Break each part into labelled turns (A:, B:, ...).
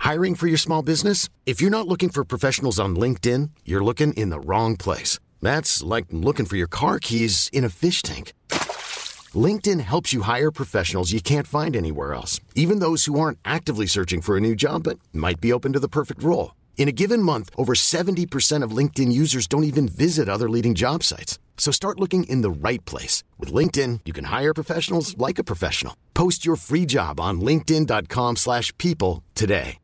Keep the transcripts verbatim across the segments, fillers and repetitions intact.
A: Hiring for your small business? If you're not looking for professionals on LinkedIn, you're looking in the wrong place. That's like looking for your car keys in a fish tank. LinkedIn helps you hire professionals you can't find anywhere else, even those who aren't actively searching for a new job but might be open to the perfect role. In a given month, over seventy percent of LinkedIn users don't even visit other leading job sites. So start looking in the right place. With LinkedIn, you can hire professionals like a professional. Post your free job on linkedin dot com slash people today.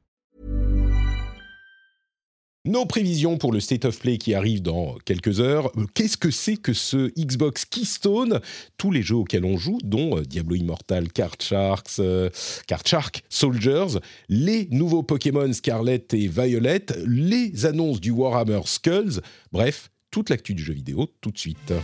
B: Nos prévisions pour le State of Play qui arrive dans quelques heures. Qu'est-ce que c'est que ce Xbox Keystone ? Tous les jeux auxquels on joue, dont Diablo Immortal, Card Sharks, euh, Card Shark Soldiers, les nouveaux Pokémon Scarlet et Violet, les annonces du Warhammer Skulls, bref, toute l'actu du jeu vidéo tout de suite.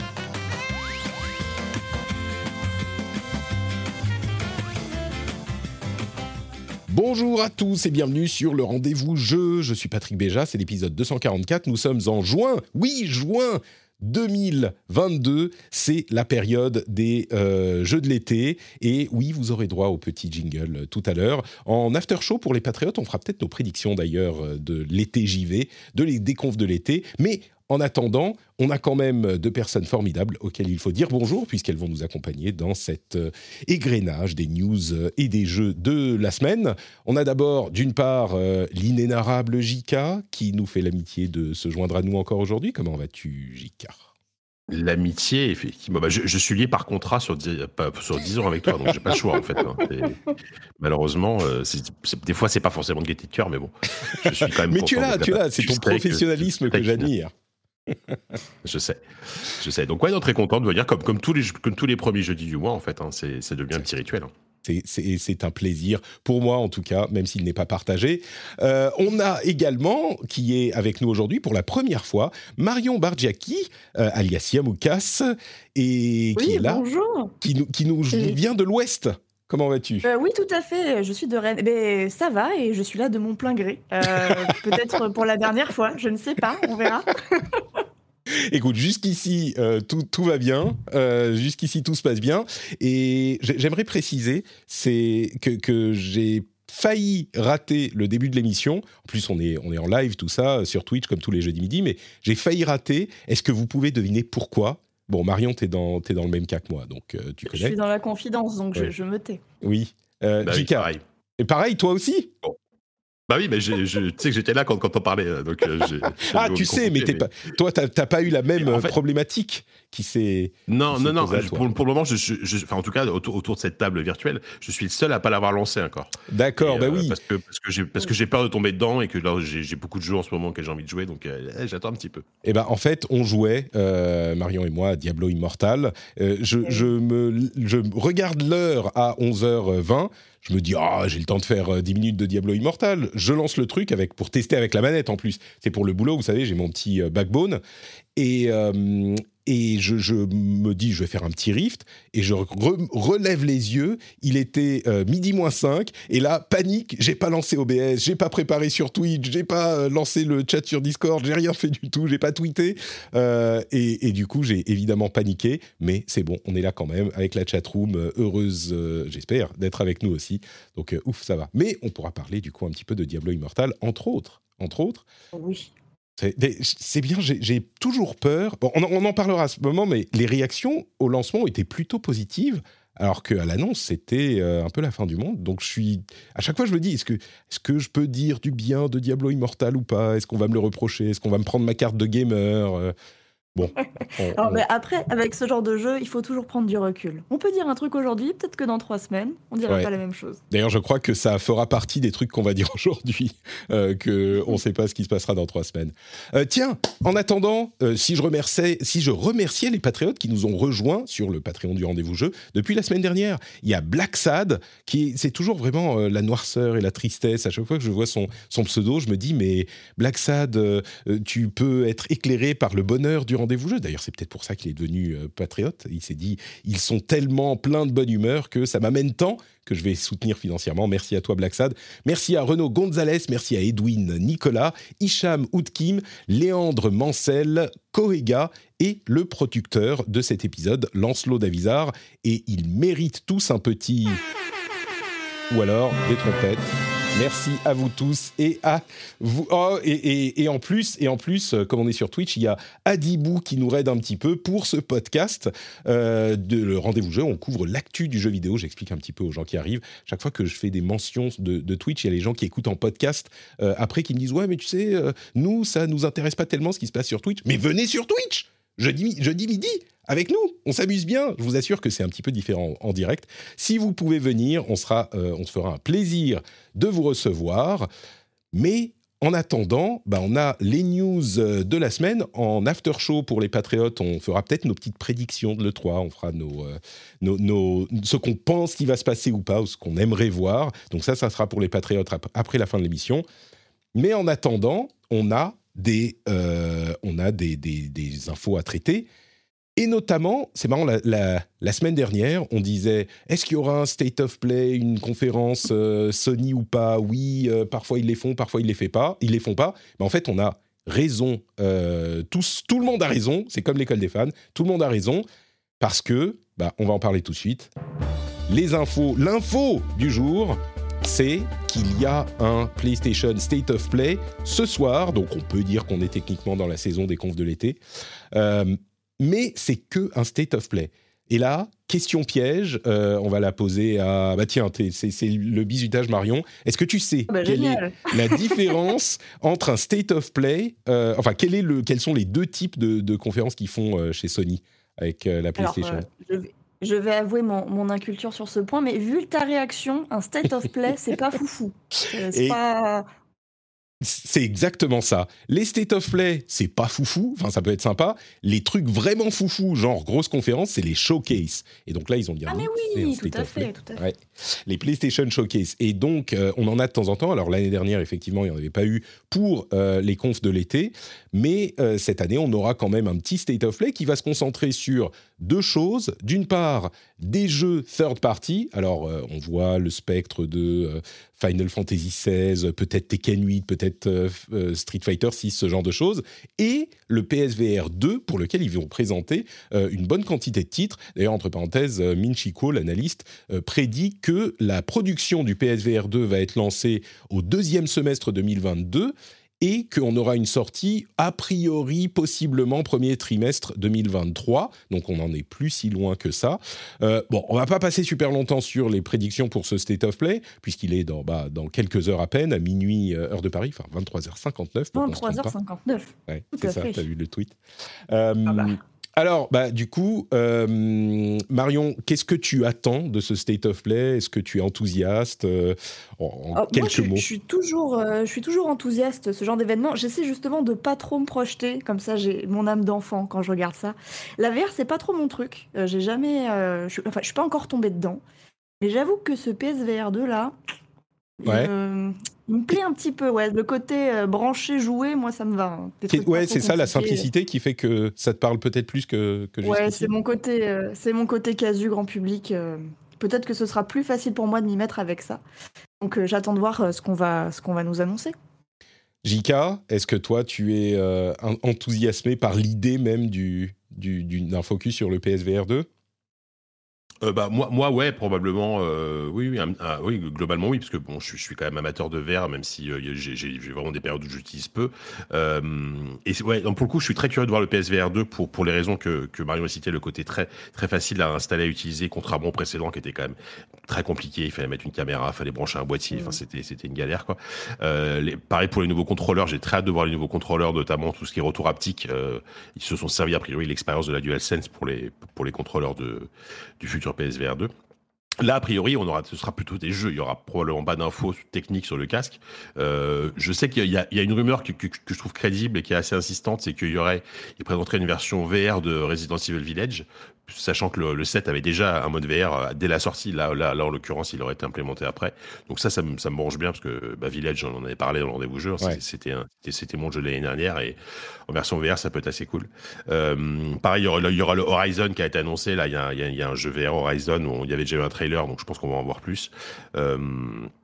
B: Bonjour à tous et bienvenue sur le Rendez-vous Jeu. Je suis Patrick Béja, c'est l'épisode deux cent quarante-quatre. Nous sommes en juin, oui, juin deux mille vingt-deux. C'est la période des euh, jeux de l'été. Et oui, vous aurez droit au petit jingle tout à l'heure. En after show pour les patriotes, on fera peut-être nos prédictions d'ailleurs de l'été J V, de les déconfs de l'été. Mais en attendant, on a quand même deux personnes formidables auxquelles il faut dire bonjour, puisqu'elles vont nous accompagner dans cet euh, égrenage des news euh, et des jeux de la semaine. On a d'abord, d'une part, euh, l'inénarrable J K, qui nous fait l'amitié de se joindre à nous encore aujourd'hui. Comment vas-tu, J K ?
C: L'amitié, effectivement. Bah, je, je suis lié par contrat sur dix, pas, sur dix ans avec toi, donc j'ai pas le choix, en fait. Hein. Malheureusement, euh, c'est, c'est, des fois, c'est pas forcément de gaieté de cœur, mais bon, je suis quand même
B: mais
C: content.
B: tu l'as, tu l'as, c'est ton professionnalisme que, que j'admire.
C: Je sais, je sais. Donc ouais, non, très content de venir comme comme tous les comme tous les premiers jeudis du mois en fait. Hein, c'est c'est devenu un petit rituel. Hein.
B: C'est, c'est, c'est un plaisir pour moi en tout cas, même s'il n'est pas partagé. Euh, on a également, qui est avec nous aujourd'hui pour la première fois, Marion Bargiaki, euh, alias Yamoukas, et
D: oui,
B: qui est là,
D: bonjour.
B: qui nous qui nous
D: Et...
B: vient de l'Ouest. Comment vas-tu ?
D: euh, Oui, tout à fait. Je suis de Rennes. Mais ça va et je suis là de mon plein gré. Euh, peut-être pour la dernière fois, je ne sais pas, on verra.
B: Écoute, jusqu'ici, euh, tout, tout va bien. Euh, jusqu'ici, tout se passe bien. Et j'aimerais préciser c'est que, que j'ai failli rater le début de l'émission. En plus, on est, on est en live, tout ça, sur Twitch, comme tous les jeudis midi. Mais j'ai failli rater. Est-ce que vous pouvez deviner pourquoi ? Bon, Marion, t'es dans, t'es dans le même cas que moi, donc euh, tu connais.
D: Je suis dans la confidence, donc
B: ouais.
D: je, je me tais.
B: Oui. Euh,
C: bah
B: J K.
C: Oui, pareil.
B: Et pareil, toi aussi ?
C: Bon. Bah oui, mais j'ai, je, tu sais que j'étais là quand, quand on parlait. Donc euh, j'ai, j'ai
B: ah, tu sais, mais, t'es mais... Pas, toi, t'as, t'as pas eu la même en fait, problématique qui s'est.
C: Non,
B: qui
C: non, non.
B: s'est
C: Pour, pour le moment, je, je, je, enfin, en tout cas, autour, autour de cette table virtuelle, je suis le seul à pas l'avoir lancé encore.
B: D'accord, et, bah euh, oui.
C: Parce que, parce, que j'ai, parce que j'ai peur de tomber dedans et que là, j'ai, j'ai beaucoup de jeux en ce moment que j'ai envie de jouer, donc euh, j'attends un petit peu.
B: Eh ben, en fait, on jouait, euh, Marion et moi, à Diablo Immortal. Euh, je, je, me, je regarde l'heure à onze heures vingt. Je me dis, ah, oh, j'ai le temps de faire dix minutes de Diablo Immortal. Je lance le truc avec, pour tester avec la manette en plus. C'est pour le boulot, vous savez, j'ai mon petit euh, backbone. Et, euh, et je, je me dis, je vais faire un petit rift. Et je re- relève les yeux. Il était euh, midi moins cinq. Et là, panique, j'ai pas lancé O B S, j'ai pas préparé sur Twitch, j'ai pas euh, lancé le chat sur Discord, j'ai rien fait du tout, j'ai pas tweeté. Euh, et, et du coup, j'ai évidemment paniqué. Mais c'est bon, on est là quand même, avec la chatroom, euh, heureuse, euh, j'espère, d'être avec nous aussi. Donc, euh, ouf, ça va. Mais on pourra parler du coup un petit peu de Diablo Immortal, entre autres. Entre autres.
D: Oui.
B: C'est, c'est bien, j'ai, j'ai toujours peur. Bon, on, on en parlera à ce moment, mais les réactions au lancement étaient plutôt positives, alors qu'à l'annonce, c'était euh, un peu la fin du monde. Donc, je suis... À chaque fois, je me dis, est-ce que, est-ce que je peux dire du bien de Diablo Immortal ou pas ? Est-ce qu'on va me le reprocher ? Est-ce qu'on va me prendre ma carte de gamer ? euh... Bon.
D: On, Alors, on... Mais après, avec ce genre de jeu, il faut toujours prendre du recul. On peut dire un truc aujourd'hui, peut-être que dans trois semaines, on dira ouais. pas la même chose.
B: D'ailleurs, je crois que ça fera partie des trucs qu'on va dire aujourd'hui, euh, qu'on ne sait pas ce qui se passera dans trois semaines. Euh, tiens, en attendant, euh, si, je remerciais, si je remerciais les patriotes qui nous ont rejoints sur le Patreon du Rendez-vous Jeu depuis la semaine dernière, il y a Black Sad, qui c'est toujours vraiment euh, la noirceur et la tristesse. À chaque fois que je vois son, son pseudo, je me dis, mais Black Sad, euh, tu peux être éclairé par le bonheur du Rendez-vous Jeu. D'ailleurs, c'est peut-être pour ça qu'il est devenu euh, patriote. Il s'est dit, ils sont tellement pleins de bonne humeur que ça m'amène tant que je vais soutenir financièrement. Merci à toi, Black Sad. Merci à Renaud Gonzalez. Merci à Edwin Nicolas, Hicham Oudkim, Léandre Mancel, Kohega et le producteur de cet épisode, Lancelot Davizard. Et ils méritent tous un petit... ou alors des trompettes. Merci à vous tous et à vous. Oh, et, et, et en plus, et en plus, comme on est sur Twitch, il y a Adibou qui nous aide un petit peu pour ce podcast euh, de le Rendez-vous Jeu. On couvre l'actu du jeu vidéo. J'explique un petit peu aux gens qui arrivent. Chaque fois que je fais des mentions de, de Twitch, il y a les gens qui écoutent en podcast euh, après qui me disent ouais, mais tu sais, euh, nous, ça nous intéresse pas tellement ce qui se passe sur Twitch. Mais venez sur Twitch. Jeudi, jeudi midi, avec nous, on s'amuse bien. Je vous assure que c'est un petit peu différent en, en direct. Si vous pouvez venir, on, sera, euh, on se fera un plaisir de vous recevoir. Mais en attendant, bah, on a les news de la semaine. En after show pour les patriotes, on fera peut-être nos petites prédictions de l'E trois. On fera nos, euh, nos, nos, ce qu'on pense qui va se passer ou pas, ou ce qu'on aimerait voir. Donc ça, ça sera pour les patriotes après la fin de l'émission. Mais en attendant, on a des, euh, on a des, des, des infos à traiter. Et notamment, c'est marrant, la, la, la semaine dernière, on disait « Est-ce qu'il y aura un State of Play, une conférence euh, Sony ou pas ?» Oui, euh, parfois ils les font, parfois ils les font pas. Ils les font pas. Mais en fait, on a raison. Euh, tous, tout le monde a raison. C'est comme l'école des fans. Tout le monde a raison parce que, bah, on va en parler tout de suite. Les infos, l'info du jour, c'est qu'il y a un PlayStation State of Play ce soir. Donc, on peut dire qu'on est techniquement dans la saison des confs de l'été. Euh, mais c'est que un State of Play. Et là, question piège, euh, on va la poser à... Bah tiens, c'est, c'est le bisutage Marion. Est-ce que tu sais
D: bah,
B: quelle
D: génial.
B: est la différence entre un State of Play... Euh, enfin, quel est le, quels sont les deux types de, de conférences qu'ils font euh, chez Sony avec euh, la PlayStation?
D: Alors, euh, je, vais, je vais avouer mon, mon inculture sur ce point, mais vu ta réaction, un State of Play, c'est pas foufou. C'est, c'est
B: Et...
D: pas...
B: C'est exactement ça. Les State of Play, c'est pas foufou, enfin ça peut être sympa. Les trucs vraiment foufou, genre grosse conférence, c'est les showcase. Et donc là, ils ont bien
D: ah
B: dit
D: mais oui,
B: c'est un
D: tout à
B: State of
D: fait,
B: Play.
D: tout à fait.
B: Ouais. Les PlayStation Showcase. Et donc, euh, on en a de temps en temps. Alors l'année dernière, effectivement, il n'y en avait pas eu pour euh, les confs de l'été. Mais euh, cette année, on aura quand même un petit State of Play qui va se concentrer sur deux choses. D'une part, des jeux third party. Alors, euh, on voit le spectre de euh, Final Fantasy seize, peut-être Tekken huit, peut-être euh, euh, Street Fighter six, ce genre de choses. Et le P S V R deux, pour lequel ils vont présenter euh, une bonne quantité de titres. D'ailleurs, entre parenthèses, euh, Minchiko, l'analyste, euh, prédit que la production du P S V R deux va être lancée au deuxième semestre deux mille vingt-deux et qu'on aura une sortie a priori possiblement premier trimestre deux mille vingt-trois, donc on n'en est plus si loin que ça. Euh, bon, on va pas passer super longtemps sur les prédictions pour ce State of Play, puisqu'il est dans, bah, dans quelques heures à peine, à minuit, euh, heure de Paris, enfin vingt-trois heures cinquante-neuf.
D: vingt-trois heures cinquante-neuf.
B: Ouais,
D: tout
B: c'est
D: à
B: ça,
D: fait.
B: t'as vu le tweet. Euh,
D: Ah bah.
B: Alors, bah, du coup, euh, Marion, qu'est-ce que tu attends de ce State of Play? Est-ce que tu es enthousiaste euh, En, en
D: Oh,
B: quelques
D: moi, je,
B: mots.
D: je suis toujours, euh, je suis toujours enthousiaste ce genre d'événement. J'essaie justement de pas trop me projeter, comme ça j'ai mon âme d'enfant quand je regarde ça. La V R, c'est pas trop mon truc. Euh, j'ai jamais, euh, je, enfin, je suis pas encore tombée dedans. Mais j'avoue que ce P S V R deux là,
B: Ouais.
D: il, me, il me plaît un petit peu. Ouais, le côté euh, branché, joué, moi ça me va. Hein. Des trucs pas
B: Ouais,
D: trop
B: c'est ça la
D: compliqués.
B: simplicité qui fait que ça te parle peut-être plus que, que
D: Ouais,
B: jusqu'ici.
D: c'est mon côté, euh, c'est mon côté casu grand public. euh, Peut-être que ce sera plus facile pour moi de m'y mettre avec ça. Donc euh, j'attends de voir euh, ce qu'on va, ce qu'on va nous annoncer.
B: J K, est-ce que toi, tu es euh, enthousiasmé par l'idée même du, du, du, d'un focus sur le P S V R deux?
C: Euh, bah, moi, moi, ouais, probablement, euh, oui, oui, un- un- oui, globalement, oui, parce que bon, je, suis- je suis quand même amateur de V R, même si euh, j'ai, j'ai- j'ai vraiment des périodes où j'utilise peu. Euh, et c'est- ouais, donc pour le coup, je suis très curieux de voir le P S V R deux pour, pour les raisons que, que Marion a citées, le côté très, très facile à installer, à utiliser, contrairement au précédent qui était quand même très compliqué. Il fallait mettre une caméra, il fallait brancher un boîtier, enfin,
D: Mm.
C: c'était, c'était une galère, quoi. Euh, les, pareil pour les nouveaux contrôleurs, j'ai très hâte de voir les nouveaux contrôleurs, notamment tout ce qui est retour haptique. Euh, ils se sont servis, a priori, de l'expérience de la DualSense pour les, pour les contrôleurs de, du futur P S V R deux. Là, a priori, on aura, ce sera plutôt des jeux. Il y aura probablement pas d'infos techniques sur le casque. Euh, je sais qu'il y a, il y a une rumeur que, que, que je trouve crédible et qui est assez insistante, c'est qu'il y aurait, il présenterait une version V R de Resident Evil Village, sachant que le, le sept avait déjà un mode V R dès la sortie. Là, là, là, en l'occurrence, il aurait été implémenté après. Donc ça, ça me, ça me branche bien parce que bah, Village, on en avait parlé dans le rendez-vous jeu.
B: Ouais.
C: C'était, un, c'était, c'était mon jeu l'année dernière et en version V R, ça peut être assez cool. Euh, pareil, il y, aura, il y aura le Horizon qui a été annoncé. Là, il y a, il y a, il y a un jeu V R Horizon où il y avait déjà eu un trailer, donc je pense qu'on va en voir plus. Euh,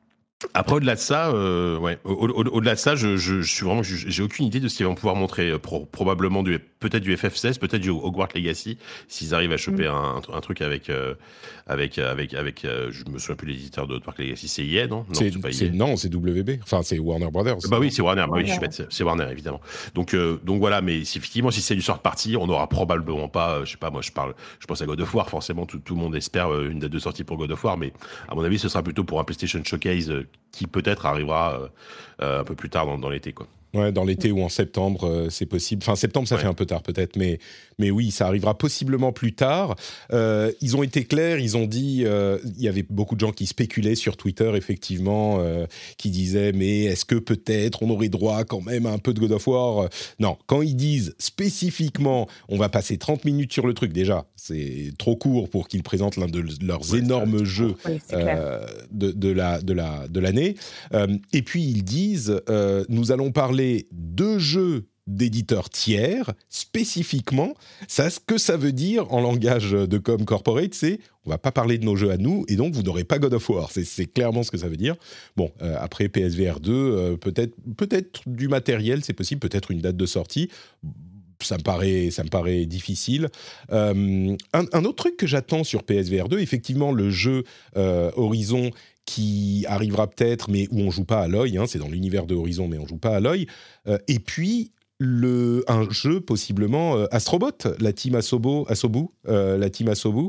C: Après, au-delà de ça, euh, ouais, au- au- au-delà de ça, je, je, je suis vraiment, je- j'ai aucune idée de ce qu'ils vont pouvoir montrer. Pro- probablement du, peut-être du F F seize, peut-être du Hogwarts Legacy, s'ils arrivent à choper
D: Mm.
C: un, un truc avec, euh, avec, avec, avec, euh, je me souviens plus l'éditeur de Hogwarts Legacy, c'est E A, non? Non,
B: C'est,
C: c'est pas
B: c'est,
C: E A.
B: non, c'est W B. Enfin, c'est Warner Brothers.
C: Bah oui, c'est Warner. Bah oui, je suis
D: Warner.
C: bête, c'est- c'est Warner évidemment. Donc, euh, donc voilà, mais si, effectivement, si c'est du sort party, on n'aura probablement pas, euh, je sais pas, moi je parle, je pense à God of War, forcément, tout, tout le monde espère euh, une date de sortie pour God of War, mais à mon avis, ce sera plutôt pour un PlayStation Showcase euh, qui peut-être arrivera euh, euh, un peu plus tard dans, dans l'été, quoi.
B: Ouais, dans l'été ou en septembre, euh, c'est possible. Enfin, septembre, ça
C: Ouais.
B: fait un peu tard peut-être, mais, mais oui, ça arrivera possiblement plus tard. Euh, ils ont été clairs, ils ont dit, euh, il y avait beaucoup de gens qui spéculaient sur Twitter, effectivement, euh, qui disaient, mais est-ce que peut-être on aurait droit quand même à un peu de God of War? Non, quand ils disent spécifiquement, on va passer trente minutes sur le truc, déjà, c'est trop court pour qu'ils présentent l'un de leurs
C: Ouais,
B: énormes
C: c'est-
B: jeux
D: Oui, c'est clair.
B: euh, de, de, la, de, la, de l'année. Euh, et puis ils disent, euh, nous allons parler de jeux d'éditeurs tiers, spécifiquement. Ça, ce que ça veut dire en langage de com corporate, c'est on va pas parler de nos jeux à nous, et donc vous n'aurez pas God of War. C'est, c'est clairement ce que ça veut dire. Bon, euh, après P S V R deux, euh, peut-être, peut-être du matériel, c'est possible, peut-être une date de sortie. Ça me paraît, ça me paraît difficile. Euh, un, un autre truc que j'attends sur P S V R deux, effectivement, le jeu euh, Horizon qui arrivera peut-être, mais où on joue pas à l'œil. Hein, c'est dans l'univers de Horizon, mais on joue pas à l'œil. Euh, et puis le, un jeu possiblement euh, Astrobot, la team Asobo, Asobu, euh, la team Asobu,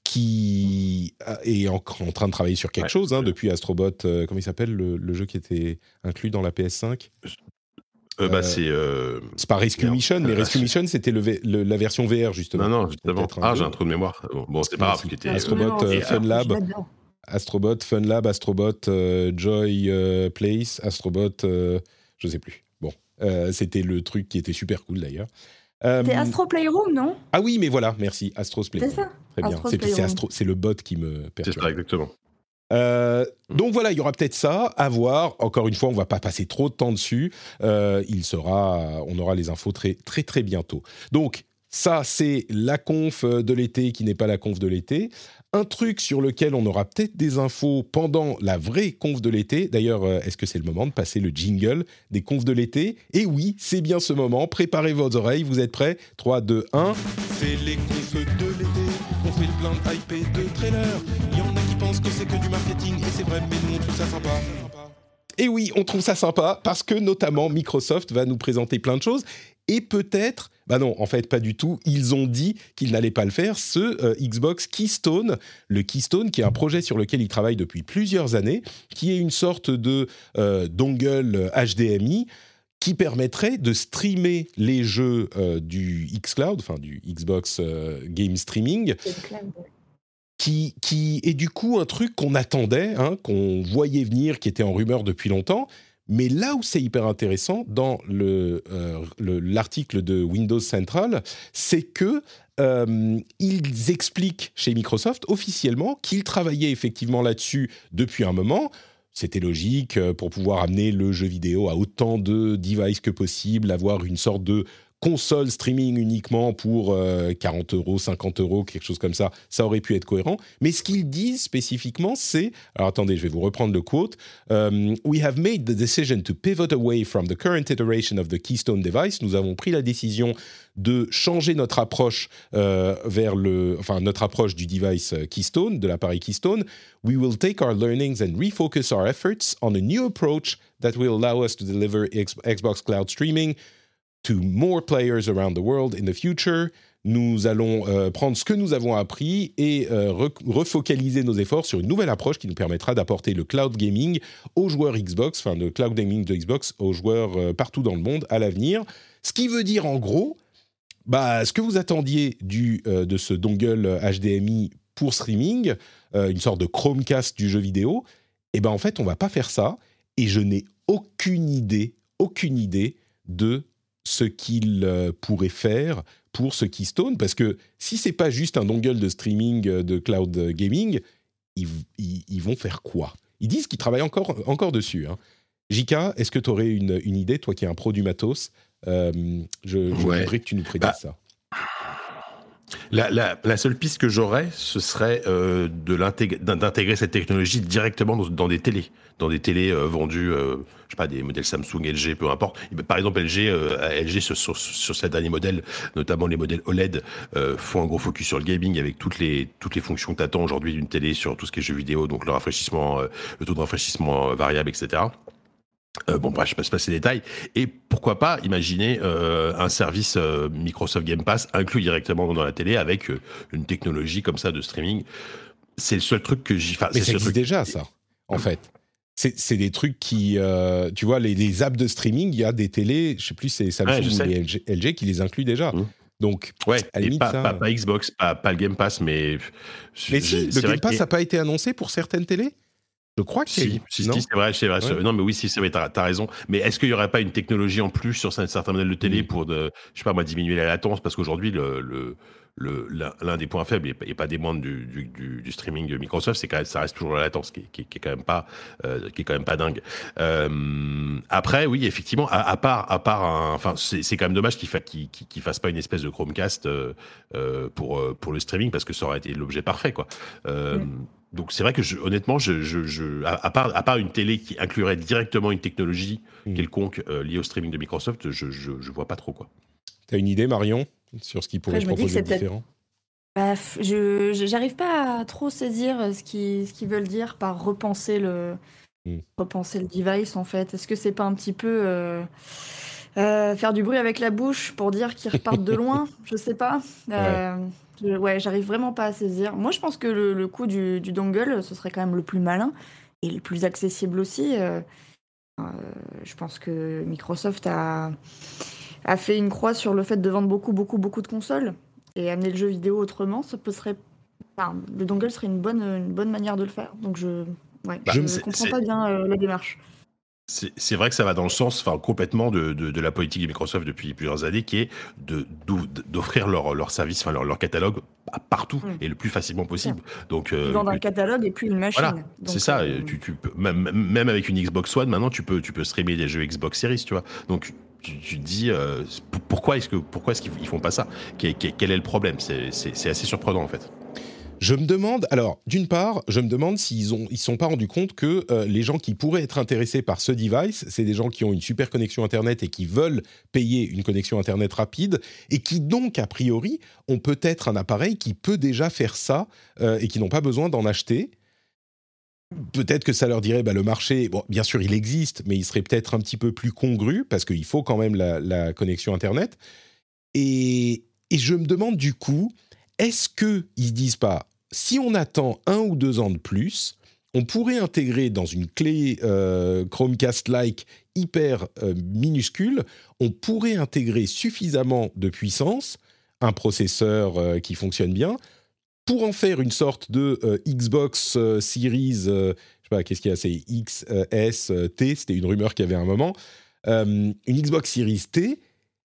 B: qui est en, en train de travailler sur quelque
C: Ouais.
B: chose hein, depuis Astrobot. Euh, comment il s'appelle le, le jeu qui était inclus dans la P S cinq?
C: Euh, bah,
B: Euh,
C: c'est. euh,
B: C'est pas Rescue
C: merde.
B: Mission, mais
C: Euh,
B: Rescue Mission, c'était le V- le- la version V R, justement.
C: Non, non, justement.
B: Peut-être un
C: Ah,
B: peu.
C: j'ai un trou de mémoire. Bon, bon, c'est pas grave.
B: Merci.
C: Qui était,
B: Astrobot,
D: Non,
B: euh,
D: je-
B: Fun
D: je
B: Lab.
D: l'adore.
B: Astrobot, Fun Lab, Astrobot, euh, Joy euh, Place, Astrobot, euh, je sais plus. Bon, euh, c'était le truc qui était super cool, d'ailleurs. Euh,
D: C'est Astro Playroom, non?
B: Ah oui, mais voilà, merci, Astro's
D: C'est
B: Playroom.
D: ça?
B: Très bien,
D: Astro's
B: c'est, c'est,
D: Playroom.
B: Astro, c'est le bot qui me
C: c'est
B: perturbe.
C: ça, exactement.
B: Euh, donc voilà, il y aura peut-être ça à voir. Encore une fois, on va pas passer trop de temps dessus. Euh, il sera, on aura les infos très très très bientôt. Donc ça, c'est la conf de l'été qui n'est pas la conf de l'été. Un truc sur lequel on aura peut-être des infos pendant la vraie conf de l'été. D'ailleurs, euh, est-ce que c'est le moment de passer le jingle des confs de l'été? Et oui, c'est bien ce moment. Préparez vos oreilles. Vous êtes prêts? trois, deux, un. C'est les confs de l'été. On fait le plein de hype et de trailers. Il y en a qui pensent que c'est que du marketing. Et c'est vrai, mais nous, on trouve ça sympa. Et oui, on trouve ça sympa parce que notamment Microsoft va nous présenter plein de choses. Et peut-être, bah non, en fait, pas du tout. Ils ont dit qu'ils n'allaient pas le faire. Ce euh, Xbox Keystone, le Keystone, qui est un projet sur lequel ils travaillent depuis plusieurs années, qui est une sorte de euh, dongle H D M I qui permettrait de streamer les jeux euh, du xCloud, enfin du Xbox euh, Game Streaming,
D: C'est clair.
B: qui, qui est du coup un truc qu'on attendait, hein, qu'on voyait venir, qui était en rumeur depuis longtemps. Mais là où c'est hyper intéressant dans le, euh, le, l'article de Windows Central, c'est que euh, ils expliquent chez Microsoft officiellement qu'ils travaillaient effectivement là-dessus depuis un moment. C'était logique euh, pour pouvoir amener le jeu vidéo à autant de devices que possible, avoir une sorte de console streaming uniquement pour euh, quarante euros, cinquante euros, quelque chose comme ça, ça aurait pu être cohérent. Mais ce qu'ils disent spécifiquement, c'est... Alors attendez, je vais vous reprendre le quote. Um, We have made the decision to pivot away from the current iteration of the Keystone device. Nous avons pris la décision de changer notre approche euh, vers le... Enfin, notre approche du device euh, Keystone, de l'appareil Keystone. We will take our learnings and refocus our efforts on a new approach that will allow us to deliver X- Xbox Cloud streaming to more players around the world in the future. Nous allons euh, prendre ce que nous avons appris et euh, re- refocaliser nos efforts sur une nouvelle approche qui nous permettra d'apporter le cloud gaming aux joueurs Xbox, enfin le cloud gaming de Xbox aux joueurs euh, partout dans le monde à l'avenir. Ce qui veut dire en gros, bah, ce que vous attendiez du, euh, de ce dongle H D M I pour streaming, euh, une sorte de Chromecast du jeu vidéo, et ben en fait on va pas faire ça et je n'ai aucune idée, aucune idée de ce qu'ils euh, pourraient faire pour ce Keystone, parce que si c'est pas juste un dongle de streaming euh, de cloud gaming, ils, ils, ils vont faire quoi? Ils disent qu'ils travaillent encore, encore dessus. Hein. J K, est-ce que tu aurais une, une idée, toi qui es un pro du matos? euh, Je, je
C: Ouais.
B: voudrais que tu nous prédises
C: Bah,
B: ça.
C: La, la, la seule piste que j'aurais, ce serait euh, de l'intégr- d'intégrer cette technologie directement dans, dans des télés, dans des télés euh, vendues, euh, je sais pas, des modèles Samsung, L G, peu importe. Par exemple, L G, euh, L G sur, sur, sur ces derniers modèles, notamment les modèles O L E D, euh, font un gros focus sur le gaming avec toutes les toutes les fonctions que tu attends aujourd'hui d'une télé sur tout ce qui est jeux vidéo, donc le rafraîchissement, euh, le taux de rafraîchissement euh, variable, et cetera. Euh, bon, bref, je passe pas ces détails. Et pourquoi pas imaginer euh, un service euh, Microsoft Game Pass inclus directement dans la télé avec euh, une technologie comme ça de streaming. C'est le seul truc que j'y fasse.
B: Mais ça existe déjà, ça, en fait. C'est, c'est des trucs qui... Euh, tu vois, les, les apps de streaming, il y a des télés, je sais plus, c'est Samsung
C: Ouais,
B: ou les L G, L G qui les incluent déjà. Mmh. Donc,
C: ouais,
B: à la limite,
C: pas,
B: ça...
C: pas, pas Xbox, pas, pas le Game Pass, mais...
B: Mais si, le Game Pass n'a pas été annoncé pour certaines télés ? Je crois que
C: si, si, si, c'est vrai, c'est vrai. Ouais. Non, mais oui, si, c'est vrai, t'as, t'as raison. Mais est-ce qu'il n'y aurait pas une technologie en plus sur certains modèles de télé mmh. pour, de, je sais pas moi, diminuer la latence ? Parce qu'aujourd'hui, le, le, le, l'un des points faibles, et pas des moindres du, du, du, du streaming de Microsoft, c'est quand même, ça reste toujours la latence, qui, qui, qui est quand même pas, euh, qui est quand même pas dingue. Euh, après, oui, effectivement, à, à part, à part, un, enfin, c'est, c'est quand même dommage qu'il fa, qu'il, qu'il fasse pas une espèce de Chromecast euh, euh, pour, pour le streaming, parce que ça aurait été l'objet parfait, quoi. Euh, mmh. Donc c'est vrai que je, honnêtement, je, je, je, à, à, part, à part une télé qui inclurait directement une technologie mmh. quelconque euh, liée au streaming de Microsoft, je, je, je vois pas trop quoi.
B: T'as une idée, Marion, sur ce qu'ils pourraient
D: Après,
B: proposer de différent ?
D: Bah, je, je j'arrive pas à trop saisir ce qu'ils, ce qu'ils veulent dire par repenser le, mmh. repenser le device en fait. Est-ce que c'est pas un petit peu euh, euh, faire du bruit avec la bouche pour dire qu'ils repartent de loin ? Je sais pas. Euh, ouais. Je, ouais, j'arrive vraiment pas à saisir. Moi, je pense que le, le coup du, du dongle, ce serait quand même le plus malin et le plus accessible aussi. Euh, euh, je pense que Microsoft a, a fait une croix sur le fait de vendre beaucoup, beaucoup, beaucoup de consoles et amener le jeu vidéo autrement. Ça peut serait, enfin, le dongle serait une bonne, une bonne manière de le faire. Donc, je, ouais, bah, je ne comprends pas bien euh, la démarche.
C: C'est, c'est vrai que ça va dans le sens, enfin complètement de, de, de la politique de Microsoft depuis plusieurs années, qui est de, d'offrir leur, leur service, enfin leur, leur catalogue partout mmh. et le plus facilement possible. Donc,
D: euh, dans un catalogue et puis une machine.
C: Voilà,
D: donc,
C: c'est ça.
D: Euh...
C: Tu, tu peux, même, même avec une Xbox One, maintenant tu peux, tu peux streamer des jeux Xbox Series, tu vois. Donc tu, tu te dis euh, pourquoi est-ce que pourquoi est-ce qu'ils ils font pas ça ? Quel, quel est le problème ? c'est, c'est, c'est assez surprenant en fait.
B: Je me demande, alors d'une part, je me demande s'ils ont, ils se sont pas rendus compte que euh, les gens qui pourraient être intéressés par ce device, c'est des gens qui ont une super connexion Internet et qui veulent payer une connexion Internet rapide et qui donc, a priori, ont peut-être un appareil qui peut déjà faire ça euh, et qui n'ont pas besoin d'en acheter. Peut-être que ça leur dirait, bah, le marché, bon, bien sûr, il existe, mais il serait peut-être un petit peu plus congru parce qu'il faut quand même la, la connexion Internet. Et, et je me demande du coup, est-ce qu'ils ne disent pas, si on attend un ou deux ans de plus, on pourrait intégrer dans une clé euh, Chromecast-like hyper euh, minuscule, on pourrait intégrer suffisamment de puissance, un processeur euh, qui fonctionne bien, pour en faire une sorte de euh, Xbox euh, Series, euh, je sais pas, qu'est-ce qu'il y a, c'est X, euh, S, euh, T, c'était une rumeur qu'il y avait un moment, euh, une Xbox Series T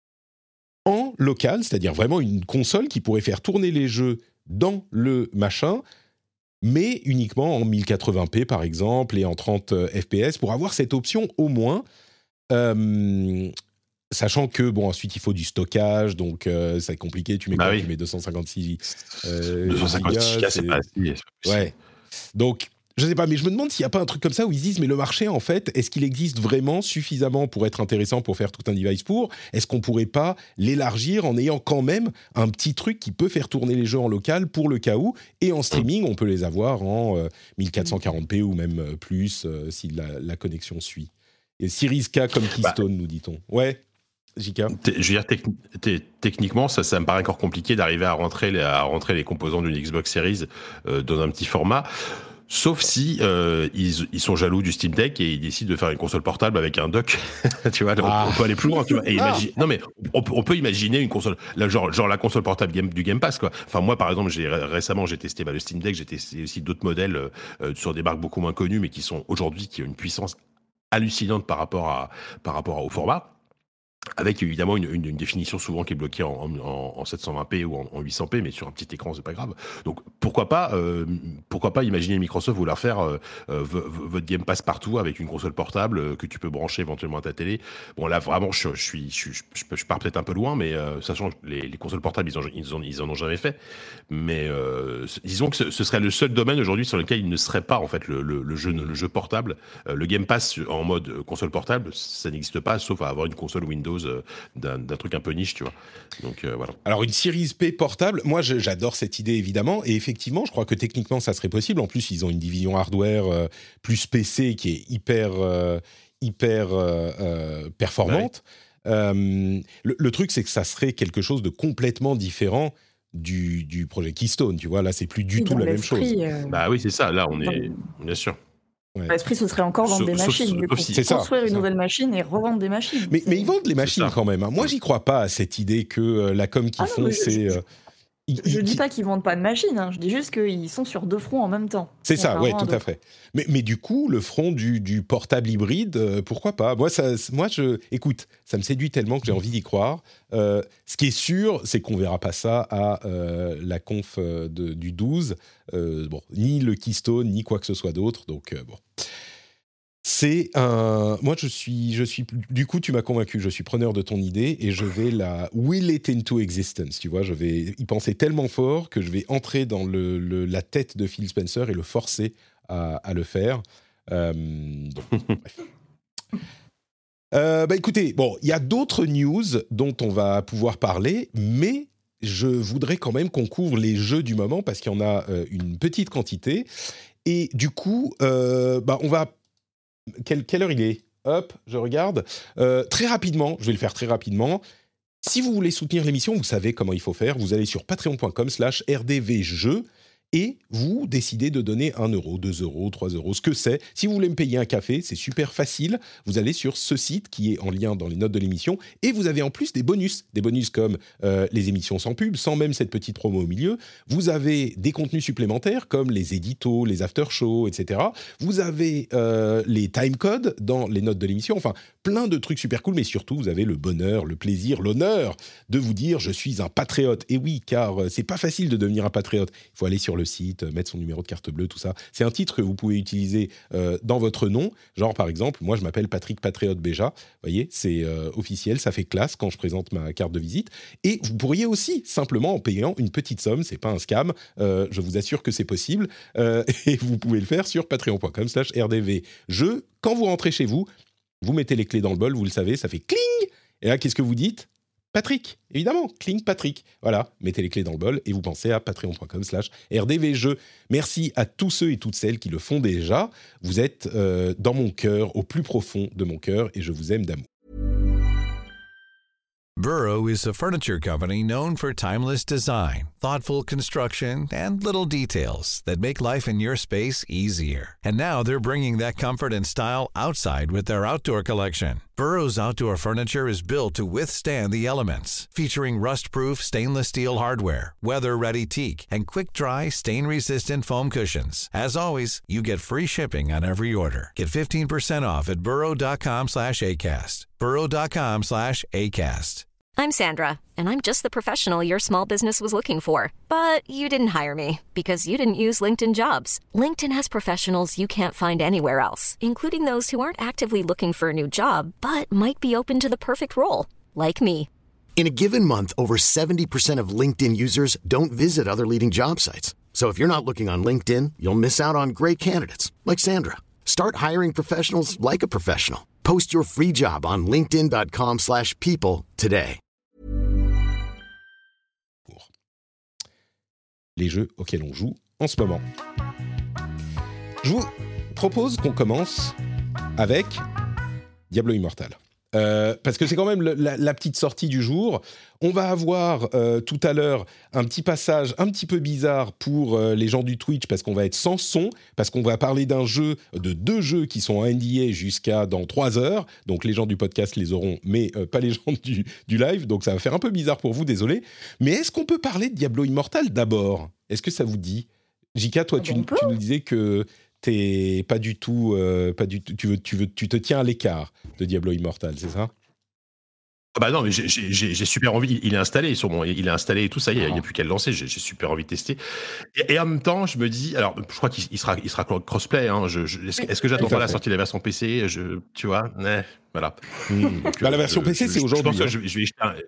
B: en local, c'est-à-dire vraiment une console qui pourrait faire tourner les jeux dans le machin, mais uniquement en mille quatre-vingts p par exemple et en trente F P S pour avoir cette option au moins, euh, sachant que bon ensuite il faut du stockage donc euh, c'est compliqué, tu mets bah quoi, oui. Tu mets deux cent cinquante-six euh,
C: deux cent cinquante-six gigas, c'est pas assez.
B: Ouais. Donc je sais pas, mais je me demande s'il n'y a pas un truc comme ça où ils se disent mais le marché en fait, est-ce qu'il existe vraiment suffisamment pour être intéressant pour faire tout un device pour ? Est-ce qu'on pourrait pas l'élargir en ayant quand même un petit truc qui peut faire tourner les jeux en local pour le cas où, et en streaming on peut les avoir en euh, mille quatre cent quarante p ou même euh, plus euh, si la, la connexion suit. Et Series K comme Keystone bah. nous dit-on. Ouais. J K.
C: Je veux dire, techni- t- techniquement, ça, ça me paraît encore compliqué d'arriver à rentrer les, à rentrer les composants d'une Xbox Series euh, dans un petit format. Sauf si euh, ils, ils sont jaloux du Steam Deck et ils décident de faire une console portable avec un dock. Tu vois, ah. on peut aller plus loin. Tu vois. Et imagine... Non mais on, on peut imaginer une console, là, genre, genre la console portable game, du Game Pass quoi. Enfin moi par exemple, j'ai récemment j'ai testé bah, le Steam Deck, j'ai testé aussi d'autres modèles euh, sur des marques beaucoup moins connues, mais qui sont aujourd'hui qui ont une puissance hallucinante par rapport à par rapport au format. avec évidemment une, une, une définition souvent qui est bloquée en, en, en sept cent vingt p ou en, en huit cents p, mais sur un petit écran, c'est pas grave. Donc pourquoi pas, euh, pourquoi pas imaginer Microsoft vouloir faire euh, euh, v- v- votre Game Pass partout avec une console portable euh, que tu peux brancher éventuellement à ta télé. Bon là vraiment, je, je suis, je, je, je, je pars peut-être un peu loin, mais euh, sachant que les, les consoles portables, ils, ont, ils, ont, ils en ont jamais fait. Mais euh, disons que ce, ce serait le seul domaine aujourd'hui sur lequel il ne serait pas en fait le, le, le jeu, le jeu portable, euh, le Game Pass en mode console portable, ça n'existe pas, sauf à avoir une console Windows. D'un, d'un truc un peu niche, tu vois. Donc euh, voilà.
B: Alors une Series P portable, moi je, j'adore cette idée évidemment, et effectivement, je crois que techniquement ça serait possible. En plus, ils ont une division hardware euh, plus P C qui est hyper euh, hyper euh, euh, performante. Ouais. Euh, le, le truc, c'est que ça serait quelque chose de complètement différent du, du projet Keystone. Tu vois, là, c'est plus du
D: oui,
B: tout la même chose.
D: Euh...
C: Bah oui, c'est ça. Là, on est bien sûr.
D: Ouais. L'esprit, ce serait encore vendre sauf, des machines. Sauf, du coup.
B: C'est
D: construire
B: ça,
D: une
B: ça.
D: nouvelle machine et revendre des machines.
B: Mais, mais ils vendent les machines quand même. Hein. Moi, j'y crois pas à cette idée que euh, la com qu'ils ah font, non, c'est.
D: Je,
B: euh,
D: je, je dis pas qu'ils vendent pas de machines. Hein. Je dis juste qu'ils sont sur deux fronts en même temps.
B: C'est ça, ouais, tout à fait. Mais, mais du coup, le front du, du portable hybride, euh, pourquoi pas ? Moi, ça, moi, je, écoute, ça me séduit tellement que j'ai envie d'y croire. Euh, ce qui est sûr, c'est qu'on verra pas ça à euh, la conf de, du douze. Euh, bon, ni le Keystone, ni quoi que ce soit d'autre. Donc euh, bon. C'est un. Moi, je suis, je suis. Du coup, tu m'as convaincu. Je suis preneur de ton idée et je vais la will it into existence. Tu vois, je vais y penser tellement fort que je vais entrer dans le, le, la tête de Phil Spencer et le forcer à, à le faire. Euh, donc, bref. Euh, bah, écoutez, bon, il y a d'autres news dont on va pouvoir parler, mais je voudrais quand même qu'on couvre les jeux du moment parce qu'il y en a euh, une petite quantité. Et du coup, euh, bah, on va. Quelle, quelle heure il est ? Hop, je regarde. Euh, très rapidement, je vais le faire très rapidement. Si vous voulez soutenir l'émission, vous savez comment il faut faire. Vous allez sur patreon.com slash rdvjeux et vous décidez de donner un euro, deux euros, trois euros, ce que c'est. Si vous voulez me payer un café, c'est super facile. Vous allez sur ce site qui est en lien dans les notes de l'émission et vous avez en plus des bonus. Des bonus comme euh, les émissions sans pub, sans même cette petite promo au milieu. Vous avez des contenus supplémentaires comme les éditos, les after-shows, et cetera. Vous avez euh, les timecodes dans les notes de l'émission. Enfin, plein de trucs super cool, mais surtout, vous avez le bonheur, le plaisir, l'honneur de vous dire « Je suis un patriote ». Et oui, car euh, c'est pas facile de devenir un patriote. Il faut aller sur le site, mettre son numéro de carte bleue, tout ça. C'est un titre que vous pouvez utiliser euh, dans votre nom. Genre, par exemple, moi, je m'appelle Patrick Patriote Béja. Vous voyez, c'est euh, officiel, ça fait classe quand je présente ma carte de visite. Et vous pourriez aussi, simplement en payant une petite somme, c'est pas un scam, euh, je vous assure que c'est possible. Euh, et vous pouvez le faire sur patreon.com slash rdvjeux. Quand vous rentrez chez vous, vous mettez les clés dans le bol, vous le savez, ça fait cling. Et là, qu'est-ce que vous dites ? Patrick, évidemment, cling Patrick. Voilà, mettez les clés dans le bol et vous pensez à patreon.com slash rdvjeux. Merci à tous ceux et toutes celles qui le font déjà. Vous êtes euh, dans mon cœur, au plus profond de mon cœur, et je vous aime d'amour.
E: Burrow is a furniture company known for timeless design, thoughtful construction, and little details that make life in your space easier. And now they're bringing that comfort and style outside with their outdoor collection. Burrow's outdoor furniture is built to withstand the elements, featuring rust-proof stainless steel hardware, weather-ready teak, and quick-dry, stain-resistant foam cushions. As always, you get free shipping on every order. Get fifteen percent off at burrow.com slash ACAST. burrow.com slash ACAST.
F: I'm Sandra, and I'm just the professional your small business was looking for. But you didn't hire me because you didn't use LinkedIn Jobs. LinkedIn has professionals you can't find anywhere else, including those who aren't actively looking for a new job, but might be open to the perfect role, like me.
A: In a given month, over seventy percent of LinkedIn users don't visit other leading job sites. So if you're not looking on LinkedIn, you'll miss out on great candidates, like Sandra. Start hiring professionals like a professional. Post your free job on linkedin.com slash people today.
B: Les jeux auxquels on joue en ce moment. Je vous propose qu'on commence avec Diablo Immortal. Euh, parce que c'est quand même le, la, la petite sortie du jour. On va avoir euh, tout à l'heure un petit passage un petit peu bizarre pour euh, les gens du Twitch parce qu'on va être sans son, parce qu'on va parler d'un jeu, de deux jeux qui sont en N D A jusqu'à dans trois heures. Donc les gens du podcast les auront, mais euh, pas les gens du, du live. Donc ça va faire un peu bizarre pour vous, désolé. Mais est-ce qu'on peut parler de Diablo Immortal d'abord ? Est-ce que ça vous dit ? J K, toi, tu, tu nous disais que t'es pas du tout, euh, pas du tout, tu veux, tu veux, tu te tiens à l'écart de Diablo Immortal, c'est ça ?
C: Ah bah non, mais j'ai, j'ai, j'ai j'ai super envie. Il est installé sur mon, il est installé et tout ça. Il y a, il y a
B: Ah.
C: plus qu'à le lancer. J'ai, j'ai super envie de tester. Et, et en même temps, je me dis, alors, je crois qu'il il sera, il sera crossplay. Hein, je, je, est-ce, que- est-ce que j'attends
B: Tout à
C: pas la
B: fait.
C: sortie de la version P C? Je, tu vois, ouais, voilà.
B: Hmm.
C: Donc,
B: Bah, la
C: euh,
B: version
C: je,
B: P C,
C: je,
B: c'est
C: je pense
B: aujourd'hui.
C: que
B: Hein.
C: je, je vais y jeter un-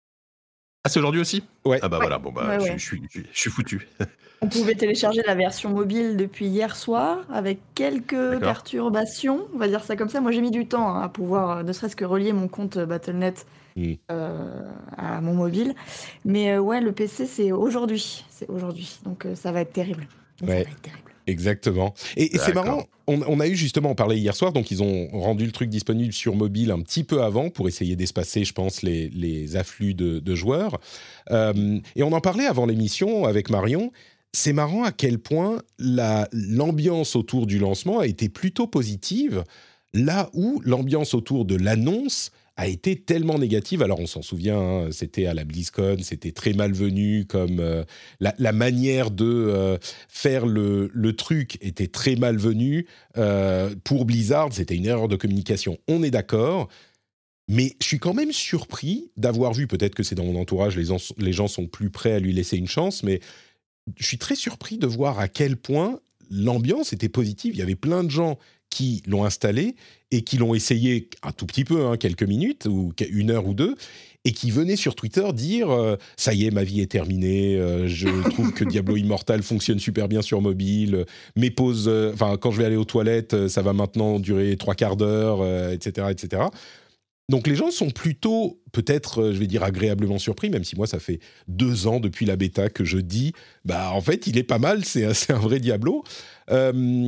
C: Ah, c'est aujourd'hui aussi?
B: Ouais.
C: Ah bah
D: Ouais,
C: voilà. Bon bah,
D: ouais,
C: je,
D: ouais.
C: je suis, je, je suis foutu.
D: On pouvait télécharger la version mobile depuis hier soir avec quelques
C: D'accord.
D: perturbations, on va dire ça comme ça. Moi, j'ai mis du temps hein, à pouvoir, euh, ne serait-ce que relier mon compte euh, battle point net
B: Hmm.
D: euh, à mon mobile. Mais euh, ouais, le P C, c'est aujourd'hui. C'est aujourd'hui. Donc euh, ça va être terrible. Ça
B: Ouais.
D: va être terrible.
B: Exactement. Et, et c'est
C: D'accord.
B: marrant, on, on a eu justement, on parlait hier soir, donc ils ont rendu le truc disponible sur mobile un petit peu avant pour essayer d'espacer, je pense, les, les afflux de, de joueurs. Euh, et on en parlait avant l'émission avec Marion. C'est marrant à quel point la, l'ambiance autour du lancement a été plutôt positive, là où l'ambiance autour de l'annonce a été tellement négative. Alors on s'en souvient, hein, c'était à la BlizzCon, c'était très malvenu, comme euh, la, la manière de euh, faire le, le truc était très malvenue. Euh, pour Blizzard, c'était une erreur de communication, on est d'accord. Mais je suis quand même surpris d'avoir vu, peut-être que c'est dans mon entourage, les, gens- les gens sont plus prêts à lui laisser une chance, mais je suis très surpris de voir à quel point l'ambiance était positive. Il y avait plein de gens qui l'ont installé et qui l'ont essayé un tout petit peu, hein, quelques minutes ou une heure ou deux, et qui venaient sur Twitter dire euh, « ça y est, ma vie est terminée, euh, je trouve que Diablo Immortal fonctionne super bien sur mobile, mes pauses, enfin euh, quand je vais aller aux toilettes, euh, ça va maintenant durer trois quarts d'heure, euh, et cetera, et cetera » Donc les gens sont plutôt, peut-être, euh, je vais dire agréablement surpris, même si moi ça fait deux ans depuis la bêta que je dis, bah en fait il est pas mal, c'est, c'est un vrai Diablo. Euh,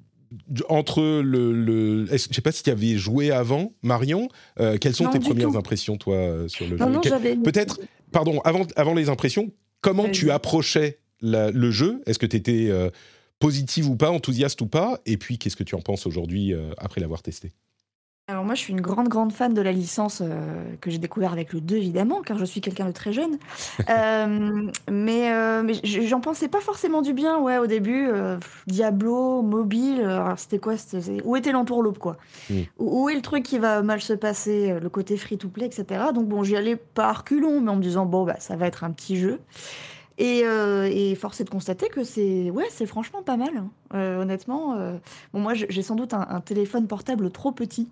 B: entre le, le est-ce- je sais pas si tu avais joué avant, Marion. Euh, quelles sont
D: Non,
B: tes
D: du
B: premières
D: tout.
B: impressions, toi, euh, sur le
D: Non,
B: jeu?
D: non,
B: Que-
D: j'avais.
B: Peut-être, pardon, avant, avant les impressions, comment
D: Vas-y.
B: tu approchais la- le jeu? Est-ce que tu étais euh, positive ou pas, enthousiaste ou pas? Et puis, qu'est-ce que tu en penses aujourd'hui euh, après l'avoir testé?
D: Alors moi, je suis une grande, grande fan de la licence euh, que j'ai découvert avec le deux, évidemment, car je suis quelqu'un de très jeune. Euh, mais euh, mais j- j'en pensais pas forcément du bien, ouais, au début. euh, pff, Diablo, mobile, euh, alors c'était quoi? c'était- c'est- Où était l'entourloupe, quoi?
B: Mm.
D: Où, où est le truc qui va mal se passer, euh, le côté free-to-play, et cetera. Donc bon, j'y allais pas à reculons, mais en me disant, bon, bah, ça va être un petit jeu. Et, euh, et force est de constater que c'est ouais, c'est franchement pas mal, hein. Euh, honnêtement, euh, bon, moi j'ai j'ai sans doute un, un téléphone portable trop petit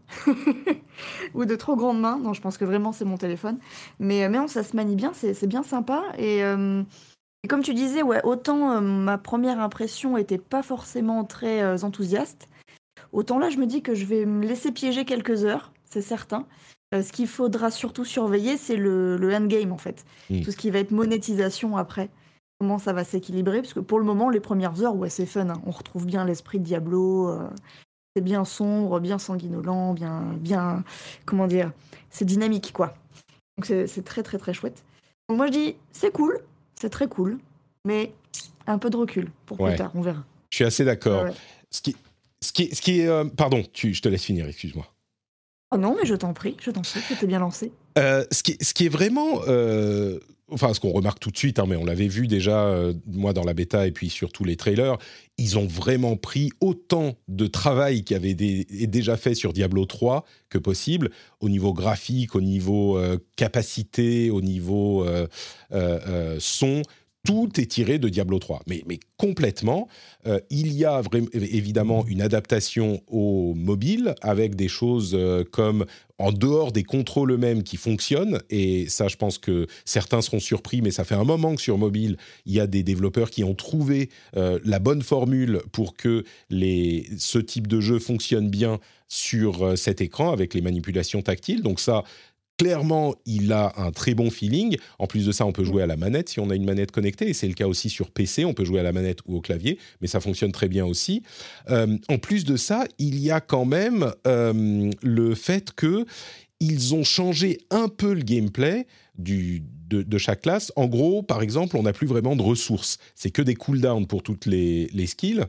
D: ou de trop grandes mains. Non, je pense que vraiment c'est mon téléphone. Mais, mais non, ça se manie bien, c'est c'est bien sympa. Et, euh, et comme tu disais, ouais, autant euh, ma première impression était pas forcément très euh, enthousiaste, autant là je me dis que je vais me laisser piéger quelques heures, c'est certain. Euh, ce qu'il faudra surtout surveiller, c'est le, le endgame en fait.
B: Mm.
D: Tout ce qui va être monétisation après. Comment ça va s'équilibrer? Parce que pour le moment, les premières heures, ouais, c'est fun, hein. On retrouve bien l'esprit de Diablo. euh, c'est bien sombre, bien sanguinolent, bien, bien, comment dire, c'est dynamique, quoi. Donc c'est c'est très, très, très chouette. Donc moi, je dis, c'est cool, c'est très cool, mais un peu de recul pour
B: Ouais.
D: plus tard, on verra.
B: Je suis assez d'accord.
D: Ouais, ouais.
B: Ce qui, ce qui, ce qui est, euh, pardon, tu, je te laisse finir, excuse-moi.
D: Oh non, mais je t'en prie, je t'en prie, tout est bien lancé.
B: Euh, ce, qui, ce qui est vraiment, euh, enfin, ce qu'on remarque tout de suite, hein, mais on l'avait vu déjà, euh, moi, dans la bêta et puis sur tous les trailers, ils ont vraiment pris autant de travail qui avait des, est déjà fait sur Diablo trois que possible, au niveau graphique, au niveau euh, capacité, au niveau euh, euh, euh, son. Tout est tiré de Diablo trois, mais, mais complètement. Euh, il y a vra- évidemment une adaptation au mobile avec des choses euh, comme en dehors des contrôles eux-mêmes qui fonctionnent. Et ça, je pense que certains seront surpris, mais ça fait un moment que sur mobile, il y a des développeurs qui ont trouvé euh, la bonne formule pour que les, ce type de jeu fonctionne bien sur euh, cet écran avec les manipulations tactiles. Donc ça, clairement, il a un très bon feeling. En plus de ça, on peut jouer à la manette si on a une manette connectée. Et c'est le cas aussi sur P C. On peut jouer à la manette ou au clavier, mais ça fonctionne très bien aussi. Euh, en plus de ça, il y a quand même euh, le fait que ils ont changé un peu le gameplay du, de, de chaque classe. En gros, par exemple, on n'a plus vraiment de ressources. C'est que des cooldowns pour toutes les, les skills.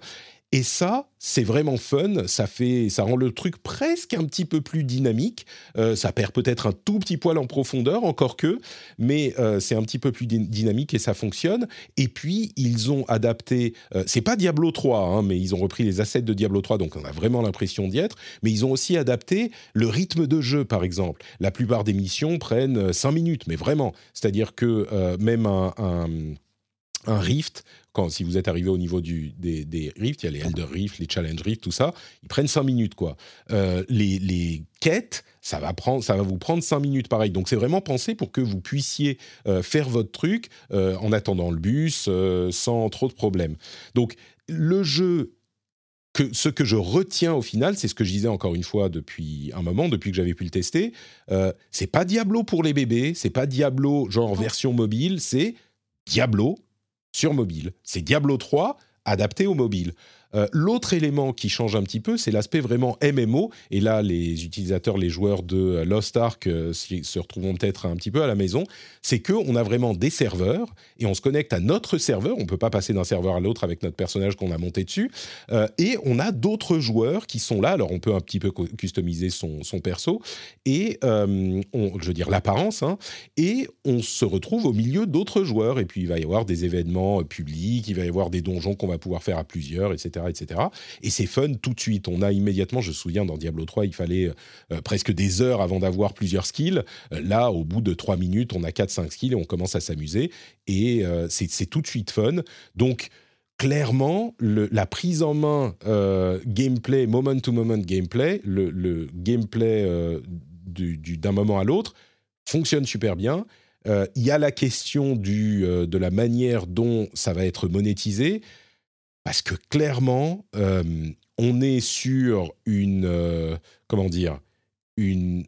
B: Et ça, c'est vraiment fun, ça, fait, ça rend le truc presque un petit peu plus dynamique, euh, ça perd peut-être un tout petit poil en profondeur, encore que, mais euh, c'est un petit peu plus dy- dynamique et ça fonctionne. Et puis, ils ont adapté, euh, c'est pas Diablo trois, hein, mais ils ont repris les assets de Diablo trois, donc on a vraiment l'impression d'y être, mais ils ont aussi adapté le rythme de jeu, par exemple. La plupart des missions prennent cinq minutes, mais vraiment, c'est-à-dire que euh, même un... un un rift, quand, si vous êtes arrivé au niveau du, des, des rifts, il y a les Elder Rift, les Challenge Rift, tout ça, ils prennent cinq minutes, quoi. Euh, les, les quêtes, ça va, prendre, ça va vous prendre cinq minutes, pareil. Donc, c'est vraiment pensé pour que vous puissiez euh, faire votre truc euh, en attendant le bus, euh, sans trop de problèmes. Donc, le jeu... Que, ce que je retiens au final, c'est ce que je disais encore une fois depuis un moment, depuis que j'avais pu le tester, euh, c'est pas Diablo pour les bébés, c'est pas Diablo genre version mobile, c'est Diablo sur mobile. C'est Diablo trois adapté au mobile. Euh, l'autre élément qui change un petit peu, c'est l'aspect vraiment M M O. Et là, les utilisateurs, les joueurs de Lost Ark euh, se retrouveront peut-être un petit peu à la maison. C'est qu'on a vraiment des serveurs et on se connecte à notre serveur. On ne peut pas passer d'un serveur à l'autre avec notre personnage qu'on a monté dessus. Euh, et on a d'autres joueurs qui sont là. Alors, on peut un petit peu customiser son, son perso. Et, euh, on, je veux dire, l'apparence. Hein, et on se retrouve au milieu d'autres joueurs. Et puis, il va y avoir des événements publics. Il va y avoir des donjons qu'on va pouvoir faire à plusieurs, et cetera et cetera. Et c'est fun tout de suite. On a immédiatement, je me souviens, dans Diablo trois, il fallait euh, presque des heures avant d'avoir plusieurs skills. Euh, là, au bout de trois minutes, on a quatre cinq skills et on commence à s'amuser. Et euh, c'est, c'est tout de suite fun. Donc, clairement, le, la prise en main euh, gameplay, moment-to-moment gameplay, le, le gameplay euh, du, du, d'un moment à l'autre fonctionne super bien. Il euh, y a la question du, euh, de la manière dont ça va être monétisé. Parce que clairement, euh, on est sur une, euh, comment dire, une,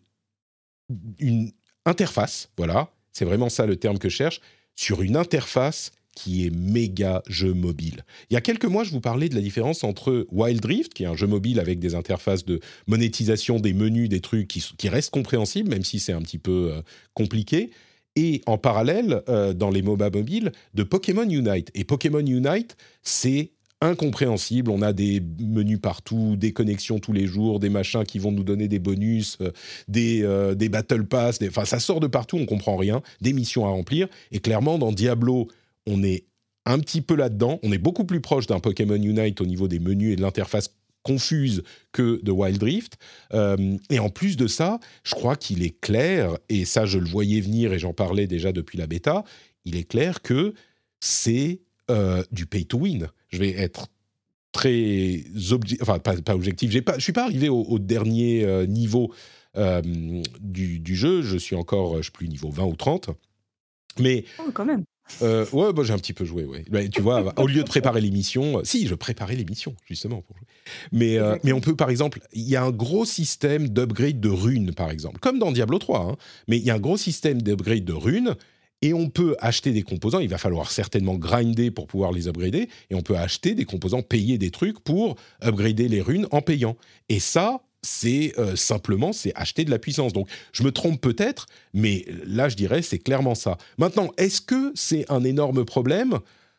B: une interface, voilà, c'est vraiment ça le terme que je cherche, sur une interface qui est méga jeu mobile. Il y a quelques mois, je vous parlais de la différence entre Wild Rift, qui est un jeu mobile avec des interfaces de monétisation, des menus, des trucs qui, qui restent compréhensibles, même si c'est un petit peu euh, compliqué, et en parallèle, euh, dans les M O B A mobiles, de Pokémon Unite. Et Pokémon Unite, c'est incompréhensible, on a des menus partout, des connexions tous les jours, des machins qui vont nous donner des bonus, euh, des, euh, des battle pass, des... enfin ça sort de partout, on comprend rien, des missions à remplir, et clairement dans Diablo, on est un petit peu là-dedans, on est beaucoup plus proche d'un Pokémon Unite au niveau des menus et de l'interface confuse que de Wild Rift, euh, et en plus de ça, je crois qu'il est clair, et ça je le voyais venir et j'en parlais déjà depuis la bêta, il est clair que c'est euh, du pay to win. Je vais être très obje- enfin pas, pas objectif. J'ai pas, je suis pas arrivé au, au dernier euh, niveau euh, du, du jeu. Je suis encore, je sais plus, niveau vingt ou trente. Mais
D: Oh, quand même.
B: euh, ouais, bah, j'ai un petit peu joué. Ouais. Bah, tu vois, au lieu de préparer l'émission, euh, si je préparais l'émission justement pour jouer. Mais euh, mais on peut par exemple, il y a un gros système d'upgrade de runes par exemple, comme dans Diablo trois. Hein, mais il y a un gros système d'upgrade de runes. Et on peut acheter des composants, il va falloir certainement grinder pour pouvoir les upgrader, et on peut acheter des composants, payer des trucs pour upgrader les runes en payant. Et ça, c'est euh, simplement, c'est acheter de la puissance. Donc, je me trompe peut-être, mais là, je dirais, c'est clairement ça. Maintenant, est-ce que c'est un énorme problème ?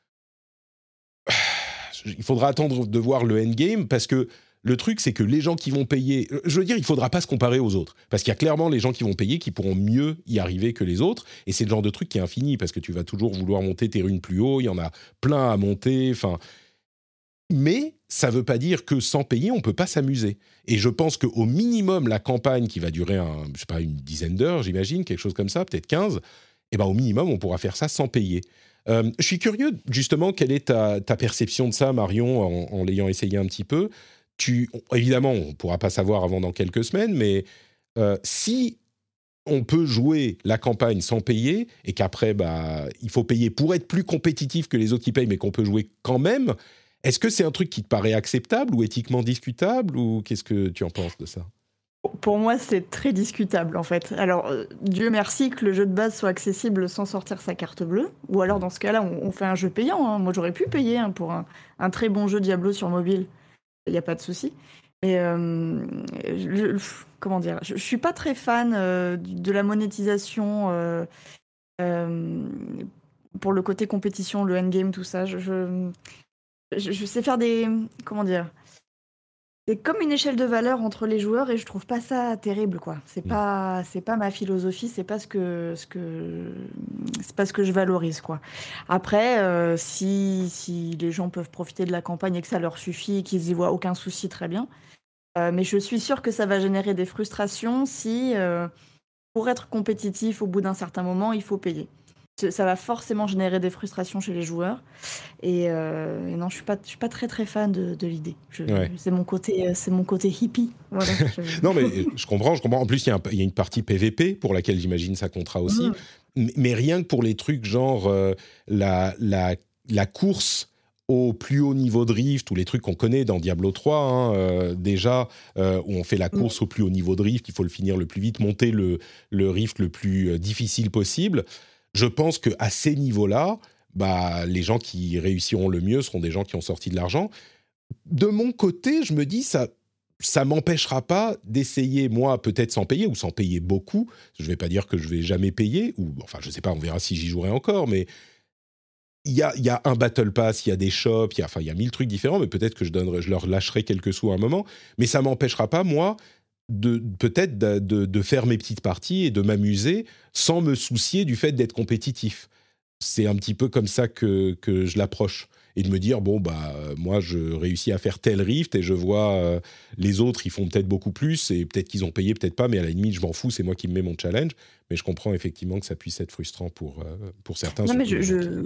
B: Il faudra attendre de voir le endgame, parce que le truc, c'est que les gens qui vont payer... Je veux dire, il ne faudra pas se comparer aux autres. Parce qu'il y a clairement les gens qui vont payer qui pourront mieux y arriver que les autres. Et c'est le genre de truc qui est infini, parce que tu vas toujours vouloir monter tes runes plus haut. Il y en a plein à monter. Enfin... Mais ça ne veut pas dire que sans payer, on ne peut pas s'amuser. Et je pense qu'au minimum, la campagne qui va durer, un, je sais pas, une dizaine d'heures, j'imagine, quelque chose comme ça, peut-être quinze, eh ben, au minimum, on pourra faire ça sans payer. Euh, je suis curieux, justement, quelle est ta, ta perception de ça, Marion, en, en l'ayant essayé un petit peu. Tu, évidemment, on ne pourra pas savoir avant dans quelques semaines, mais euh, si on peut jouer la campagne sans payer et qu'après, bah, il faut payer pour être plus compétitif que les autres qui payent, mais qu'on peut jouer quand même, est-ce que c'est un truc qui te paraît acceptable ou éthiquement discutable, ou qu'est-ce que tu en penses de ça ?
D: Pour moi, c'est très discutable, en fait. Alors, euh, Dieu merci que le jeu de base soit accessible sans sortir sa carte bleue. Ou alors, dans ce cas-là, on, on fait un jeu payant. Hein. Moi, j'aurais pu payer hein, pour un, un très bon jeu Diablo sur mobile. Il n'y a pas de souci. Mais, euh, je, comment dire, je ne suis pas très fan euh, de la monétisation euh, euh, pour le côté compétition, le endgame, tout ça. Je, je, je, je sais faire des... Comment dire? C'est comme une échelle de valeur entre les joueurs et je trouve pas ça terrible, quoi. C'est
B: Mm.
D: pas, c'est pas ma philosophie, c'est pas ce que, ce que, c'est pas ce que je valorise, quoi. Après, euh, si, si les gens peuvent profiter de la campagne et que ça leur suffit et qu'ils y voient aucun souci, très bien. Euh, mais je suis sûre que ça va générer des frustrations si, euh, pour être compétitif au bout d'un certain moment, il faut payer. Ce- Ça va forcément générer des frustrations chez les joueurs. Et, euh, et non, je suis pas, je suis pas très très fan de, de l'idée. Je-
B: Ouais.
D: C'est mon côté, euh, c'est mon côté hippie. Voilà. Je-
B: Non, mais euh, je comprends, je comprends. En plus, il y, a un- il y a une partie P V P pour laquelle j'imagine ça comptera aussi.
D: Mm.
B: M- Mais rien que pour les trucs genre euh, la, la, la course au plus haut niveau de Rift, ou les trucs qu'on connaît dans Diablo trois, hein, euh, déjà, euh, où on fait la course au plus haut niveau de Rift, il faut le finir le plus vite, monter le, le Rift le plus euh, difficile possible. Je pense qu'à ces niveaux-là, bah, les gens qui réussiront le mieux seront des gens qui ont sorti de l'argent. De mon côté, je me dis, ça ça m'empêchera pas d'essayer, moi, peut-être sans payer, ou sans payer beaucoup. Je vais pas dire que je vais jamais payer, ou enfin, je sais pas, on verra si j'y jouerai encore, mais il y a, il y a un Battle Pass, il y a des shops, il y a, enfin, il y a mille trucs différents, mais peut-être que je, donnerai, je leur lâcherai quelques sous à un moment, mais ça m'empêchera pas, moi, de, peut-être de, de, de faire mes petites parties et de m'amuser sans me soucier du fait d'être compétitif. C'est un petit peu comme ça que, que je l'approche. Et de me dire, bon, bah, euh, moi, je réussis à faire tel Rift et je vois euh, les autres, ils font peut-être beaucoup plus et peut-être qu'ils ont payé, peut-être pas, mais à la limite, je m'en fous, c'est moi qui me mets mon challenge. Mais je comprends effectivement que ça puisse être frustrant pour, euh, pour certains.
D: Non, mais
B: surtout
D: je,
B: les gens qui-
D: je-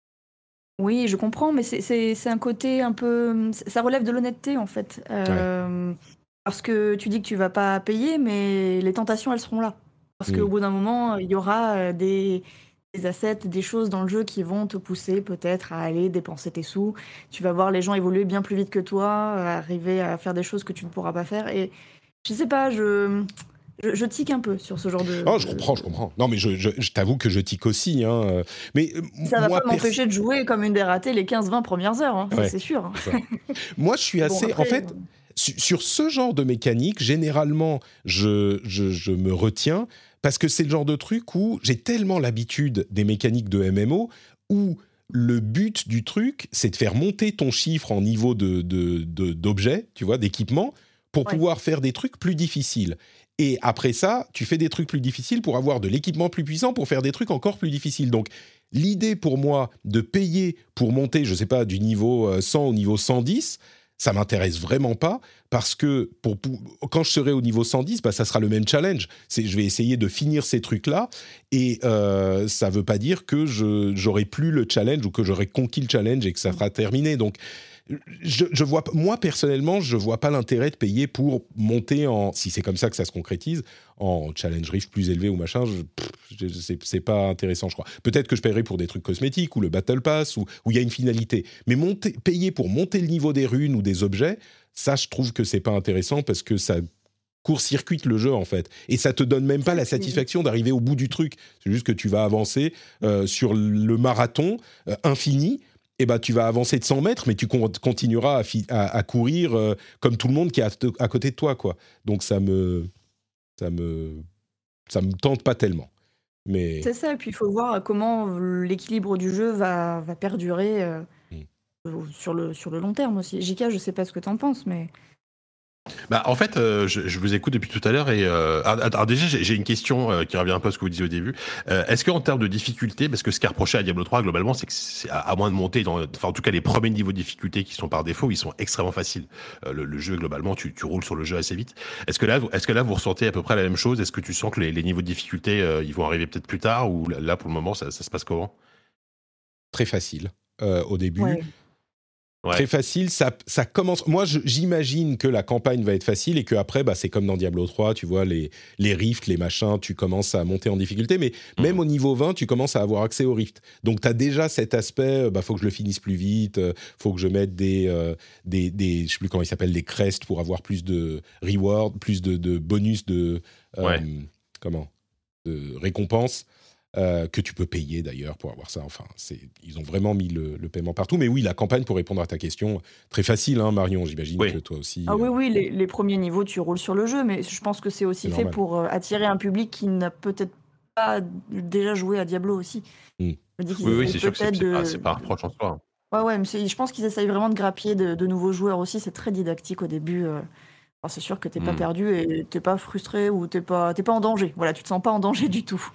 D: oui, je comprends, mais c'est c'est- c'est un côté un peu. Ça relève de l'honnêteté, en fait.
B: Ouais.
D: Euh, parce que tu dis que tu vas pas payer, mais les tentations, elles seront là. Parce
B: Mm.
D: qu'au bout d'un moment, il y aura euh, des, des assets, des choses dans le jeu qui vont te pousser peut-être à aller dépenser tes sous. Tu vas voir les gens évoluer bien plus vite que toi, euh, arriver à faire des choses que tu ne pourras pas faire. Et je sais pas, je, je, je tique un peu sur ce genre de,
B: Oh, je
D: de-
B: comprends, je comprends. Non, mais je, je, je t'avoue que je tique aussi. Hein. euh, Mais euh,
D: Ça va
B: moi,
D: pas m'empêcher de jouer comme une des ratées les quinze vingt premières heures, hein, ça
B: Ouais,
D: c'est sûr.
B: c'est ça. Moi, je suis
D: Bon,
B: assez. En
D: après,
B: fait, su- sur ce genre de mécanique, généralement, je, je, je me retiens parce que c'est le genre de truc où j'ai tellement l'habitude des mécaniques de M M O où le but du truc, c'est de faire monter ton chiffre en niveau de, de, de- d'objet, tu vois, d'équipement, pour
D: ouais.
B: pouvoir faire des trucs plus difficiles. Et après ça, tu fais des trucs plus difficiles pour avoir de l'équipement plus puissant pour faire des trucs encore plus difficiles. Donc, l'idée pour moi de payer pour monter, je ne sais pas, du niveau euh, cent au niveau cent dix, ça m'intéresse vraiment pas parce que pour, pour- quand je serai au niveau cent dix, bah, ça sera le même challenge. C'est, je vais essayer de finir ces trucs-là et euh, ça veut pas dire que je, j'aurai plus le challenge ou que j'aurai conquis le challenge et que ça sera terminé. Donc, je, je vois, moi personnellement, je vois pas l'intérêt de payer pour monter en, si c'est comme ça que ça se concrétise, en challenge rift plus élevé ou machin. Je, pff, je- c'est, c'est pas intéressant, je crois. Peut-être que je paierai pour des trucs cosmétiques ou le battle pass ou où il y a une finalité. Mais monter, payer pour monter le niveau des runes ou des objets, ça, je trouve que c'est pas intéressant parce que ça court-circuite le jeu en fait et ça te donne même pas la satisfaction d'arriver au bout du truc. C'est juste que tu vas avancer euh, sur le marathon euh, infini. Eh ben, tu vas avancer de cent mètres, mais tu con- continueras à, fi- à- à courir euh, comme tout le monde qui est à, te- à côté de toi, quoi. Donc ça me, ça me, ça me tente pas tellement. Mais
D: C'est ça, et puis il faut voir comment l'équilibre du jeu va, va perdurer euh,
B: Mm.
D: sur le, sur le long terme aussi. J K, je sais pas ce que t'en penses, mais...
C: Bah, en fait, euh, je, je vous écoute depuis tout à l'heure et euh, alors, alors déjà j'ai j'ai une question euh, qui revient un peu à ce que vous disiez au début. Euh, Est-ce qu'en termes de difficulté, parce que ce qui est reproché à Diablo trois globalement, c'est que c'est à, à moins de monter, dans, enfin en tout cas les premiers niveaux de difficulté qui sont par défaut, ils sont extrêmement faciles. Euh, le, le jeu globalement, tu, tu roules sur le jeu assez vite. Est-ce que là, vous- est-ce que là vous ressentez à peu près la même chose? Est-ce que tu sens que les, les niveaux de difficulté, euh, ils vont arriver peut-être plus tard ou là, là, pour le moment ça, ça se passe comment?
B: très facile euh, au début.
D: Ouais.
B: Très
C: Ouais.
B: facile, ça, ça commence. Moi, je- j'imagine que la campagne va être facile et qu'après, bah, c'est comme dans Diablo trois, tu vois, les, les rifts, les machins, tu commences à monter en difficulté. Mais même
C: Mhm.
B: au niveau vingt, tu commences à avoir accès aux rifts. Donc, tu as déjà cet aspect, bah, faut que je le finisse plus vite, euh, faut que je mette des, euh, des, des, je sais plus comment ils s'appellent, des crests pour avoir plus de reward, plus de, de bonus de, euh,
C: Ouais.
B: comment, de récompenses. Euh, que tu peux payer d'ailleurs pour avoir ça. Enfin, c'est, ils ont vraiment mis le, le paiement partout. Mais oui, la campagne, pour répondre à ta question, très facile, hein, Marion. J'imagine
C: Oui.
B: que toi aussi.
D: Ah oui,
B: euh,
D: oui, les, les premiers niveaux, tu roules sur le jeu, mais je pense que c'est aussi
B: C'est
D: fait
B: normal.
D: pour euh, attirer un public qui n'a peut-être pas déjà joué à Diablo aussi.
B: Mm.
D: Je me dis qu'ils
C: Oui, oui,
D: essayent
C: c'est sûr que c'est
D: peut-être
C: c'est pas,
D: de...
C: c'est pas un reproche en soi.
D: Ouais, ouais, mais c'est- je pense qu'ils essayent vraiment de grappiller de, de nouveaux joueurs aussi. C'est très didactique au début. euh. Enfin, c'est sûr que t'es pas
C: Hmm.
D: perdu et t'es pas frustré ou t'es pas, t'es pas en danger. Voilà, tu te sens pas en danger du tout.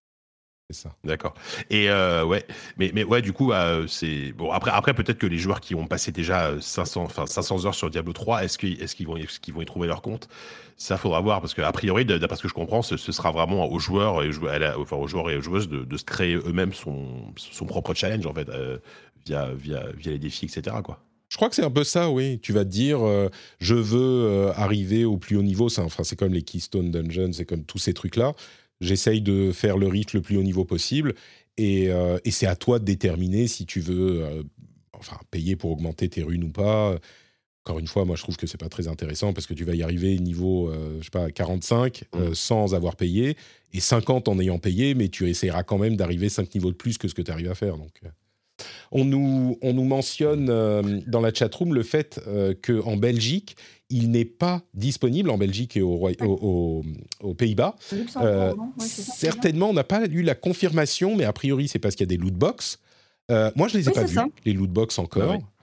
B: C'est ça.
C: D'accord. Et euh, ouais, mais mais ouais, du coup, bah, euh, c'est bon. Après, après, peut-être que les joueurs qui ont passé déjà euh, cinq cents, enfin cinq cents heures sur Diablo trois, est-ce qu'ils est-ce qu'ils vont, est-ce qu'ils vont y trouver leur compte? Ça, faudra voir parce que a priori, d- d'après ce que je comprends, ce, ce sera vraiment aux joueurs et aux, jou- à la- enfin, aux joueurs et aux joueuses de, de se créer eux-mêmes son son propre challenge en fait, euh, via via via les défis, et cetera quoi.
B: Je crois que c'est un peu ça, oui. Tu vas te dire, euh, je veux euh, arriver au plus haut niveau. C'est, enfin, c'est comme les Keystone Dungeons, c'est comme tous ces trucs-là. J'essaye de faire le rythme le plus haut niveau possible. Et, euh, et c'est à toi de déterminer si tu veux euh, enfin, payer pour augmenter tes runes ou pas. Encore une fois, moi, je trouve que c'est pas très intéressant parce que tu vas y arriver niveau, euh, je sais pas, quarante-cinq euh, sans avoir payé et cinquante en ayant payé, mais tu essaieras quand même d'arriver cinq niveaux de plus que ce que tu arrives à faire. Donc, euh. on, nous, on nous mentionne euh, dans la chatroom le fait euh, qu'en Belgique, il n'est pas disponible, en Belgique et au Roi- au- au- aux Pays-Bas.
D: Le Luxembourg,
B: Euh,
D: non? Ouais, c'est ça, c'est bien.
B: certainement, on n'a pas eu la confirmation, mais a priori, c'est parce qu'il y a des loot box. Euh, moi, je les ai
D: Oui,
B: pas
D: c'est
B: vus,
D: ça.
B: les loot box encore.
C: Ah oui.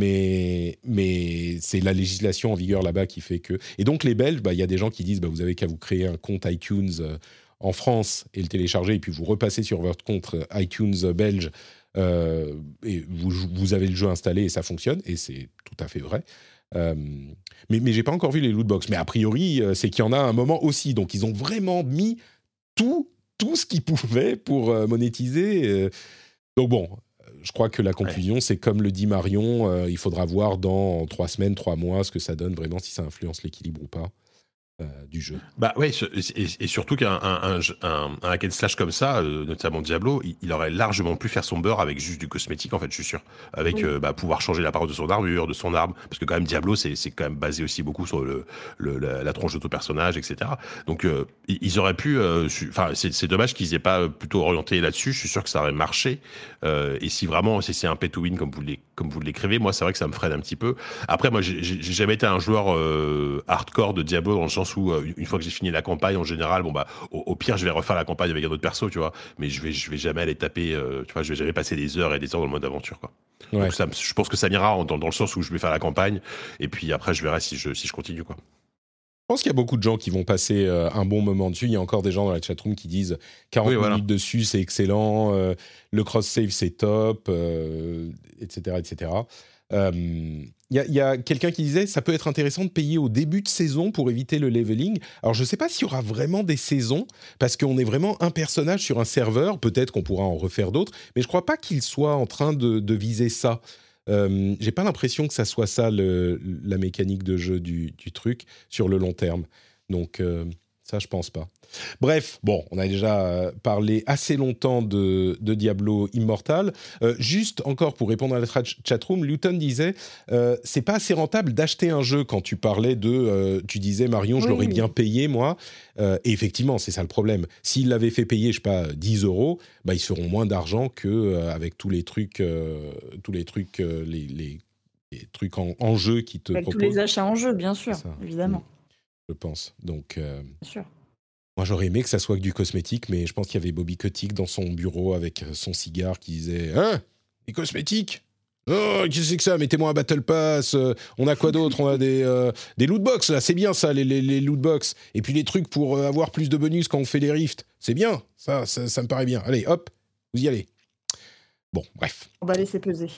B: Mais, mais c'est la législation en vigueur là-bas qui fait que... Et donc les Belges, bah, il y a des gens qui disent, bah, vous avez qu'à vous créer un compte iTunes euh, en France et le télécharger, et puis vous repassez sur votre compte euh, iTunes euh, belge, euh, et vous, vous avez le jeu installé et ça fonctionne, et c'est tout à fait vrai. Euh, mais mais j'ai pas encore vu les lootbox. Mais a priori, euh, c'est qu'il y en a un moment aussi. Donc ils ont vraiment mis tout, tout ce qu'ils pouvaient pour euh, monétiser. euh. Donc bon, je crois que la conclusion, c'est comme le dit Marion, euh, il faudra voir dans trois semaines, trois mois, ce que ça donne vraiment, si ça influence l'équilibre ou pas euh, du jeu.
C: Bah ouais, ce- et, et surtout qu'un un, un, jeu- un, un hack and slash comme ça, euh, notamment Diablo, il, il aurait largement pu faire son beurre avec juste du cosmétique, en fait, je suis sûr. Avec
D: Oui.
C: euh, bah, pouvoir changer l'apparence de son armure, de son arme, parce que quand même Diablo, c'est c'est quand même basé aussi beaucoup sur le, le, la, la tronche de ton personnage, et cetera. Donc euh, ils ils auraient pu, euh, su- enfin c'est c'est dommage qu'ils aient pas plutôt orienté là-dessus. Je suis sûr que ça aurait marché. Euh, et si vraiment si c'est un pay to win comme vous l'é- comme vous l'écrivez, moi c'est vrai que ça me freine un petit peu. Après, moi j'ai j'ai- j'ai jamais été un joueur euh, hardcore de Diablo dans le sens où euh, une fois que j'ai fini la campagne, en général, bon bah au, au pire je vais refaire la campagne avec un autre perso, tu vois. Mais je vais je vais jamais aller taper, euh, tu vois, je vais jamais passer des heures et des heures dans le mode aventure, quoi.
B: Ouais.
C: Donc ça, me- je pense que ça m'ira en- dans, dans le sens où je vais faire la campagne et puis après je verrai si je si je continue, quoi.
B: Je pense qu'il y a beaucoup de gens qui vont passer euh, un bon moment dessus. Il y a encore des gens dans la chatroom qui disent quarante
C: Oui, voilà.
B: minutes dessus, c'est excellent, euh, le cross-save, c'est top, euh, et cetera, et cetera. Euh, Il y a, il y a quelqu'un qui disait ça peut être intéressant de payer au début de saison pour éviter le leveling. Alors, je ne sais pas s'il y aura vraiment des saisons, parce qu'on est vraiment un personnage sur un serveur. Peut-être qu'on pourra en refaire d'autres, mais je ne crois pas qu'il soit en train de, de viser ça. Euh, j'ai pas l'impression que ça soit ça le, la mécanique de jeu du, du truc sur le long terme. Donc euh, ça, je pense pas. Bref, bon, on a déjà euh, parlé assez longtemps de, de Diablo Immortal. Euh, juste encore pour répondre à la tra- chatroom, Luton disait euh, c'est pas assez rentable d'acheter un jeu quand tu parlais de. Euh, tu disais Marion, je
D: Oui.
B: l'aurais bien payé moi. Euh, et effectivement, c'est ça le problème. S'ils l'avaient fait payer, je sais pas, dix euros, bah, ils se feront moins d'argent que euh, avec tous les trucs, euh, tous les trucs, euh, les, les, les trucs en, en jeu qui te
D: Avec tous
B: proposent.
D: les achats en jeu, bien sûr,
B: C'est ça.
D: évidemment.
B: Mm, je pense. Donc. Euh,
D: Bien sûr.
B: Moi, j'aurais aimé que ça soit que du cosmétique, mais je pense qu'il y avait Bobby Kotick dans son bureau avec son cigare qui disait « Hein, des cosmétiques ? Oh, qu'est-ce que c'est que ça ? Mettez-moi un Battle Pass. euh, on a quoi d'autre ? On a des, euh, des loot box, là. C'est bien, ça, les, les, les loot box. Et puis les trucs pour euh, avoir plus de bonus quand on fait les rifts. C'est bien. Ça, ça, ça me paraît bien. Allez, hop, vous y allez. » Bon, bref.
D: On va laisser peser.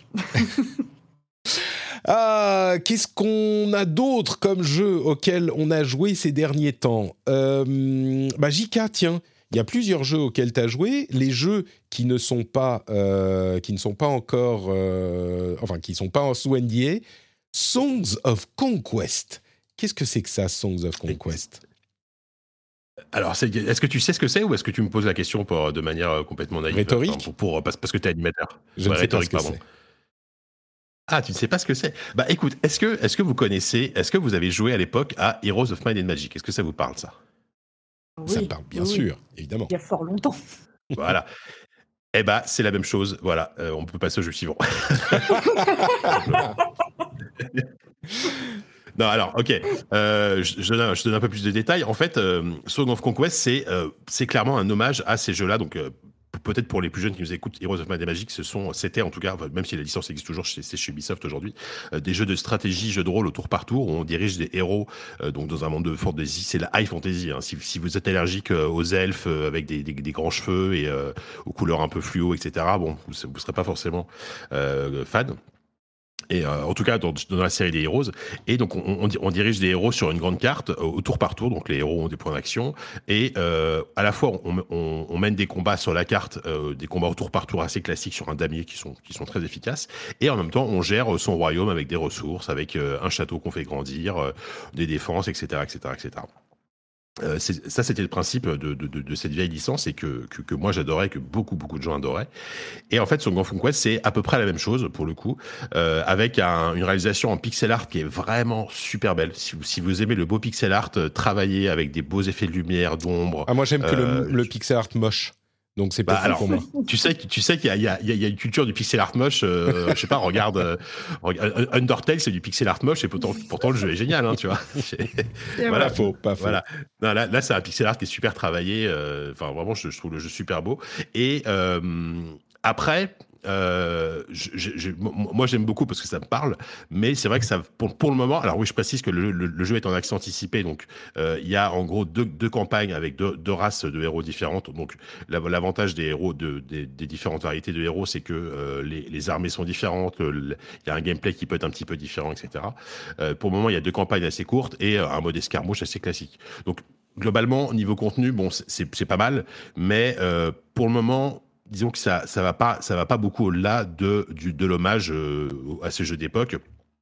B: Ah, qu'est-ce qu'on a d'autre comme jeu auquel on a joué ces derniers temps ? euh, bah, J K, tiens, il y a plusieurs jeux auxquels tu as joué. Les jeux qui ne sont pas, euh, qui ne sont pas encore... Euh, enfin, qui ne sont pas sous N D A. Songs of Conquest. Qu'est-ce que c'est que ça, Songs of Conquest ?
C: Alors, c'est- est-ce que tu sais ce que c'est ou est-ce que tu me poses la question pour, de manière euh, complètement naïve,
B: Rhétorique ?
C: enfin, pour, pour- parce, parce que tu es animateur.
B: Je
C: Ouais,
B: ne sais pas ce
C: rhétorique,
B: que
C: pardon.
B: c'est.
C: Ah, tu ne sais pas ce que c'est. Bah écoute, est-ce que, est-ce que vous connaissez, est-ce que vous avez joué à l'époque à Heroes of Might and Magic ? Est-ce que ça vous parle, ça ?
B: Ça
D: Oui,
B: me parle, bien
D: oui, oui.
B: sûr, évidemment.
D: Il y a fort longtemps.
C: Voilà. Eh bah, c'est la même chose. Voilà, Euh, on peut passer au jeu suivant. Non, alors, ok. Euh, je, je, donne, je donne un peu plus de détails. En fait, euh, Song of Conquest, c'est, euh, c'est clairement un hommage à ces jeux-là. Donc, euh, peut-être pour les plus jeunes qui nous écoutent, Heroes of Might and Magic, ce sont, c'était en tout cas, même si la licence existe toujours, c'est chez Ubisoft aujourd'hui, euh, des jeux de stratégie, jeux de rôle au tour par tour, où on dirige des héros euh, donc dans un monde de fantasy, c'est la high fantasy. Hein. Si, si vous êtes allergique euh, aux elfes euh, avec des, des, des grands cheveux et euh, aux couleurs un peu fluo, et cetera, bon, vous ne serez pas forcément euh, fan. Et euh, en tout cas dans, dans la série des Heroes, et donc on, on, on dirige des héros sur une grande carte euh, au tour par tour, donc les héros ont des points d'action, et euh, à la fois on, on, on mène des combats sur la carte, euh, des combats au tour par tour assez classiques sur un damier qui sont, qui sont très efficaces, et en même temps on gère son royaume avec des ressources, avec euh, un château qu'on fait grandir, euh, des défenses, et cetera, et cetera, et cetera. Euh, ça, c'était le principe de, de, de, de cette vieille licence et que, que, que moi j'adorais, que beaucoup, beaucoup de gens adoraient. Et en fait, Song of Conquest, c'est à peu près la même chose, pour le coup, euh, avec un, une réalisation en pixel art qui est vraiment super belle. Si vous, si vous aimez le beau pixel art, euh, travailler avec des beaux effets de lumière, d'ombre...
B: Ah, moi, j'aime que
C: euh,
B: le, le pixel art moche. Donc c'est pas
C: bah alors,
B: pour moi.
C: Tu sais, tu sais qu'il y a, il y a, il y a une culture du pixel art moche. Euh, je sais pas, regarde, euh, regarde Undertale, c'est du pixel art moche et pourtant, pourtant le jeu est génial, hein, tu vois.
B: Voilà, pas faux, pas faux.
C: Voilà. Non, là, là, c'est un pixel art qui est super travaillé. Enfin, euh, vraiment, je, je trouve le jeu super beau. Et euh, après. Euh, je, je, je, moi j'aime beaucoup parce que ça me parle, mais c'est vrai que ça, pour, pour le moment, alors oui, je précise que le, le, le jeu est en accès anticipé, donc euh, il y a en gros deux, deux campagnes avec deux, deux races de héros différentes. Donc l'avantage des héros, de, des, des différentes variétés de héros, c'est que euh, les, les armées sont différentes, il y a un gameplay qui peut être un petit peu différent, et cetera. Euh, pour le moment, il y a deux campagnes assez courtes et un mode escarmouche assez classique. Donc globalement, niveau contenu, bon, c'est, c'est pas mal, mais euh, pour le moment, disons que ça ça va pas ça va pas beaucoup au-delà de du de l'hommage euh, à ce jeu d'époque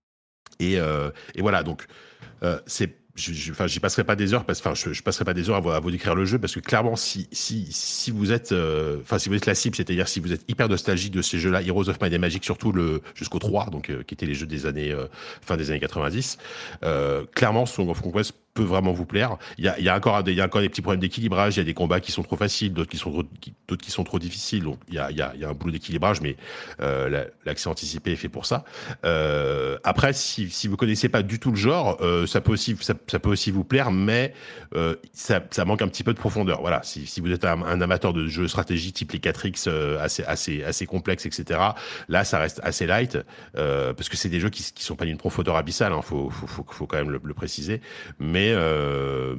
C: et euh, et voilà donc euh, c'est je, je, enfin, j'y passerai pas des heures parce, enfin, je, je passerai pas des heures à vous, à vous décrire le jeu parce que clairement, si, si, si vous êtes, euh, enfin, si vous êtes la cible, c'est-à-dire si vous êtes hyper nostalgique de ces jeux-là, Heroes of Might and Magic, surtout le, jusqu'au trois, donc, euh, qui étaient les jeux des années, euh, fin des années quatre-vingt-dix, euh, clairement, Song of Conquest peut vraiment vous plaire. Il y a, il y a encore des, il y a encore des petits problèmes d'équilibrage. Il y a des combats qui sont trop faciles, d'autres qui sont trop, qui, d'autres qui sont trop difficiles. Donc, il y a, il y a, il y a un boulot d'équilibrage, mais, euh, la, l'accès anticipé est fait pour ça. Euh, après, si, si vous connaissez pas du tout le genre, euh, ça peut aussi, ça, ça peut aussi vous plaire, mais euh, ça, ça manque un petit peu de profondeur. Voilà, si, si vous êtes un, un amateur de jeux stratégie type les quatre X euh, assez, assez, assez complexes, et cetera. Là, ça reste assez light euh, parce que c'est des jeux qui, qui sont pas d'une profondeur abyssale. Hein, faut, faut, faut, faut quand même le, le préciser. Mais, euh,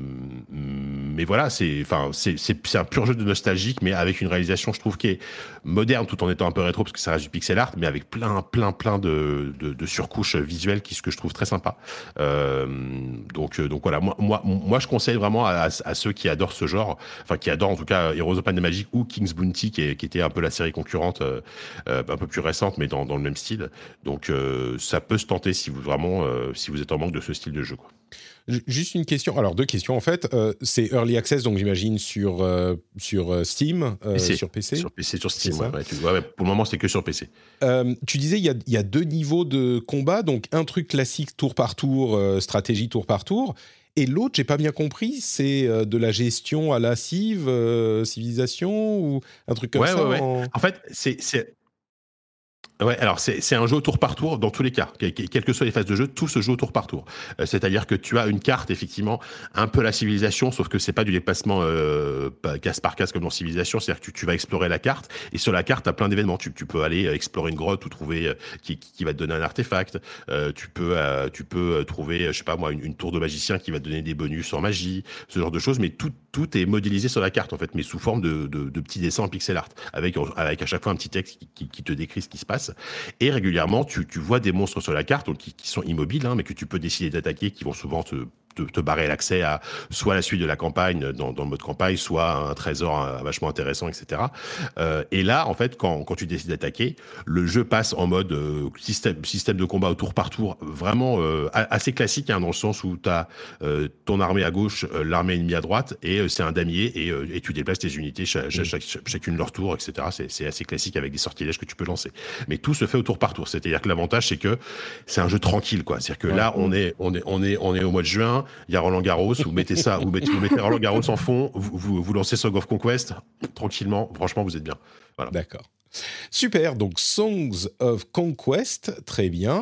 C: mais voilà, c'est, enfin, c'est, c'est, c'est un pur jeu de nostalgique, mais avec une réalisation, je trouve, qui est moderne tout en étant un peu rétro parce que ça reste du pixel art, mais avec plein, plein, plein de, de, de surcouches visuelles qui, ce que je trouve très sympa. Euh, donc, donc voilà, moi, moi, moi, je conseille vraiment à, à ceux qui adorent ce genre, enfin qui adorent en tout cas Heroes of Might and Magic ou King's Bounty, qui, est, qui était un peu la série concurrente, euh, un peu plus récente, mais dans, dans le même style. Donc, euh, ça peut se tenter si vous vraiment, euh, si vous êtes en manque de ce style de jeu, quoi.
B: Juste une question, alors deux questions en fait. Euh, c'est Early Access, donc j'imagine sur, euh, sur Steam, euh,
C: P C.
B: sur P C.
C: Sur P C, sur Steam, ouais, ouais, tu, ouais, ouais, pour le moment, c'est que sur P C.
B: Euh, tu disais, il y a, y a deux niveaux de combat, donc un truc classique tour par tour, euh, stratégie tour par tour, et l'autre, j'ai pas bien compris, c'est euh, de la gestion à la Civ, euh, civilisation, ou un truc comme
C: ouais,
B: ça
C: ouais, ouais.
B: en...
C: en fait, c'est... c'est... Ouais, alors c'est, c'est un jeu au tour par tour dans tous les cas. Quelles que soient les phases de jeu, tout se joue au tour par tour. Euh, c'est-à-dire que tu as une carte, effectivement, un peu la civilisation, sauf que c'est pas du déplacement euh, case par case comme dans Civilisation. C'est-à-dire que tu, tu vas explorer la carte, et sur la carte, tu as plein d'événements. Tu, tu peux aller explorer une grotte ou trouver, euh, qui, qui va te donner un artefact. Euh, tu peux, euh, tu peux trouver, je sais pas moi, une, une tour de magicien qui va te donner des bonus en magie, ce genre de choses. Mais tout, tout est modélisé sur la carte, en fait, mais sous forme de, de, de petits dessins en pixel art, avec, avec à chaque fois un petit texte qui, qui, qui te décrit ce qui se passe. Et régulièrement, tu, tu vois des monstres sur la carte donc qui, qui sont immobiles, hein, mais que tu peux décider d'attaquer, qui vont souvent te, te, te barrer l'accès à soit la suite de la campagne dans, dans le mode campagne, soit un trésor euh, vachement intéressant, et cetera. Euh, et là, en fait, quand, quand tu décides d'attaquer, le jeu passe en mode euh, système, système de combat au tour par tour, vraiment euh, assez classique, hein, dans le sens où tu as euh, ton armée à gauche, euh, l'armée ennemie à droite, et euh, c'est un damier, et, euh, et tu déplaces tes unités, chaque, chaque, chaque, chacune leur tour, et cetera. C'est, c'est assez classique avec des sortilèges que tu peux lancer. Mais tout se fait au tour par tour. C'est-à-dire que l'avantage, c'est que c'est un jeu tranquille, quoi. C'est-à-dire que ouais. là, on est, on est, on est, on est au mois de juin. Il y a Roland Garros. Vous mettez ça, vous mettez, vous mettez Roland Garros en fond. Vous, vous, vous lancez Song of Conquest tranquillement. Franchement, vous êtes bien. Voilà.
B: D'accord. Super. Donc Songs of Conquest, très bien.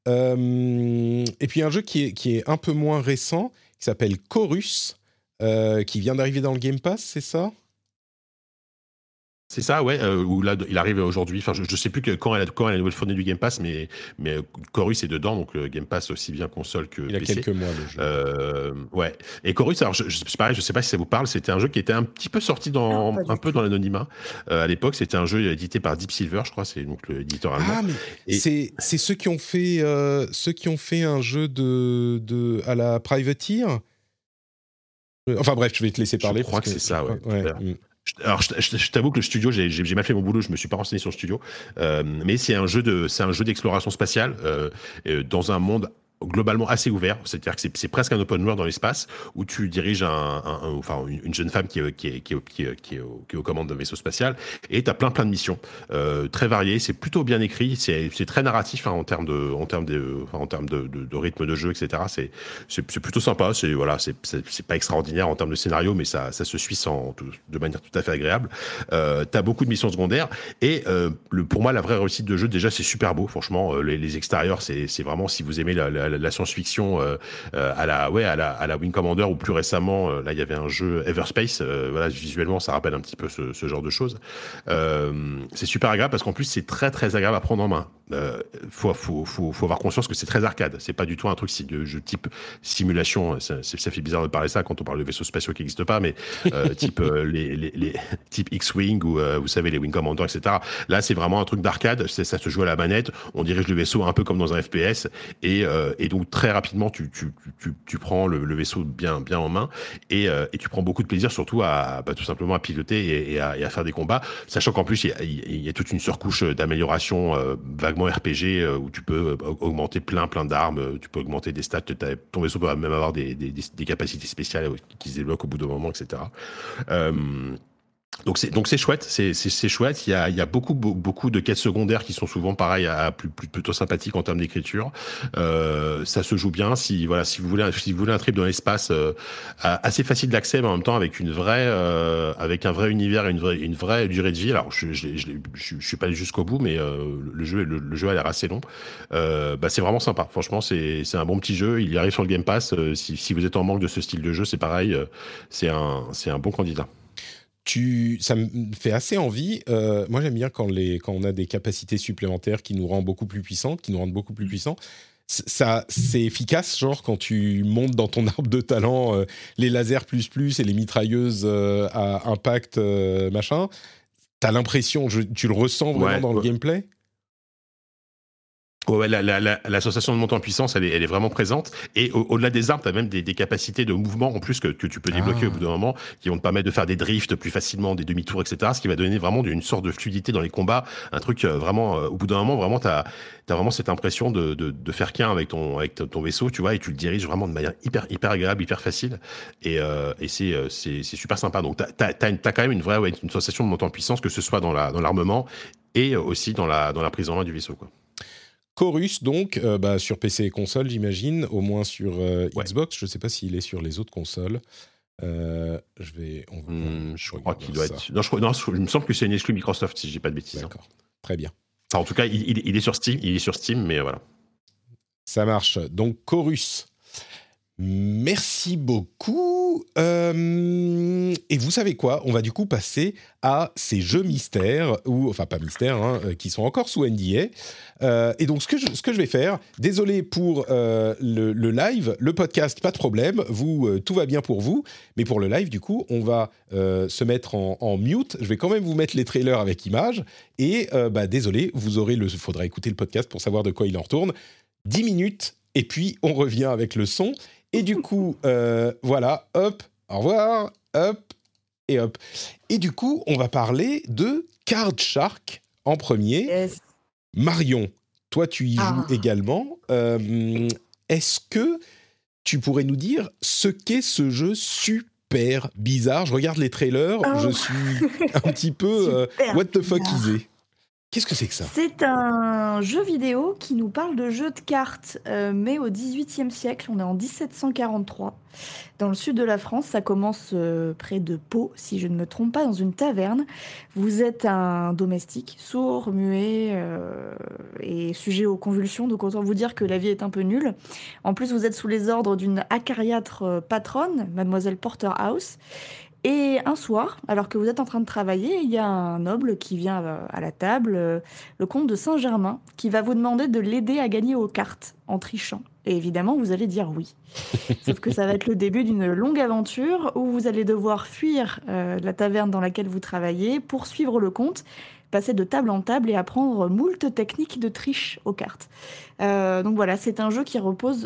B: Euh, et puis un jeu qui est qui est un peu moins récent, qui s'appelle Chorus, euh, qui vient d'arriver dans le Game Pass, c'est ça ?
C: C'est ça, ouais, euh, où là, il arrive aujourd'hui, enfin, je, je sais plus que, quand, elle a, quand elle a la nouvelle fournée du Game Pass, mais, mais Chorus est dedans, donc le Game Pass aussi bien console que
B: Il a
C: P C.
B: quelques mois, le jeu.
C: Euh, ouais. Et Chorus, alors, je, je, c'est pareil, je sais pas si ça vous parle, c'était un jeu qui était un petit peu sorti dans,
D: Non,
C: un peu dans l'anonymat. Euh, à l'époque, c'était un jeu édité par Deep Silver, je crois, c'est donc l'éditeur allemand.
B: Ah, mais
C: Et...
B: c'est, c'est ceux qui ont fait, euh, ceux qui ont fait un jeu de, de, à la Privateer. Enfin bref, je vais te laisser parler.
C: Je crois que, que c'est ça, ouais.
B: ouais.
C: ouais. Alors, je, je, je t'avoue que le studio, j'ai, j'ai mal fait mon boulot, je me suis pas renseigné sur le studio, euh, mais c'est un jeu de, c'est un jeu d'exploration spatiale euh, euh, dans un monde globalement assez ouvert, c'est-à-dire que c'est, c'est presque un open world dans l'espace où tu diriges un, un, un, enfin une jeune femme qui est, qui est, qui est, qui est, qui est, au, qui est aux commandes d'un vaisseau spatial et tu as plein plein de missions euh, très variées, c'est plutôt bien écrit, c'est, c'est très narratif hein, en termes de, en termes de, enfin, en termes de, de, de rythme de jeu, et cetera. C'est, c'est, c'est plutôt sympa, c'est voilà, c'est, c'est, c'est pas extraordinaire en termes de scénario, mais ça, ça se suit sans, de manière tout à fait agréable. Euh, tu as beaucoup de missions secondaires et euh, le, pour moi la vraie réussite de jeu déjà c'est super beau, franchement les, les extérieurs c'est, c'est vraiment si vous aimez la, la la science-fiction euh, euh, à la ouais à la à la Wing Commander ou plus récemment euh, là il y avait un jeu Everspace euh, voilà visuellement ça rappelle un petit peu ce, ce genre de choses euh, c'est super agréable parce qu'en plus c'est très très agréable à prendre en main euh, faut, faut faut faut avoir conscience que c'est très arcade c'est pas du tout un truc de jeu type simulation ça, ça fait bizarre de parler ça quand on parle de vaisseaux spatiaux qui n'existent pas mais euh, type euh, les, les, les type X-Wing ou euh, vous savez les Wing Commander etc là c'est vraiment un truc d'arcade c'est, ça se joue à la manette on dirige le vaisseau un peu comme dans un F P S et euh, et donc très rapidement, tu, tu, tu, tu prends le, le vaisseau bien, bien en main et, euh, et tu prends beaucoup de plaisir surtout à bah, tout simplement à piloter et, et, à, et à faire des combats, sachant qu'en plus il y a, il y a toute une surcouche d'amélioration euh, vaguement R P G euh, où tu peux augmenter plein plein d'armes, tu peux augmenter des stats, ton vaisseau peut même avoir des, des, des, des capacités spéciales qui se débloquent au bout d'un moment, et cetera. Euh, Donc c'est donc c'est chouette, c'est c'est c'est chouette. Il y a il y a beaucoup beaucoup de quêtes secondaires qui sont souvent pareil à plus, plus plutôt sympathiques en termes d'écriture. Euh, ça se joue bien. Si voilà si vous voulez si vous voulez un trip dans l'espace euh, assez facile d'accès, mais en même temps avec une vraie euh, avec un vrai univers et une vraie une vraie durée de vie. Alors je je je, je, je suis pas allé jusqu'au bout, mais euh, le jeu le, le jeu a l'air assez long. Euh, bah c'est vraiment sympa. Franchement c'est c'est un bon petit jeu. Il y arrive sur le Game Pass. Euh, si si vous êtes en manque de ce style de jeu, c'est pareil. Euh, c'est un c'est un bon candidat.
B: Tu, ça me fait assez envie. Euh, moi, j'aime bien quand, les, quand on a des capacités supplémentaires qui nous rendent beaucoup plus puissants, qui nous rendent beaucoup plus puissants. Ça, c'est efficace, genre quand tu montes dans ton arbre de talent euh, les lasers plus plus et les mitrailleuses euh, à impact euh, machin. T'as l'impression, je, tu le ressens vraiment
C: ouais,
B: dans
C: ouais.
B: le gameplay ?
C: Ouais, la, la, la, la sensation de montée en puissance, elle est, elle est vraiment présente. Et au, au-delà des armes, tu as même des, des capacités de mouvement en plus que, que tu peux débloquer
B: ah.
C: au bout d'un moment, qui vont te permettre de faire des drifts plus facilement, des demi-tours, et cetera. Ce qui va donner vraiment une sorte de fluidité dans les combats. Un truc vraiment, euh, au bout d'un moment, vraiment, tu as vraiment cette impression de, de, de faire qu'un avec ton, avec ton vaisseau, tu vois, et tu le diriges vraiment de manière hyper, hyper agréable, hyper facile. Et, euh, et c'est, c'est, c'est super sympa. Donc, tu as quand même une vraie ouais, une sensation de montée en puissance, que ce soit dans, la, dans l'armement et aussi dans la, dans la prise en main du vaisseau, quoi.
B: Chorus, donc, euh, bah, sur P C et console, j'imagine, au moins sur euh,
C: ouais.
B: Xbox. Je ne sais pas s'il est sur les autres consoles. Euh, je vais. On va,
C: mmh, je crois qu'il doit ça. être. Non, je, non, je, il me semble que c'est une exclu Microsoft, si je dis pas de bêtises.
B: D'accord, hein. Très bien.
C: Enfin, en tout cas, il, il, il est sur Steam, il est sur Steam, mais voilà.
B: Ça marche. Donc, Chorus. Merci beaucoup. Euh, et vous savez quoi ? On va du coup passer à ces jeux mystères, ou enfin pas mystères, hein, qui sont encore sous N D A. Euh, et donc ce que, je, ce que je vais faire, désolé pour euh, le, le live, le podcast, pas de problème, vous, euh, tout va bien pour vous, mais pour le live du coup, on va euh, se mettre en, en mute. Je vais quand même vous mettre les trailers avec images, et euh, bah, désolé, vous aurez le, faudra écouter le podcast pour savoir de quoi il en retourne. dix minutes, et puis on revient avec le son. Et du coup, euh, voilà, hop, au revoir, hop, et hop. Et du coup, on va parler de Card Shark en premier.
D: Yes.
B: Marion, toi, tu y
D: ah.
B: joues également. Euh, est-ce que tu pourrais nous dire ce qu'est ce jeu super bizarre ? Je regarde les trailers, oh. je suis un petit peu euh, what the fuck is it ? Qu'est-ce que c'est que ça ?
D: C'est un jeu vidéo qui nous parle de jeux de cartes, euh, mais au dix-huitième siècle, on est en dix-sept cent quarante-trois. Dans le sud de la France, ça commence euh, près de Pau, si je ne me trompe pas, dans une taverne. Vous êtes un domestique, sourd, muet euh, et sujet aux convulsions, donc autant vous dire que la vie est un peu nulle. En plus, vous êtes sous les ordres d'une acariâtre patronne, Mademoiselle Porterhouse. Et un soir, alors que vous êtes en train de travailler, il y a un noble qui vient euh, à la table, euh, le comte de Saint-Germain, qui va vous demander de l'aider à gagner aux cartes en trichant. Et évidemment, vous allez dire oui. Sauf que ça va être le début d'une longue aventure où vous allez devoir fuir euh, la taverne dans laquelle vous travaillez, poursuivre le comte, passer de table en table et apprendre moult techniques de triche aux cartes. Euh, donc voilà, c'est un jeu qui repose...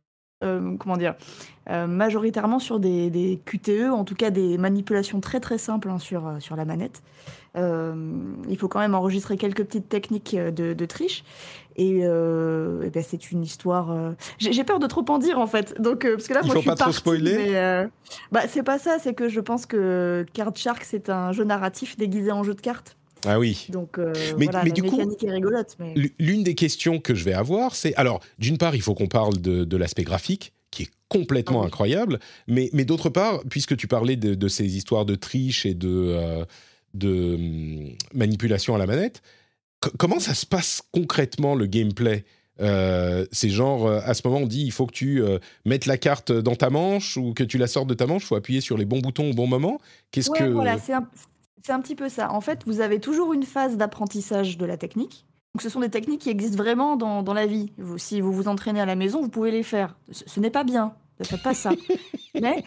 D: Euh, comment dire, euh, majoritairement sur des, des Q T E, en tout cas des manipulations très très simples hein, sur, euh, sur la manette. Euh, il faut quand même enregistrer quelques petites techniques de, de triche. Et, euh, et ben c'est une histoire. Euh... J'ai, j'ai peur de trop en dire en fait. Donc, euh, parce que là,
B: Il
D: moi,
B: faut
D: je suis
B: pas trop
D: partie,
B: spoiler.
D: mais, euh, bah, c'est pas ça, c'est que je pense que Card Shark, c'est un jeu narratif déguisé en jeu de cartes.
B: Ah oui.
D: Donc euh,
B: Mais-
D: voilà,
B: mais
D: la
B: du coup,
D: mécanique est rigolote. Mais...
B: L- L'une des questions que je vais avoir, c'est... Alors, d'une part, il faut qu'on parle de, de l'aspect graphique, qui est complètement
D: Ah oui.
B: incroyable, mais, mais d'autre part, puisque tu parlais de, de ces histoires de triche et de, euh, de hum, manipulation à la manette, c- comment ça se passe concrètement, le gameplay ? Euh, c'est genre, euh, à ce moment, on dit, il faut que tu euh, mettes la carte dans ta manche ou que tu la sortes de ta manche, il faut appuyer sur les bons boutons au bon moment. Qu'est-ce
D: Ouais,
B: que...
D: voilà, c'est un, c'est un petit peu ça. En fait, vous avez toujours une phase d'apprentissage de la technique. Donc, ce sont des techniques qui existent vraiment dans, dans la vie. Vous- si vous vous entraînez à la maison, vous pouvez les faire. Ce, ce n'est pas bien, ne faites pas ça. Mais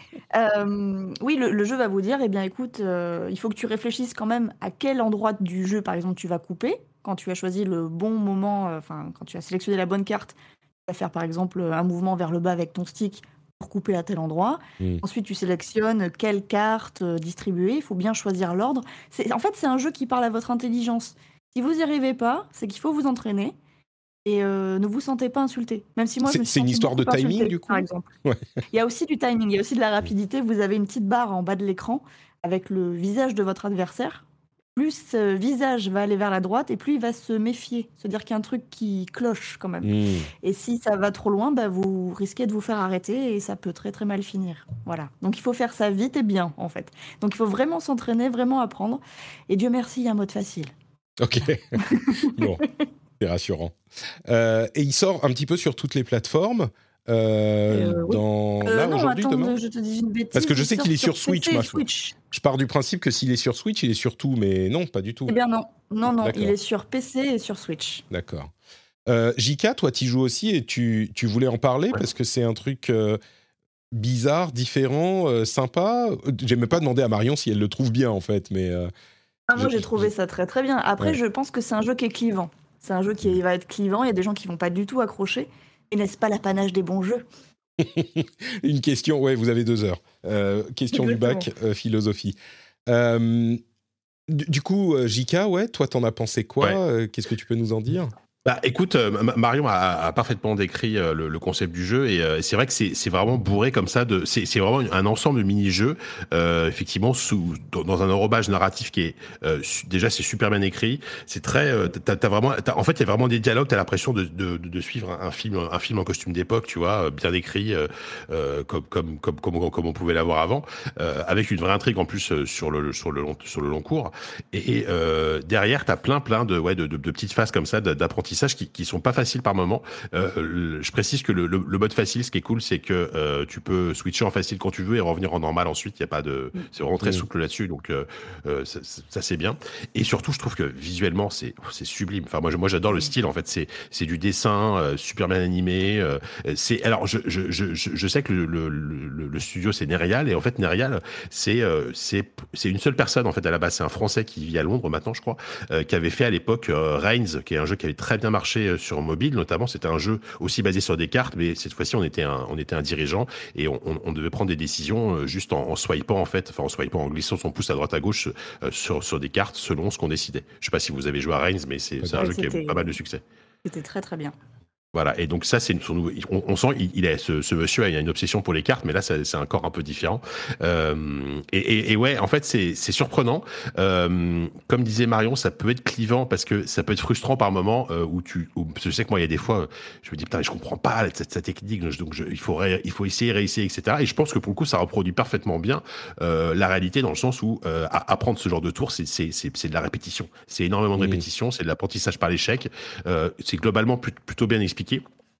D: euh, oui, le, le jeu va vous dire, eh bien, écoute, euh, il faut que tu réfléchisses quand même à quel endroit du jeu, par exemple, tu vas couper. Quand tu as choisi le bon moment, euh, enfin, quand tu as sélectionné la bonne carte, tu vas faire, par exemple, un mouvement vers le bas avec ton stick pour couper à tel endroit.
B: Hmm.
D: Ensuite, tu sélectionnes quelle carte euh, distribuer. Il faut bien choisir l'ordre. C'est, en fait, c'est un jeu qui parle à votre intelligence. Si vous n'y arrivez pas, c'est qu'il faut vous entraîner et euh, ne vous sentez pas insulté. Même si moi,
B: C'est-
D: je me suis
B: c'est une
D: sentie
B: histoire de
D: beaucoup
B: timing,
D: insultée,
B: du coup
D: par exemple.
B: Ouais.
D: Il y a aussi du timing, il y a aussi de la rapidité. Vous avez une petite barre en bas de l'écran avec le visage de votre adversaire. Plus ce visage va aller vers la droite et plus il va se méfier, se dire qu'il y a un truc qui cloche quand même.
B: Hmm.
D: Et si ça va trop loin, bah, vous risquez de vous faire arrêter et ça peut très très mal finir. Voilà. Donc il faut faire ça vite et bien en fait. Donc il faut vraiment s'entraîner, vraiment apprendre. Et Dieu merci, il y a un mode facile.
B: Ok, bon, c'est rassurant. Euh, et il sort un petit peu sur toutes les plateformes. Euh,
D: Euh, oui.
B: dans...
D: Euh,
B: Là,
D: non,
B: aujourd'hui,
D: attends,
B: demain
D: je te dis une bêtise.
B: Parce que je
D: il
B: sais
D: sort
B: qu'il est sur Switch,
D: P C et
B: moi.
D: Switch.
B: Je pars du principe que s'il est sur Switch, il est sur tout, mais non, pas du tout.
D: Eh bien non, non, non,
B: D'accord.
D: il est sur P C et sur Switch.
B: D'accord. Euh, J K, toi, tu joues aussi et tu, tu voulais en parler
C: Ouais.
B: parce que c'est un truc euh, bizarre, différent, euh, sympa. J'ai même pas demandé à Marion si elle le trouve bien, en fait, mais... euh,
D: Ah, moi
B: Je-
D: j'ai trouvé ça très très bien. Après,
B: Ouais.
D: je pense que c'est un jeu qui est clivant. C'est un jeu qui va être clivant. Il y a des gens qui vont pas du tout accrocher. Et n'est-ce pas l'apanage des bons jeux?
B: Une question, ouais, vous avez deux heures. Euh, question du bac, euh, philosophie. Euh, du, du coup, euh, J K, ouais, toi, t'en as pensé quoi?
C: Ouais.
B: Euh, Qu'est-ce que tu peux nous en dire?
C: Bah, écoute, euh, Ma- Marion a, a parfaitement décrit euh, le, le concept du jeu et euh, c'est vrai que c'est, c'est vraiment bourré comme ça. De, c'est, c'est vraiment un ensemble de mini-jeux, euh, effectivement, sous, dans, dans un enrobage narratif qui est euh, su- déjà c'est super bien écrit. C'est très, euh, t'as, t'as vraiment, t'as- en fait, il y a vraiment des dialogues. T'as l'impression de, de, de, de suivre un, un film, un film en costume d'époque, tu vois, euh, bien écrit, euh, euh, comme, comme, comme, comme, comme on pouvait l'avoir avant, euh, avec une vraie intrigue en plus euh, sur le, sur le long, sur le long cours. Et, et euh, derrière, t'as plein, plein de, ouais, de, de, de petites phases comme ça de- d'apprentissage qui, qui sont pas faciles par moment. Euh, le- je précise que le, le, le mode facile, ce qui est cool, c'est que euh, tu peux switcher en facile quand tu veux et revenir en normal ensuite. Il y a pas de, c'est vraiment très
B: Mm.
C: souple là-dessus, donc euh, euh, ça, ça, ça, c'est bien. Et surtout, je trouve que visuellement, c'est, c'est sublime. Enfin, moi, je- moi, j'adore le style. En fait, c'est, c'est du dessin euh, super bien animé. Euh, c'est, alors, je, je, je, je je sais que le, le, le, le studio c'est Nerial et en fait, Nerial, c'est, euh, c'est, c'est une seule personne en fait à la base. C'est un Français qui vit à Londres maintenant, je crois, euh, qui avait fait à l'époque euh, Reigns, qui est un jeu qui avait très bien marché euh, sur mobile, notamment. C'était un jeu aussi basé sur des cartes, mais cette fois-ci, on était un, on était un dirigeant et on, on, on devait prendre des décisions euh, juste en, en swipant en fait, enfin en swipant, en glissant son pouce à droite à gauche euh, sur sur des cartes selon ce qu'on décidait. Je sais pas si vous avez joué à Reigns, mais c'est, c'est un
D: Ouais,
C: jeu qui a
D: c'était-
C: eu pas mal de succès.
D: C'était très très bien.
C: Voilà, et donc ça, c'est son nouveau. On, on sent, il, il est ce, ce monsieur, il a une obsession pour les cartes, mais là, ça, c'est encore un peu différent. Euh, et, et, et ouais, en fait, c'est, c'est surprenant. Euh, comme disait Marion, ça peut être clivant parce que ça peut être frustrant par moment euh, où tu. Où, parce que je sais que moi, il y a des fois, je me dis putain, je comprends pas cette, cette technique, donc je, il faut, ré, il faut essayer, réessayer, et cetera. Et je pense que pour le coup, ça reproduit parfaitement bien euh, la réalité dans le sens où euh, apprendre ce genre de tour, c'est, c'est, c'est, c'est de la répétition. C'est énormément de
B: Mmh.
C: répétition, c'est de l'apprentissage par l'échec. Euh, c'est globalement plut- plutôt bien expliqué.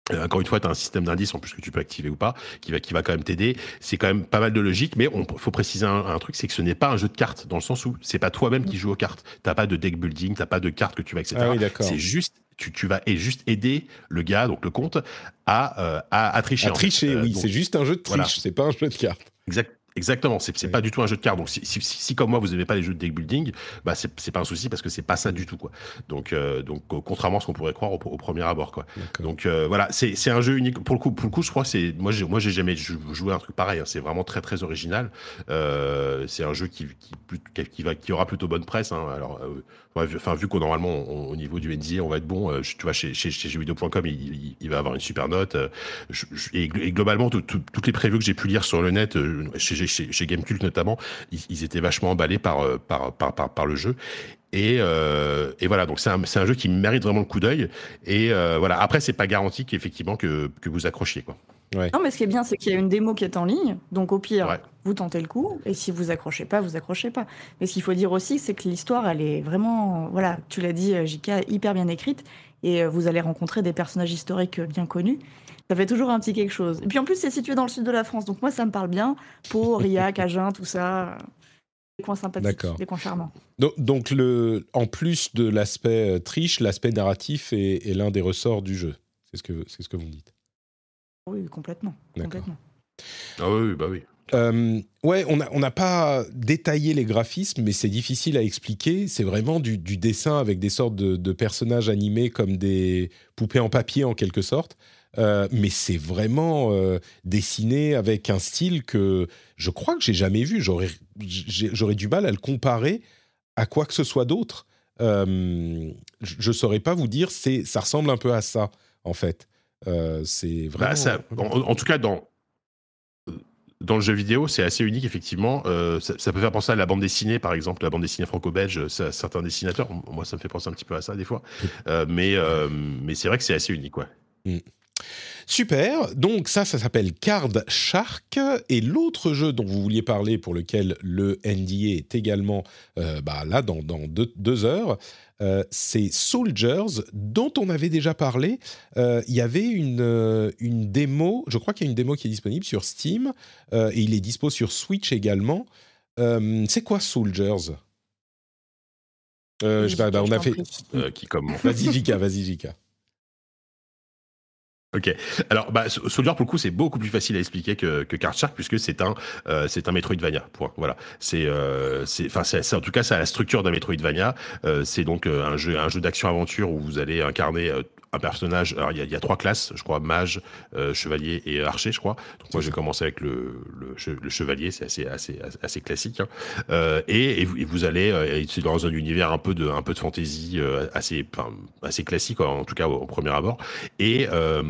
C: Euh, encore une fois, tu as un système d'indices en plus que tu peux activer ou pas, qui va, qui va quand même t'aider. C'est quand même pas mal de logique, mais il faut préciser un, un truc, c'est que ce n'est pas un jeu de cartes, dans le sens où c'est pas toi-même qui joues aux cartes. T'as pas de deck building, t'as pas de cartes que tu vas, et cetera.
B: Ah oui, d'accord.
C: C'est juste, tu, tu vas et juste aider le gars, donc le comte, à, euh, à, à tricher.
B: À tricher,
C: euh,
B: oui,
C: donc,
B: c'est juste un jeu de triche,
C: voilà.
B: c'est pas un jeu de cartes.
C: Exact. Exactement, c'est, c'est
B: oui.
C: pas du tout un jeu de cartes. Donc si, si, si comme moi vous n'aimez pas les jeux de deck building, bah c'est, c'est pas un souci parce que c'est pas ça du tout quoi. Donc euh, donc contrairement à ce qu'on pourrait croire au, au premier abord quoi. D'accord. Donc euh, voilà, c'est c'est un jeu unique pour le coup. Pour le coup, je crois que c'est moi j'ai moi j'ai jamais joué à un truc pareil. Hein. C'est vraiment très très original. Euh, c'est un jeu qui qui, qui va qui aura plutôt bonne presse. Hein. Alors euh, enfin vu qu'on normalement on, au niveau du N D A on va être bon. Euh, tu vois chez chez, chez jeux vidéo point com il, il, il va avoir une super note. Euh, je, je, et, et globalement tout, tout, toutes les previews que j'ai pu lire sur le net euh, chez Chez, chez Gamecult notamment, ils, ils étaient vachement emballés par, par, par, par, par le jeu. Et, euh, et voilà, donc c'est un, c'est un jeu qui mérite vraiment le coup d'œil. Et euh, voilà, après, c'est pas garanti qu'effectivement que, que vous accrochiez, quoi.
D: Ouais. Non, mais ce qui est bien, c'est qu'il y a une démo qui est en ligne. Donc au pire,
C: ouais.
D: vous tentez le coup. Et si vous accrochez pas, vous accrochez pas. Mais ce qu'il faut dire aussi, c'est que l'histoire, elle est vraiment, voilà, tu l'as dit, J K, hyper bien écrite. Et vous allez rencontrer des personnages historiques bien connus. Ça fait toujours un petit quelque chose. Et puis en plus, c'est situé dans le sud de la France. Donc moi, ça me parle bien. Pau, Aurillac, Agen, tout ça. Des coins sympathiques, D'accord. Des coins charmants.
B: Donc, donc le, en plus de l'aspect euh, triche, l'aspect narratif est, est l'un des ressorts du jeu. C'est ce que, c'est ce que vous me dites.
D: Oui, complètement. complètement.
C: Ah oui, bah oui.
B: Euh, ouais, on n'a on n'a pas détaillé les graphismes, mais c'est difficile à expliquer. C'est vraiment du, du dessin avec des sortes de, de personnages animés comme des poupées en papier en quelque sorte. Euh, mais c'est vraiment euh, dessiné avec un style que je crois que j'ai jamais vu. J'aurais, j'aurais du mal à le comparer à quoi que ce soit d'autre. Euh, je ne saurais pas vous dire, c'est, ça ressemble un peu à ça, en fait. Euh, c'est vraiment...
C: Bah ça, en, en tout cas, dans, dans le jeu vidéo, c'est assez unique, effectivement. Euh, ça, ça peut faire penser à la bande dessinée, par exemple, la bande dessinée franco-belge, ça, certains dessinateurs. Moi, ça me fait penser un petit peu à ça, des fois. Euh, mais, euh, mais c'est vrai que c'est assez unique, ouais.
B: Mm. Super, donc ça, ça s'appelle Card Shark, et l'autre jeu dont vous vouliez parler, pour lequel le N D A est également euh, bah, là dans, dans deux, deux heures, euh, c'est Soldiers, dont on avait déjà parlé. Euh, il y avait une, euh, une démo, je crois qu'il y a une démo qui est disponible sur Steam, euh, et il est dispo sur Switch également. Euh, c'est quoi Soldiers ? euh, je sais pas, bah, on a fait...
C: Euh, qui commence.
B: Vas-y Jika, vas-y Jika.
C: Ok. Alors, bah, Soldier pour le coup, c'est beaucoup plus facile à expliquer que, que Card Shark puisque c'est un, euh, c'est un Metroidvania. Point. Voilà. C'est, euh, c'est, enfin, c'est, c'est, en tout cas, ça a la structure d'un Metroidvania. Euh, c'est donc euh, un jeu, un jeu d'action-aventure où vous allez incarner euh, un personnage. Alors, il y a, il y a trois classes, je crois, mage, euh, chevalier et archer, je crois. Donc, moi, j'ai commencé avec le, le, le chevalier, c'est assez, assez, assez classique. Hein. Euh, et, et, vous, et vous allez, euh, c'est dans un univers un peu de, un peu de fantasy, euh, assez, enfin, assez classique, en tout cas au, au premier abord. Et euh,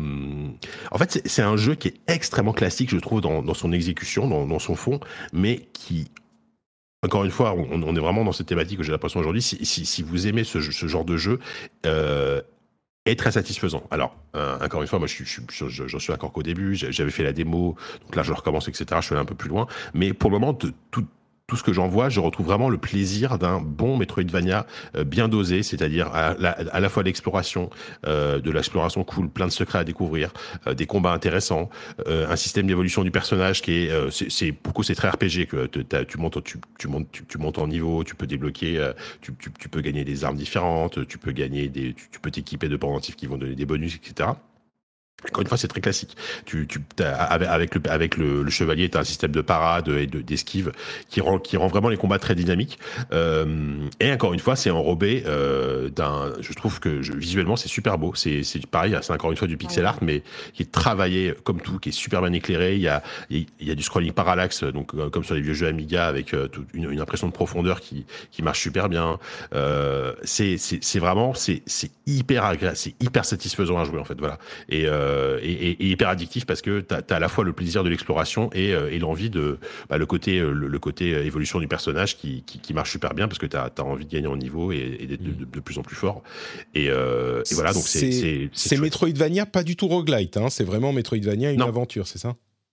C: en fait, c'est, c'est un jeu qui est extrêmement classique, je trouve, dans, dans son exécution, dans, dans son fond, mais qui, encore une fois, on, on est vraiment dans cette thématique que j'ai l'impression aujourd'hui. Si, si, si vous aimez ce, ce genre de jeu, euh, est très satisfaisant. Alors, euh, encore une fois, moi, je, je, je, je, j'en suis encore qu'au début. J'avais fait la démo, donc là, je recommence, et cetera. Je suis allé un peu plus loin, mais pour le moment, de, tout tout ce que j'en vois, je retrouve vraiment le plaisir d'un bon Metroidvania euh, bien dosé, c'est-à-dire à la, à la fois l'exploration, euh, de l'exploration cool, plein de secrets à découvrir, euh, des combats intéressants, euh, un système d'évolution du personnage qui est, euh, c'est, c'est beaucoup, c'est très R P G que tu montes, tu, tu montes, tu, tu montes en niveau, tu peux débloquer, euh, tu, tu, tu peux gagner des armes différentes, tu peux gagner des, tu, tu peux t'équiper de pendentifs qui vont donner des bonus, et cetera. Encore une fois, c'est très classique. Tu, tu, avec, avec le, avec le, le chevalier, tu as un système de parade et de, d'esquive qui rend, qui rend vraiment les combats très dynamiques. Euh, et encore une fois, c'est enrobé euh, d'un. Je trouve que je, visuellement, c'est super beau. C'est, c'est pareil, c'est encore une fois du pixel art, mais qui est travaillé comme tout, qui est super bien éclairé. Il y a, il y a du scrolling parallaxe, donc comme sur les vieux jeux Amiga, avec euh, toute une, une impression de profondeur qui, qui marche super bien. Euh, c'est, c'est, c'est vraiment, c'est, c'est hyper agréable, c'est hyper satisfaisant à jouer en fait. Voilà. Et euh, Et, et, et hyper addictif parce que tu as à la fois le plaisir de l'exploration et, euh, et l'envie de bah, le côté le, le côté évolution du personnage qui, qui, qui marche super bien parce que tu as envie de gagner en niveau et, et d'être de, de, de plus en plus fort et, euh, et voilà donc c'est
B: c'est, c'est, c'est, c'est Metroidvania pas du tout roguelite hein, c'est vraiment Metroidvania une non. aventure c'est ça.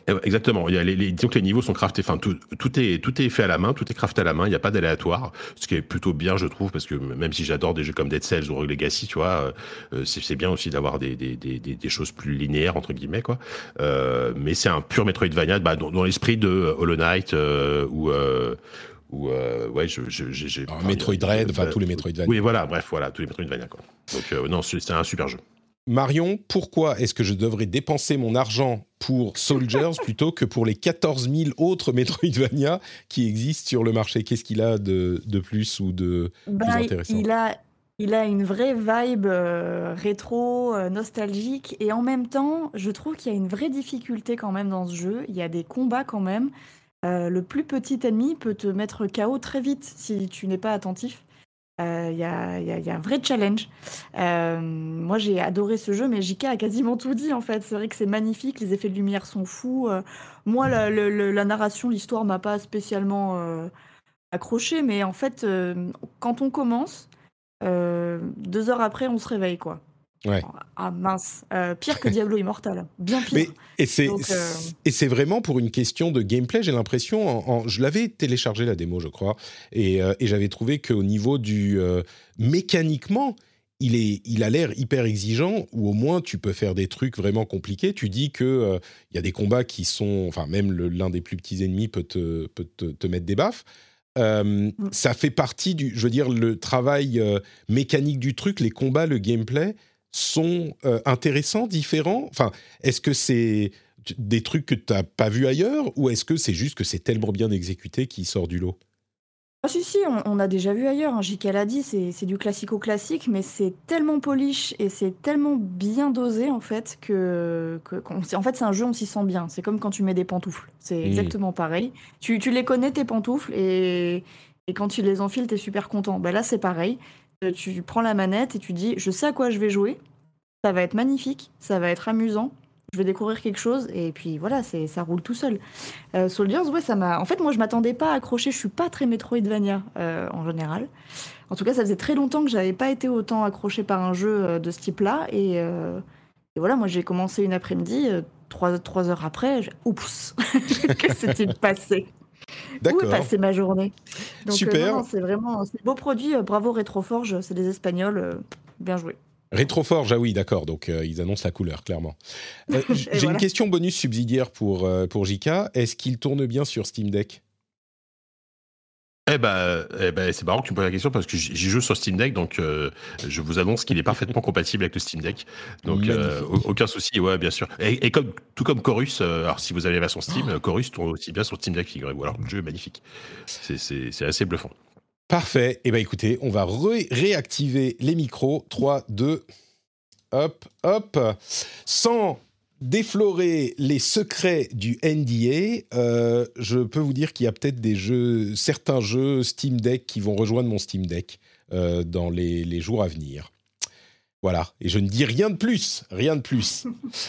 C: Exactement. Il y a les, les, disons que les niveaux sont craftés. Enfin, tout, tout est tout est fait à la main, tout est crafté à la main. Il n'y a pas d'aléatoire, ce qui est plutôt bien, je trouve, parce que même si j'adore des jeux comme Dead Cells ou Rogue Legacy, tu vois, euh, c'est, c'est bien aussi d'avoir des, des des des choses plus linéaires entre guillemets, quoi. Euh, mais c'est un pur Metroidvania, bah, dans, dans l'esprit de Hollow Knight euh, ou euh, ou euh, ouais, je, je, j'ai, j'ai
B: enfin, Metroid Dread, enfin tous les Metroidvania.
C: Oui, voilà, bref, voilà, tous les Metroidvania, quoi. Donc euh, non, c'est, c'est un super jeu.
B: Marion, pourquoi est-ce que je devrais dépenser mon argent pour Soldiers plutôt que pour les quatorze mille autres Metroidvania qui existent sur le marché ? Qu'est-ce qu'il a de, de plus ou de
D: bah,
B: plus intéressant ?
D: il a, il a une vraie vibe euh, rétro, euh, nostalgique, et en même temps, je trouve qu'il y a une vraie difficulté quand même dans ce jeu. Il y a des combats quand même. Euh, le plus petit ennemi peut te mettre K O très vite si tu n'es pas attentif. Il euh, y, y, y a un vrai challenge. Euh, moi, j'ai adoré ce jeu, mais J K a quasiment tout dit, en fait. C'est vrai que c'est magnifique, les effets de lumière sont fous. Euh, moi, la, la, la narration, l'histoire m'a pas spécialement euh, accroché, mais en fait, euh, quand on commence, euh, deux heures après, on se réveille, quoi.
B: Ouais.
D: Ah mince, euh, pire que Diablo Immortal, bien pire.
B: Mais, et, c'est,
D: Donc, euh...
B: et c'est vraiment pour une question de gameplay, j'ai l'impression, en, en, je l'avais téléchargé la démo je crois, et, euh, et j'avais trouvé qu'au niveau du... Euh, mécaniquement, il, est, il a l'air hyper exigeant, ou au moins tu peux faire des trucs vraiment compliqués. Tu dis qu'il euh, y a des combats qui sont... Enfin, même le, l'un des plus petits ennemis peut te, peut te, te mettre des baffes. Euh, mm. Ça fait partie du... Je veux dire, le travail euh, mécanique du truc, les combats, le gameplay... sont euh, intéressants, différents ? Enfin, est-ce que c'est des trucs que tu n'as pas vus ailleurs ou est-ce que c'est juste que c'est tellement bien exécuté qu'il sort du lot ?
D: Ah si, si, on, on a déjà vu ailleurs, hein. J K l'a dit, c'est, c'est du classico-classique, mais c'est tellement polish et c'est tellement bien dosé, en fait, que... que en fait, c'est un jeu, on s'y sent bien. C'est comme quand tu mets des pantoufles. C'est mmh. exactement pareil. Tu, tu les connais, tes pantoufles, et, et quand tu les enfiles, t'es super content. Ben là, c'est pareil. Tu prends la manette et tu dis, je sais à quoi je vais jouer, ça va être magnifique, ça va être amusant, je vais découvrir quelque chose, et puis voilà, c'est, ça roule tout seul. Euh, Soldiers, ouais, ça m'a... En fait, moi, je m'attendais pas à accrocher, je suis pas très Metroidvania, euh, en général. En tout cas, ça faisait très longtemps que j'avais pas été autant accrochée par un jeu de ce type-là, et, euh, et voilà, moi, j'ai commencé une après-midi, euh, trois, trois heures après, j'ai... oups, que s'est-il passé ?
B: D'accord.
D: Où est passée ma journée ? Donc,
B: super.
D: Euh, non, c'est vraiment c'est beau produit. Euh, bravo Retroforge, c'est des Espagnols. Euh, bien joué.
B: Retroforge, ah oui, d'accord. Donc, euh, ils annoncent la couleur, clairement. Euh, j'ai voilà. une question bonus subsidiaire pour, euh, pour J K. Est-ce qu'il tourne bien sur Steam Deck ?
C: Eh ben, eh ben, c'est marrant que tu me poses la question parce que j'y joue sur Steam Deck, donc euh, je vous annonce qu'il est parfaitement compatible avec le Steam Deck. Donc euh, aucun souci, ouais, bien sûr. Et, et comme, tout comme Chorus, euh, alors si vous avez la version Steam, oh. Chorus tourne aussi bien sur Steam Deck, figurez-vous. Alors le jeu est magnifique, c'est, c'est, c'est assez bluffant.
B: Parfait. Eh ben écoutez, on va ré- réactiver les micros. trois, deux, hop, hop. Sans déflorer les secrets du N D A, euh, je peux vous dire qu'il y a peut-être des jeux, certains jeux Steam Deck qui vont rejoindre mon Steam Deck euh, dans les, les jours à venir. Voilà, et je ne dis rien de plus, rien de plus.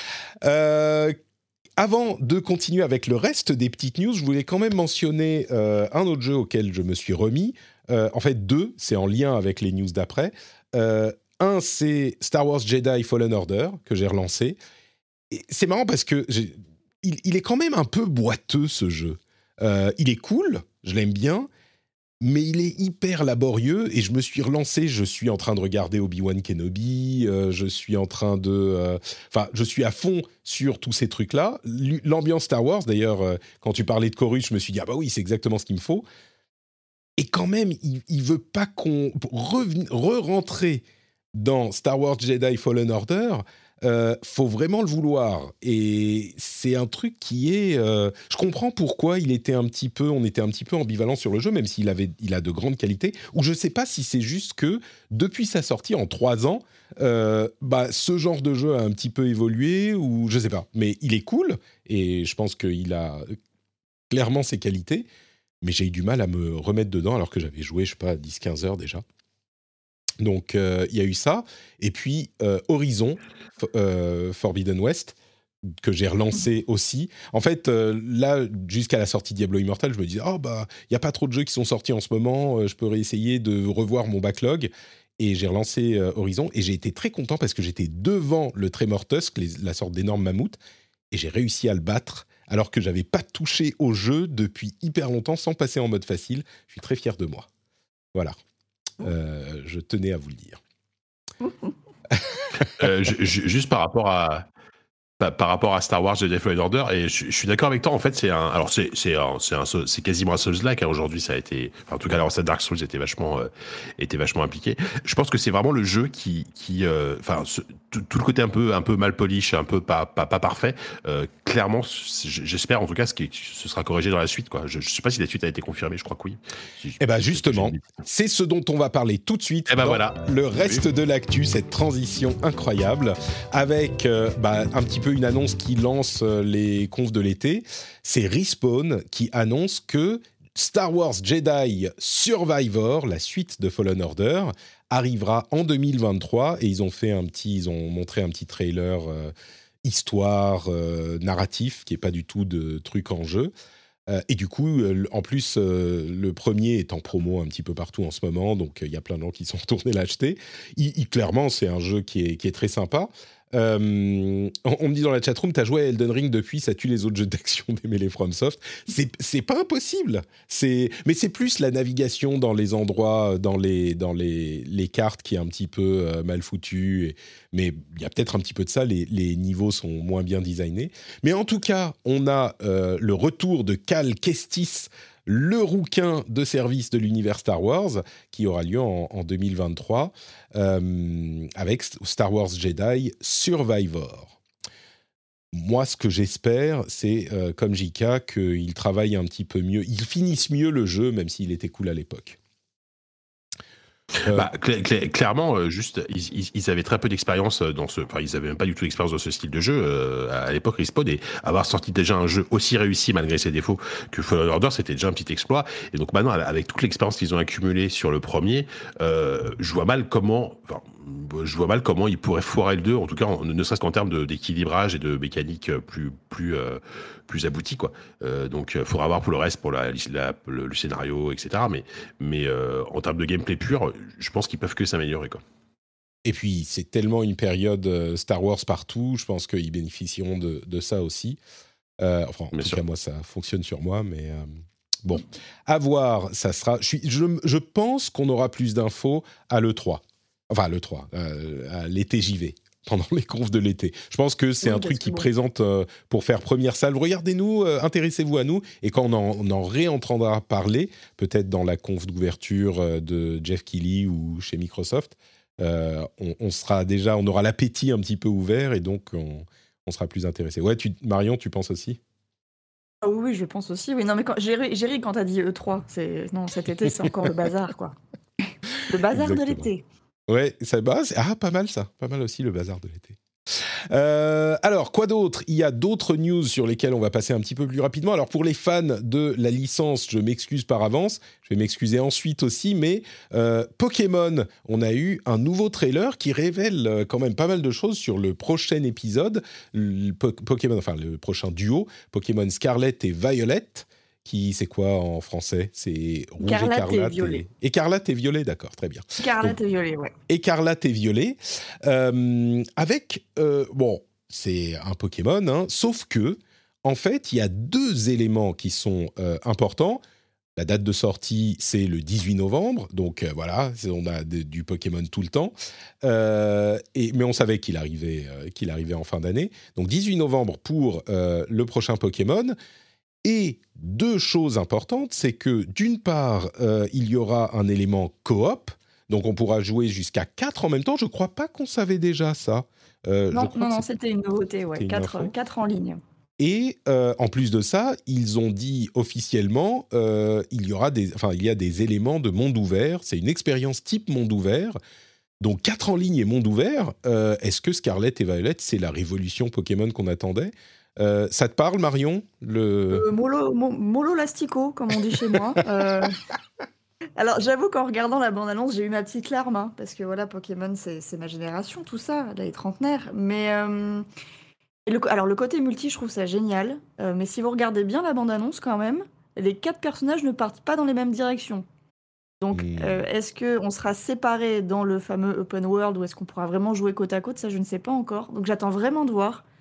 B: euh, avant de continuer avec le reste des petites news, je voulais quand même mentionner euh, un autre jeu auquel je me suis remis. Euh, en fait, deux, c'est en lien avec les news d'après. Euh, un, c'est Star Wars Jedi Fallen Order, que j'ai relancé. Et c'est marrant parce que j'ai, il, il est quand même un peu boiteux ce jeu. Euh, il est cool, je l'aime bien, mais il est hyper laborieux et je me suis relancé. Je suis en train de regarder Obi-Wan Kenobi, euh, je suis en train de, enfin, euh, je suis à fond sur tous ces trucs-là. L'ambiance Star Wars, d'ailleurs, euh, quand tu parlais de Chorus, je me suis dit ah bah oui, c'est exactement ce qu'il me faut. Et quand même, il, il veut pas qu'on reven- re-rentrer dans Star Wars Jedi Fallen Order. Euh, faut vraiment le vouloir et c'est un truc qui est euh, je comprends pourquoi il était un petit peu on était un petit peu ambivalent sur le jeu même s'il avait il a de grandes qualités ou je sais pas si c'est juste que depuis sa sortie en trois ans euh, bah ce genre de jeu a un petit peu évolué ou je sais pas mais il est cool et je pense qu'il a clairement ses qualités mais j'ai eu du mal à me remettre dedans alors que j'avais joué je sais pas dix quinze heures déjà. Donc, il euh, y a eu ça. Et puis, euh, Horizon, f- euh, Forbidden West, que j'ai relancé aussi. En fait, euh, là, jusqu'à la sortie de Diablo Immortal, je me disais, oh, bah, il n'y a pas trop de jeux qui sont sortis en ce moment, euh, je peux réessayer de revoir mon backlog. Et j'ai relancé euh, Horizon, et j'ai été très content parce que j'étais devant le Tremor Tusk, les, la sorte d'énorme mammouth, et j'ai réussi à le battre alors que j'avais pas touché au jeu depuis hyper longtemps sans passer en mode facile. Je suis très fier de moi. Voilà. Euh, je tenais à vous le dire.
C: euh, je, je, juste par rapport à par, par rapport à Star Wars Jedi Fallen Order, et je, je suis d'accord avec toi. En fait, c'est un alors c'est c'est un, c'est un c'est quasiment un Souls-like. Hein, aujourd'hui, ça a été enfin, en tout cas, alors ça Dark Souls était vachement euh, était vachement impliqué. Je pense que c'est vraiment le jeu qui qui enfin euh, tout, tout le côté un peu un peu mal polish, un peu pas pas, pas parfait. Euh, clairement, j'espère en tout cas ce qui ce sera corrigé dans la suite. Quoi. Je, je sais pas si la suite a été confirmée. Je crois que oui. Si,
B: eh ben justement, c'est ce dont on va parler tout de suite.
C: Eh ben
B: dans
C: voilà.
B: Le reste oui. de l'actu, cette transition incroyable avec euh, bah, un petit peu une annonce qui lance les confs de l'été. C'est Respawn qui annonce que Star Wars Jedi Survivor, la suite de Fallen Order, arrivera en deux mille vingt-trois et ils ont fait un petit, ils ont montré un petit trailer euh, histoire euh, narratif qui est pas du tout de truc en jeu. Euh, et du coup, euh, en plus, euh, le premier est en promo un petit peu partout en ce moment, donc il euh, y a plein de gens qui sont retournés l'acheter. Il, il, clairement, c'est un jeu qui est, qui est très sympa. Euh, on, on me dit dans la chatroom, t'as joué à Elden Ring depuis, ça tue les autres jeux d'action d'aimer les FromSoft. C'est, c'est pas impossible. C'est, mais c'est plus la navigation dans les endroits, dans les, dans les, les cartes qui est un petit peu euh, mal foutue. Et, mais il y a peut-être un petit peu de ça. Les, les niveaux sont moins bien designés. Mais en tout cas, on a euh, le retour de Cal Kestis, le rouquin de service de l'univers Star Wars, qui aura lieu en, en deux mille vingt-trois, euh, avec Star Wars Jedi Survivor. Moi, ce que j'espère, c'est, euh, comme J K, qu'ils travaillent un petit peu mieux, ils finissent mieux le jeu, même s'il était cool à l'époque.
C: Euh, bah, cl- cl- clairement, euh, juste, ils, ils, ils avaient très peu d'expérience dans ce, enfin, ils avaient même pas du tout d'expérience dans ce style de jeu euh, à l'époque Respawn, et avoir sorti déjà un jeu aussi réussi malgré ses défauts que Fallen Order, c'était déjà un petit exploit. Et donc maintenant, avec toute l'expérience qu'ils ont accumulée sur le premier, euh, je vois mal comment, enfin, je vois mal comment ils pourraient foirer le deux, en tout cas, en, ne serait-ce qu'en termes de, d'équilibrage et de mécanique plus, plus, euh, plus abouti, quoi. Euh, donc, il faudra voir pour le reste, pour la, la, le, le scénario, et cetera. Mais, mais euh, en termes de gameplay pur, je pense qu'ils peuvent que s'améliorer, quoi.
B: Et puis, c'est tellement une période euh, Star Wars partout, je pense qu'ils bénéficieront de, de ça aussi. Euh, enfin, en Bien tout sûr. cas, moi, ça fonctionne sur moi, mais euh, bon. À voir, ça sera... Je, suis, je, je pense qu'on aura plus d'infos à l'E trois. Enfin, à l'E trois, euh, à l'été J V, pendant les confs de l'été. Je pense que c'est oui, un truc qui bon. présente euh, pour faire première salve. Regardez-nous, euh, intéressez-vous à nous. Et quand on en, on en réentendra parler, peut-être dans la conf d'ouverture euh, de Jeff Keighley ou chez Microsoft, euh, on, on sera déjà, on aura l'appétit un petit peu ouvert et donc on, on sera plus intéressé. Ouais, tu, Marion, tu penses aussi ?
D: Ah oui, je pense aussi. Oui, non, mais quand, j'ai, ri, j'ai ri quand t'as dit E trois. C'est, non, cet été, c'est encore le bazar, quoi. Le bazar Exactement. de l'été.
B: Ouais, ça, bah, c'est, ah, pas mal ça, pas mal aussi le bazar de l'été. Euh, alors, quoi d'autre ? Il y a d'autres news sur lesquelles on va passer un petit peu plus rapidement. Alors, pour les fans de la licence, je m'excuse par avance, je vais m'excuser ensuite aussi, mais euh, Pokémon, on a eu un nouveau trailer qui révèle quand même pas mal de choses sur le prochain épisode, le po- Pokémon, enfin le prochain duo, Pokémon Scarlet et Violet. Qui, c'est quoi en français ? C'est rouge,
D: écarlate,
B: écarlate
D: et violet.
B: Et... Écarlate et violet, d'accord, très bien.
D: Écarlate Donc, et violet, ouais.
B: Écarlate et violet, euh, avec, euh, bon, c'est un Pokémon, hein, sauf que, en fait, il y a deux éléments qui sont euh, importants. La date de sortie, c'est le dix-huit novembre, donc euh, voilà, on a de, du Pokémon tout le temps. Euh, et, mais on savait qu'il arrivait, euh, qu'il arrivait en fin d'année. Donc dix-huit novembre pour euh, le prochain Pokémon. Et deux choses importantes, c'est que d'une part, euh, il y aura un élément coop, donc on pourra jouer jusqu'à quatre en même temps. Je ne crois pas qu'on savait déjà ça.
D: Euh, non, non, non, c'était une nouveauté, ouais. quatre en ligne.
B: Et euh, en plus de ça, ils ont dit officiellement, euh, il y aura des, enfin, il y a des éléments de monde ouvert. C'est une expérience type monde ouvert. Donc quatre en ligne et monde ouvert. Euh, est-ce que Scarlet et Violet, c'est la révolution Pokémon qu'on attendait ? Euh, ça te parle, Marion le...
D: euh, Molo, mo, Molo Lastico, comme on dit chez moi. Euh... Alors, j'avoue qu'en regardant la bande-annonce, j'ai eu ma petite larme, hein, parce que voilà, Pokémon, c'est, c'est ma génération, tout ça, là, les trentenaires. Mais euh... Et le, alors, le côté multi, je trouve ça génial. Euh, mais si vous regardez bien la bande-annonce, quand même, les quatre personnages ne partent pas dans les mêmes directions. Donc, mmh. euh, est-ce qu'on sera séparés dans le fameux open world ou est-ce qu'on pourra vraiment jouer côte à côte ? Ça, je ne sais pas encore. Donc, j'attends vraiment de voir.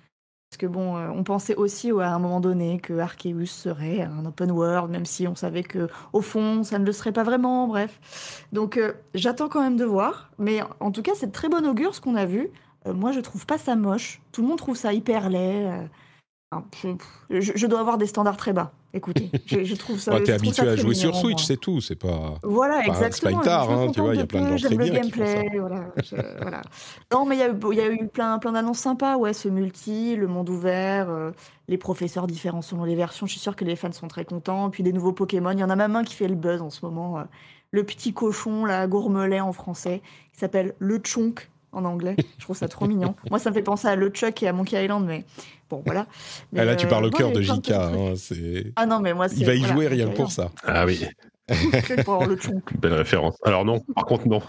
D: Parce que bon, euh, on pensait aussi à un moment donné que Arceus serait un open world, même si on savait que au fond, ça ne le serait pas vraiment, bref. Donc euh, j'attends quand même de voir. Mais en tout cas, c'est de très bon augure ce qu'on a vu. Euh, moi, je trouve pas ça moche. Tout le monde trouve ça hyper laid. euh, enfin, je, je- je dois avoir des standards très bas. Écoutez, je, je trouve ça,
B: Ouais, t'es
D: je trouve ça
B: habitué à
D: très
B: jouer sur
D: mignon,
B: Switch,
D: moi.
B: c'est tout. C'est pas,
D: Voilà,
B: pas- c'est pas
D: exactement.
B: une
D: Je,
B: tare,
D: je me
B: hein, tu vois.
D: contente
B: Il y
D: de
B: a plein de
D: peu,
B: gens très
D: j'aime le
B: bien qui font ça.
D: gameplay, voilà, je- voilà. Non, mais il y a, eu- il y a eu plein, plein d'annonces sympas, ouais, ce multi, le monde ouvert, euh, les professeurs différents selon les versions. Je suis sûre que les fans sont très contents. Puis des nouveaux Pokémon. Il y en a même un qui fait le buzz en ce moment. euh, le petit cochon, là, gourmelet en français, qui s'appelle le Chonk en anglais. Je trouve ça trop mignon. Moi, ça me fait penser à LeChuck et à Monkey Island, mais bon, voilà.
B: Ah,
D: Mais
B: là, tu
D: euh,
B: parles au
D: non, il y
B: cœur
D: a
B: de
D: eu plein de
B: J K.
D: petits trucs.
B: Hein, c'est...
D: Ah non, mais moi,
B: Il
D: c'est
B: va y
D: voilà,
B: jouer rien
D: Monkey
B: que pour
D: Island.
B: ça.
C: Ah oui,
D: Que pour avoir le Chonk.
C: belle référence. Alors non, par contre non.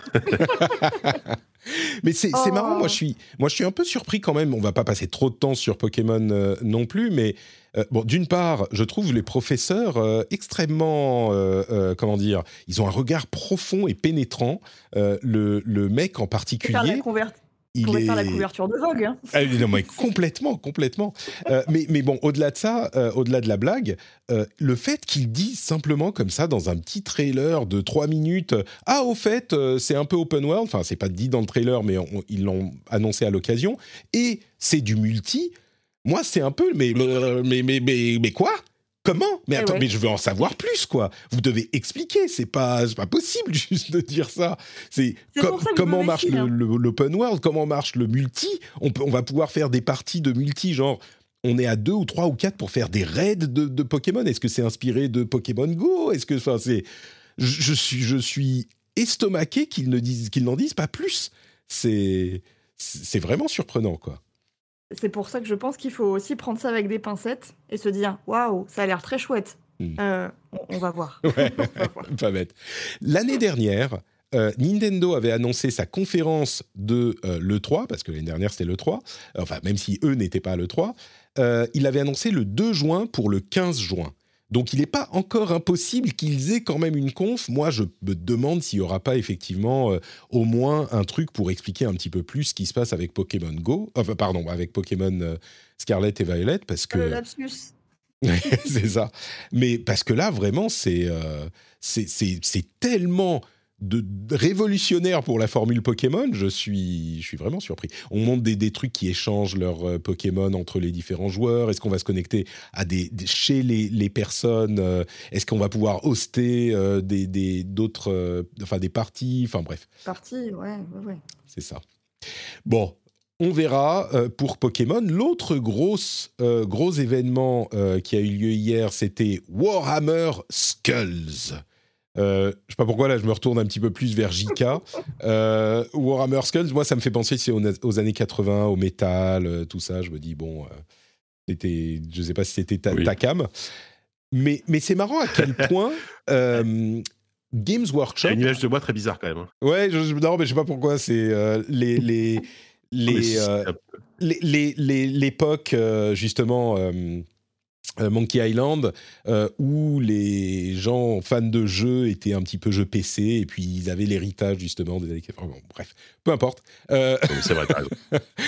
B: Mais c'est, c'est marrant, moi je,
D: Oh.
B: suis, moi je suis un peu surpris quand même. On va pas passer trop de temps sur Pokémon euh, non plus, mais euh, bon, d'une part, je trouve les professeurs euh, extrêmement, euh, euh, comment dire, ils ont un regard profond et pénétrant. Euh, le, le mec en
D: Faire la
B: particulier,
D: conver-
B: il
D: pourrait faire la
B: est...
D: couverture de Vogue. Hein.
B: Ah, non, mais complètement, complètement. Euh, mais, mais bon, au-delà de ça, euh, au-delà de la blague, euh, le fait qu'il dise simplement comme ça dans un petit trailer de trois minutes, euh, ah au fait, euh, c'est un peu open world. Enfin, c'est pas dit dans le trailer, mais on- ils l'ont annoncé à l'occasion. Et c'est du multi. Moi, c'est un peu, mais mais mais mais, mais quoi? Comment? Mais
D: Eh
B: attends,
D: ouais.
B: mais je veux en savoir plus, quoi. Vous devez expliquer. C'est pas, c'est pas possible juste de dire ça. C'est,
D: C'est
B: com-
D: pour ça que je
B: comment
D: me
B: marche
D: méfie,
B: le,
D: hein.
B: le- l'open world, comment marche le multi. On, peut, on va pouvoir faire des parties de multi, genre on est à deux ou trois ou quatre pour faire des raids de, de Pokémon. Est-ce que c'est inspiré de Pokémon Go? Est-ce que, enfin, c'est, je, je suis, je suis estomaqué qu'ils ne disent, qu'ils n'en disent pas plus. C'est, c'est vraiment surprenant, quoi.
D: C'est pour ça que je pense qu'il faut aussi prendre ça avec des pincettes et se dire waouh, ça a l'air très chouette.
B: Hmm.
D: Euh, on, on va voir.
B: Ouais,
D: On va voir.
B: pas bête. L'année dernière, euh, Nintendo avait annoncé sa conférence de euh, l'E trois, parce que l'année dernière c'était l'E trois, enfin même si eux n'étaient pas à l'E trois, euh, il avait annoncé le deux juin pour le quinze juin. Donc il n'est pas encore impossible qu'ils aient quand même une conf. Moi je me demande s'il n'y aura pas effectivement euh, au moins un truc pour expliquer un petit peu plus ce qui se passe avec Pokémon Go, enfin pardon, avec Pokémon euh, Scarlet et Violet, parce que...
D: Le lapsus.
B: c'est ça. Mais parce que là, vraiment, c'est euh, c'est, c'est, c'est tellement de, de révolutionnaire pour la formule Pokémon. Je suis, je suis vraiment surpris. On montre des, des trucs qui échangent leurs euh, Pokémon entre les différents joueurs. Est-ce qu'on va se connecter à des, des- chez les, les personnes euh, Est-ce qu'on va pouvoir hoster euh, des, des, d'autres, euh, enfin des parties Enfin bref,
D: Parti, ouais, ouais, ouais.
B: c'est ça. Bon, on verra euh, pour Pokémon. L'autre grosse, euh, gros événement euh, qui a eu lieu hier, c'était Warhammer Skulls. Euh, je sais pas pourquoi, là, je me retourne un petit peu plus vers J K. Euh, Warhammer Skulls, moi, ça me fait penser c'est aux, aux années quatre-vingts, au métal, euh, tout ça. Je me dis, bon, euh, c'était, je sais pas si c'était ta,
C: Oui.
B: ta cam. Mais, mais c'est marrant à quel point euh, Games Workshop...
C: Il y a une image de moi très bizarre quand même. hein.
B: Ouais, je, je, non, mais je sais pas pourquoi. C'est euh, les les
C: Mais
B: les,
C: si,
B: euh,
C: c'est un-
B: les, les, les- l'époque euh, justement euh, euh, Monkey Island euh, où les gens fans de jeux étaient un petit peu jeux P C et puis ils avaient l'héritage justement des années quatre-vingts. Bon, bref, peu importe. Euh,
C: Oui, c'est vrai, t'as raison.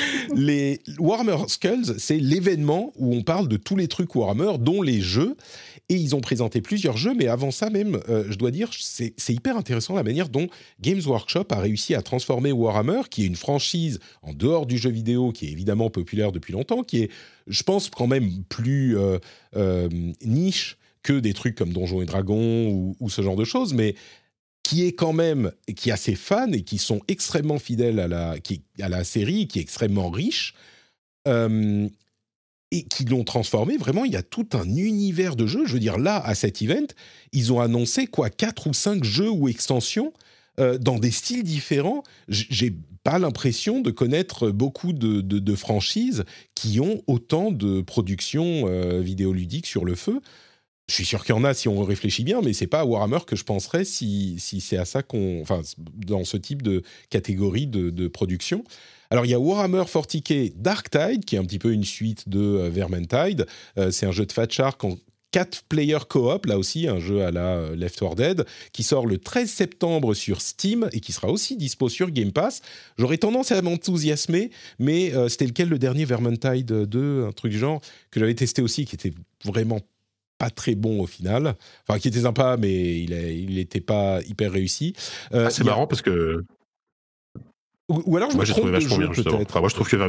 B: les Warhammer Skulls, c'est l'événement où on parle de tous les trucs Warhammer, dont les jeux. Et ils ont présenté plusieurs jeux, mais avant ça même, euh, je dois dire, c'est, c'est hyper intéressant la manière dont Games Workshop a réussi à transformer Warhammer, qui est une franchise en dehors du jeu vidéo, qui est évidemment populaire depuis longtemps, qui est, je pense, quand même plus euh, euh, niche que des trucs comme Donjons et Dragons ou, ou ce genre de choses, mais qui est quand même, qui a ses fans et qui sont extrêmement fidèles à la, qui, à la série, qui est extrêmement riche. Euh, et qui l'ont transformé. Vraiment, il y a tout un univers de jeux. Je veux dire, là, à cet event, ils ont annoncé quoi, quatre ou cinq jeux ou extensions euh, dans des styles différents. J- J'ai pas l'impression de connaître beaucoup de, de, de franchises qui ont autant de productions euh, vidéoludiques sur le feu. Je suis sûr qu'il y en a si on réfléchit bien, mais c'est pas à Warhammer que je penserais si, si c'est à ça qu'on... Enfin, dans ce type de catégorie de, de production. Alors, il y a Warhammer forty K Dark Tide, qui est un petit peu une suite de euh, Vermintide. Euh, c'est un jeu de Fatshark en- quatre player co-op, là aussi, un jeu à la euh, Left four Dead, qui sort le treize septembre sur Steam et qui sera aussi dispo sur Game Pass. J'aurais tendance à m'enthousiasmer, mais euh, c'était lequel le dernier Vermintide deux, un truc du genre, que j'avais testé aussi, qui était vraiment pas très bon au final. Enfin, qui était sympa, mais il n'était pas hyper réussi.
C: Euh, ah, c'est marrant a... parce que...
B: Ou, ou alors je
C: moi,
B: me
C: j'ai
B: trompe
C: trouvé vachement
B: de jeu,
C: bien, justement. Enfin, moi, je trouve que...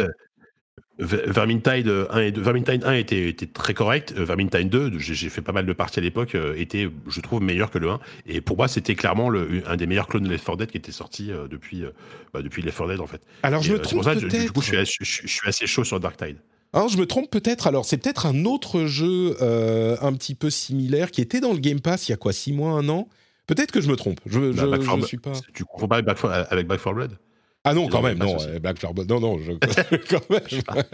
C: Vermintide un et deux, Vermintide un était, était très correct. Vermintide deux, j'ai, j'ai fait pas mal de parties à l'époque, était, je trouve, meilleur que le un. Et pour moi, c'était clairement le, un des meilleurs clones de Left four Dead qui était sorti euh, depuis, euh, bah, depuis Left four Dead, en fait.
B: Alors,
C: et,
B: je me
C: euh,
B: trompe
C: c'est pour ça,
B: peut-être.
C: Du coup, je suis, je, je, je suis assez chaud sur Darktide.
B: Alors, je me trompe peut-être. Alors, c'est peut-être un autre jeu euh, un petit peu similaire qui était dans le Game Pass il y a quoi, six mois, un an. Peut-être que je me trompe. Je, je,
C: bah,
B: je, je suis pas.
C: Tu confonds pas avec Back four, avec Back four Blood?
B: Ah non, quand même, non, euh, Back four Blood, non, non, je, quand même,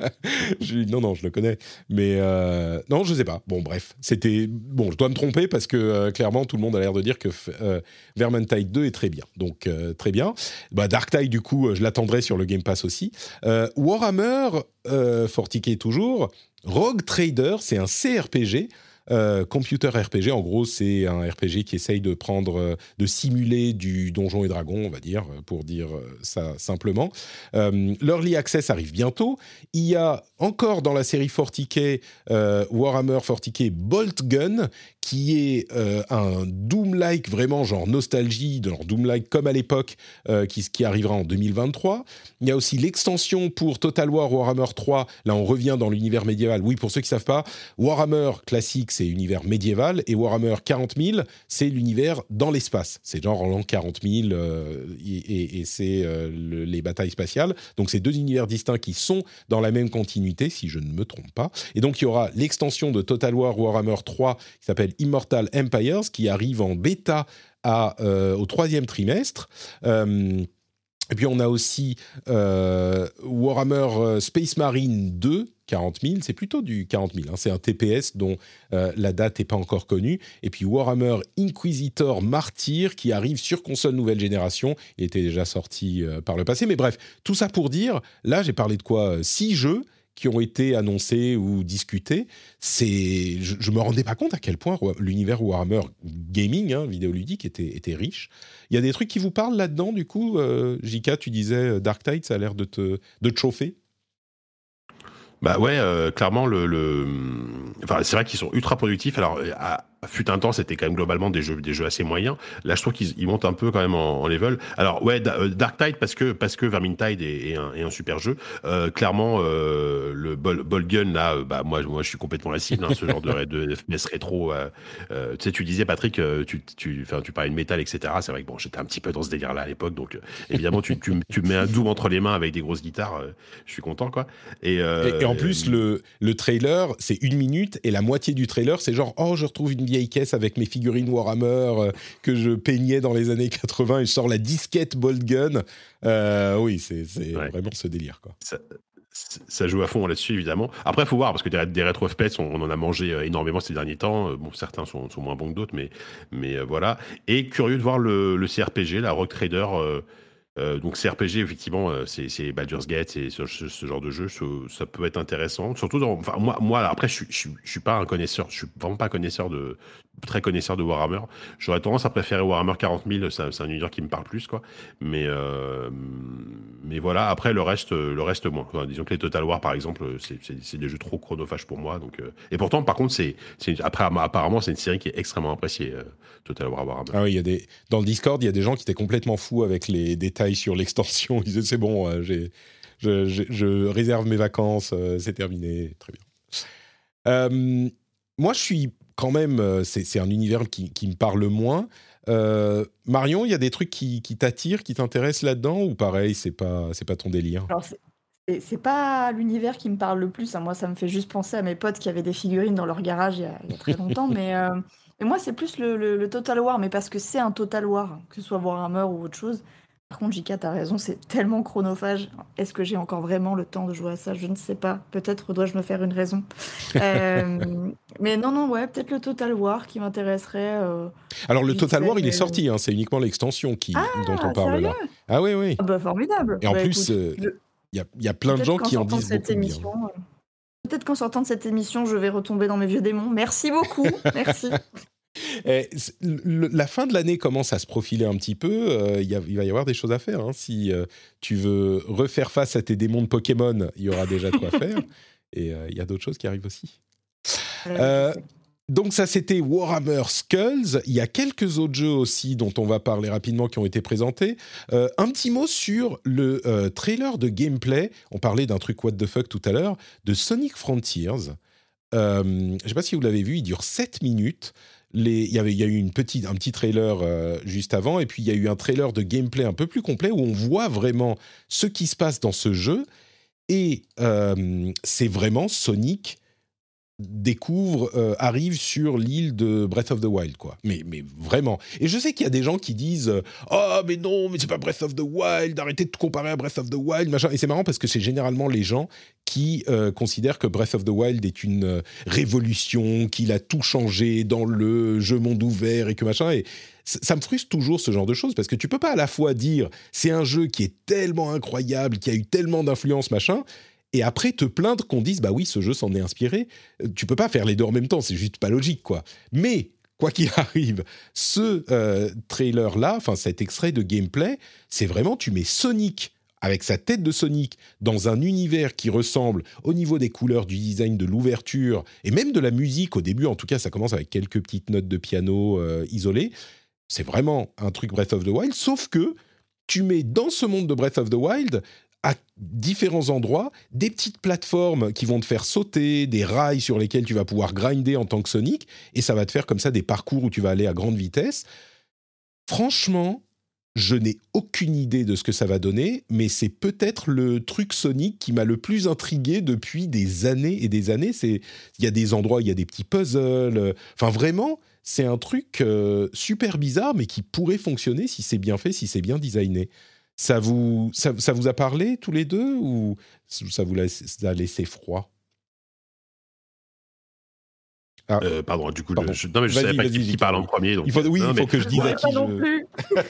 B: je, non, non, je le connais, mais euh, non, je sais pas. Bon, bref, c'était bon. Je dois me tromper parce que euh, clairement, tout le monde a l'air de dire que euh, Vermintide deux est très bien, donc euh, très bien. Bah, Darktide, du coup, je l'attendrai sur le Game Pass aussi. Euh, Warhammer euh, forty K toujours. Rogue Trader, c'est un C R P G. Euh, computer R P G, en gros, c'est un R P G qui essaye de prendre, euh, de simuler du Donjon et Dragon, on va dire, pour dire euh, ça simplement. Euh, L'Early Access arrive bientôt. Il y a encore dans la série forty K, euh, Warhammer forty K Bolt Gun, qui est euh, un Doom-like, vraiment genre nostalgie, genre Doom-like comme à l'époque, euh, qui, qui arrivera en deux mille vingt-trois. Il y a aussi l'extension pour Total War Warhammer trois. Là, on revient dans l'univers médiéval. Oui, pour ceux qui ne savent pas, Warhammer classique, c'est l'univers médiéval, et Warhammer quarante mille, c'est l'univers dans l'espace. C'est genre en l'an quarante mille, euh, et, et, et c'est euh, le, les batailles spatiales. Donc, c'est deux univers distincts qui sont dans la même continuité, si je ne me trompe pas. Et donc, il y aura l'extension de Total War Warhammer trois, qui s'appelle Immortal Empires, qui arrive en bêta à, euh, au troisième trimestre. Euh, et puis, on a aussi euh, Warhammer Space Marine deux, quarante mille, c'est plutôt du quarante mille, hein, c'est un T P S dont euh, la date n'est pas encore connue. Et puis Warhammer Inquisitor Martyr qui arrive sur console nouvelle génération, il était déjà sorti euh, par le passé. Mais bref, tout ça pour dire, là j'ai parlé de quoi ? Six jeux qui ont été annoncés ou discutés. C'est, je ne me rendais pas compte à quel point l'univers Warhammer Gaming, hein, vidéoludique, était, était riche. Il y a des trucs qui vous parlent là-dedans, du coup euh, J K, tu disais Darktide, ça a l'air de te, de te chauffer.
C: Bah ouais, euh, clairement, le, le... Enfin, c'est vrai qu'ils sont ultra productifs. Alors, à, fut un temps, c'était quand même globalement des jeux, des jeux assez moyens. Là, je trouve qu'ils ils montent un peu quand même en, en level. Alors, ouais, Darktide, parce que, parce que Vermintide est, est, un, est un super jeu. Euh, clairement, euh, le Boltgun, là, euh, bah, moi, moi, je suis complètement la cible, hein, ce genre de, de F P S rétro. Euh, euh, tu sais, tu disais, Patrick, tu, tu, tu parlais de métal, et cetera. C'est vrai que bon, j'étais un petit peu dans ce délire-là à l'époque. Donc, euh, évidemment, tu, tu, tu mets un Doom entre les mains avec des grosses guitares. Euh, je suis content, quoi. Et, euh,
B: et, et en plus, euh, le, le trailer, c'est une minute, et la moitié du trailer, c'est genre, oh, je retrouve une vieille caisse avec mes figurines Warhammer euh, que je peignais dans les années quatre-vingts et je sors la disquette Boltgun. Euh, oui, c'est, c'est ouais. vraiment ce délire, quoi.
C: Ça, ça joue à fond là-dessus, évidemment. Après, il faut voir, parce que des, des rétro F P S, on, on en a mangé énormément ces derniers temps. Bon, certains sont, sont moins bons que d'autres, mais, mais euh, voilà. Et curieux de voir le, le C R P G, la Rogue Trader. Euh, Euh, donc C R P G, effectivement, euh, c'est, c'est Baldur's Gate, c'est ce, ce, ce genre de jeu, ça, ça peut être intéressant. Surtout, dans, enfin, moi, moi, après, je, je, je suis pas un connaisseur, je suis vraiment pas connaisseur de, très connaisseur de Warhammer. J'aurais tendance à préférer Warhammer quarante mille, ça, c'est un univers qui me parle plus, quoi. Mais, euh, mais voilà. Après, le reste, le reste moins. Enfin, disons que les Total War, par exemple, c'est, c'est, c'est des jeux trop chronophages pour moi. Donc, euh, et pourtant, par contre, c'est, c'est une, après, apparemment, c'est une série qui est extrêmement appréciée, euh, Total War Warhammer.
B: Ah oui, il y a des, dans le Discord, il y a des gens qui étaient complètement fous avec les détails sur l'extension. Ils disaient c'est bon, euh, j'ai, je, je, je réserve mes vacances, euh, c'est terminé, très bien. Euh, moi, je suis quand même, euh, c'est, c'est un univers qui, qui me parle moins. Euh, Marion, il y a des trucs qui, qui t'attirent, qui t'intéressent là-dedans, ou pareil, c'est pas, c'est pas ton délire?
D: Alors, c'est, c'est, c'est pas l'univers qui me parle le plus, hein. Moi, ça me fait juste penser à mes potes qui avaient des figurines dans leur garage il y a, il y a très longtemps, mais... Euh... Et moi, c'est plus le, le, le Total War, mais parce que c'est un Total War, que ce soit Warhammer ou autre chose. Par contre, J K, t'as raison, c'est tellement chronophage. Est-ce que j'ai encore vraiment le temps de jouer à ça ? Je ne sais pas. Peut-être dois-je me faire une raison. euh, mais non, non, ouais, peut-être le Total War qui m'intéresserait. Euh,
B: Alors, le Total War, il est sorti, hein, c'est uniquement l'extension qui,
D: ah,
B: dont on parle
D: sérieux ?
B: là. Ah oui, oui.
D: Ah bah, formidable.
B: Et en
D: bah,
B: plus, il euh,
D: je...
B: y, a, y a plein de gens qui en disent beaucoup
D: émission,
B: bien.
D: Euh... peut-être qu'en sortant de cette émission, je vais retomber dans mes vieux démons. Merci beaucoup, merci.
B: Et le, la fin de l'année commence à se profiler un petit peu. Euh, y a, il va y avoir des choses à faire. Hein. Si euh, tu veux refaire face à tes démons de Pokémon, il y aura déjà de quoi faire. Et il euh, y a d'autres choses qui arrivent aussi. Euh, donc ça, c'était Warhammer Skulls. Il y a quelques autres jeux aussi dont on va parler rapidement qui ont été présentés. Euh, un petit mot sur le euh, trailer de gameplay. On parlait d'un truc what the fuck tout à l'heure, de Sonic Frontiers. Euh, je ne sais pas si vous l'avez vu, il dure sept minutes. Les, il, y avait, il y a eu une petite, un petit trailer euh, juste avant, et puis il y a eu un trailer de gameplay un peu plus complet où on voit vraiment ce qui se passe dans ce jeu. Et euh, c'est vraiment Sonic découvre, euh, arrive sur l'île de Breath of the Wild, quoi. Mais, mais vraiment. Et je sais qu'il y a des gens qui disent « Oh, mais non, mais c'est pas Breath of the Wild, arrêtez de comparer à Breath of the Wild, machin. » Et c'est marrant parce que c'est généralement les gens qui euh, considèrent que Breath of the Wild est une euh, révolution, qu'il a tout changé dans le jeu monde ouvert et que machin. Et ça me frustre toujours ce genre de choses parce que tu peux pas à la fois dire « C'est un jeu qui est tellement incroyable, qui a eu tellement d'influence, machin », et après te plaindre qu'on dise bah oui ce jeu s'en est inspiré. Tu peux pas faire les deux en même temps, c'est juste pas logique quoi. Mais quoi qu'il arrive, ce euh, trailer là, enfin cet extrait de gameplay, c'est vraiment tu mets Sonic avec sa tête de Sonic dans un univers qui ressemble au niveau des couleurs, du design, de l'ouverture et même de la musique au début. En tout cas, ça commence avec quelques petites notes de piano euh, isolées. C'est vraiment un truc Breath of the Wild, sauf que tu mets dans ce monde de Breath of the Wild à différents endroits, des petites plateformes qui vont te faire sauter, des rails sur lesquels tu vas pouvoir grinder en tant que Sonic, et ça va te faire comme ça des parcours où tu vas aller à grande vitesse. Franchement, je n'ai aucune idée de ce que ça va donner, mais c'est peut-être le truc Sonic qui m'a le plus intrigué depuis des années et des années. C'est, il y a des endroits, il y a des petits puzzles, euh, enfin vraiment, c'est un truc euh, super bizarre, mais qui pourrait fonctionner si c'est bien fait, si c'est bien designé. Ça vous, ça, ça vous a parlé tous les deux ou ça vous laisse, a laissé froid?
C: ah. euh, Pardon, du coup,
B: Pardon.
C: Je, non, mais je
B: vas-y,
C: savais pas
B: vas-y,
C: qui, qui parle en premier. Donc,
B: il faut, oui,
C: non,
B: il
C: mais,
B: faut que je dise
C: ouais,
B: à qui
D: non
B: je...
D: plus.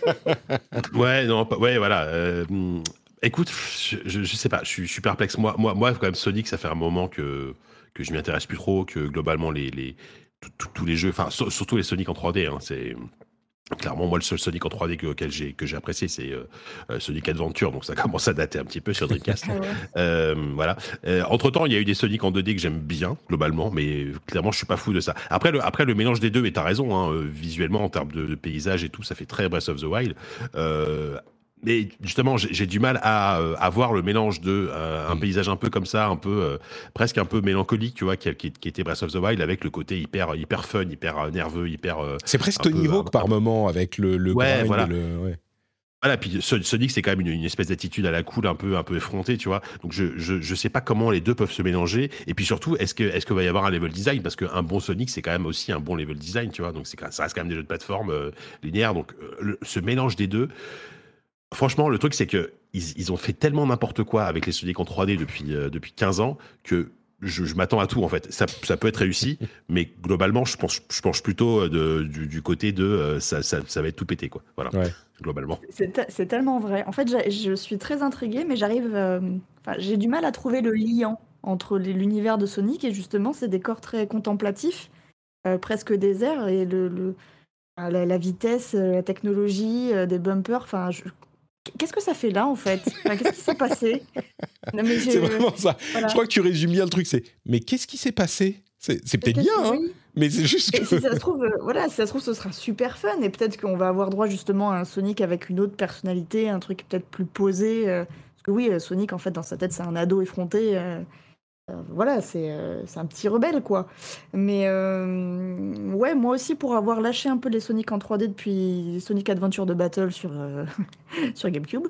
C: ouais, non, ouais, voilà. Euh, écoute, je, je, je sais pas, je suis, je suis perplexe. Moi, moi, moi, quand même, Sonic, ça fait un moment que que je m'y intéresse plus trop, que globalement les les tous les jeux, enfin surtout les Sonic en trois D, hein, c'est clairement, moi, le seul Sonic en trois D que, auquel j'ai, que j'ai apprécié, c'est euh, Sonic Adventure, donc ça commence à dater un petit peu sur Dreamcast.
D: Ah ouais.
C: euh, voilà. Euh, entre-temps, il y a eu des Sonic en deux D que j'aime bien, globalement, mais clairement, je suis pas fou de ça. Après, le, après, le mélange des deux, et t'as raison, hein, euh, visuellement, en termes de, de paysage et tout, ça fait très Breath of the Wild. Euh, Mais justement, j'ai, j'ai du mal à, euh, à voir le mélange de euh, un mmh. paysage un peu comme ça, un peu euh, presque un peu mélancolique, tu vois, qui, qui, qui était Breath of the Wild, avec le côté hyper hyper fun, hyper euh, nerveux, hyper. Euh,
B: c'est presque Tony Hawk un, par un, moment avec le le
C: ouais,
B: grind
C: voilà.
B: et le ouais.
C: Voilà, puis Sonic, c'est quand même une, une espèce d'attitude à la cool, un peu un peu effrontée, tu vois. Donc je je je sais pas comment les deux peuvent se mélanger. Et puis surtout, est-ce que est-ce qu'il va y avoir un level design, parce qu'un bon Sonic, c'est quand même aussi un bon level design, tu vois. Donc c'est ça reste quand même des jeux de plateforme euh, linéaires. Donc euh, le, ce mélange des deux. Franchement, le truc, c'est que ils, ils ont fait tellement n'importe quoi avec les Sonic en trois D depuis, euh, depuis quinze ans que je, je m'attends à tout, en fait. Ça, ça peut être réussi, mais globalement, je pense, je pense plutôt de, du, du côté de euh, ça, ça, ça va être tout pété, quoi. Voilà, ouais. Globalement.
D: C'est, te- c'est tellement vrai. En fait, je suis très intriguée, mais j'arrive. euh, Enfin, j'ai du mal à trouver le lien entre les- l'univers de Sonic et justement ces décors très contemplatifs, euh, presque déserts, et le, le- la, la vitesse, euh, la technologie, euh, des bumpers. Enfin, je- qu'est-ce que ça fait là, en fait? Enfin, qu'est-ce qui s'est passé? Non, mais j'ai-
B: C'est vraiment ça.
D: voilà.
B: Je crois que tu résumes bien le truc. C'est mais qu'est-ce qui s'est passé? C'est, c'est peut-être
D: Peut-être
B: bien,
D: que
B: hein,
D: oui.
B: mais c'est juste
D: Et
B: que.
D: si ça se trouve, euh, voilà, si ça se trouve, ce sera super fun, et peut-être qu'on va avoir droit justement à un Sonic avec une autre personnalité, un truc peut-être plus posé. euh, Parce que oui, euh, Sonic, en fait, dans sa tête, c'est un ado effronté. euh, euh, voilà, c'est euh, c'est un petit rebelle, quoi. Mais euh, ouais, moi aussi, pour avoir lâché un peu les Sonic en trois D depuis Sonic Adventure de Battle sur, euh, sur GameCube,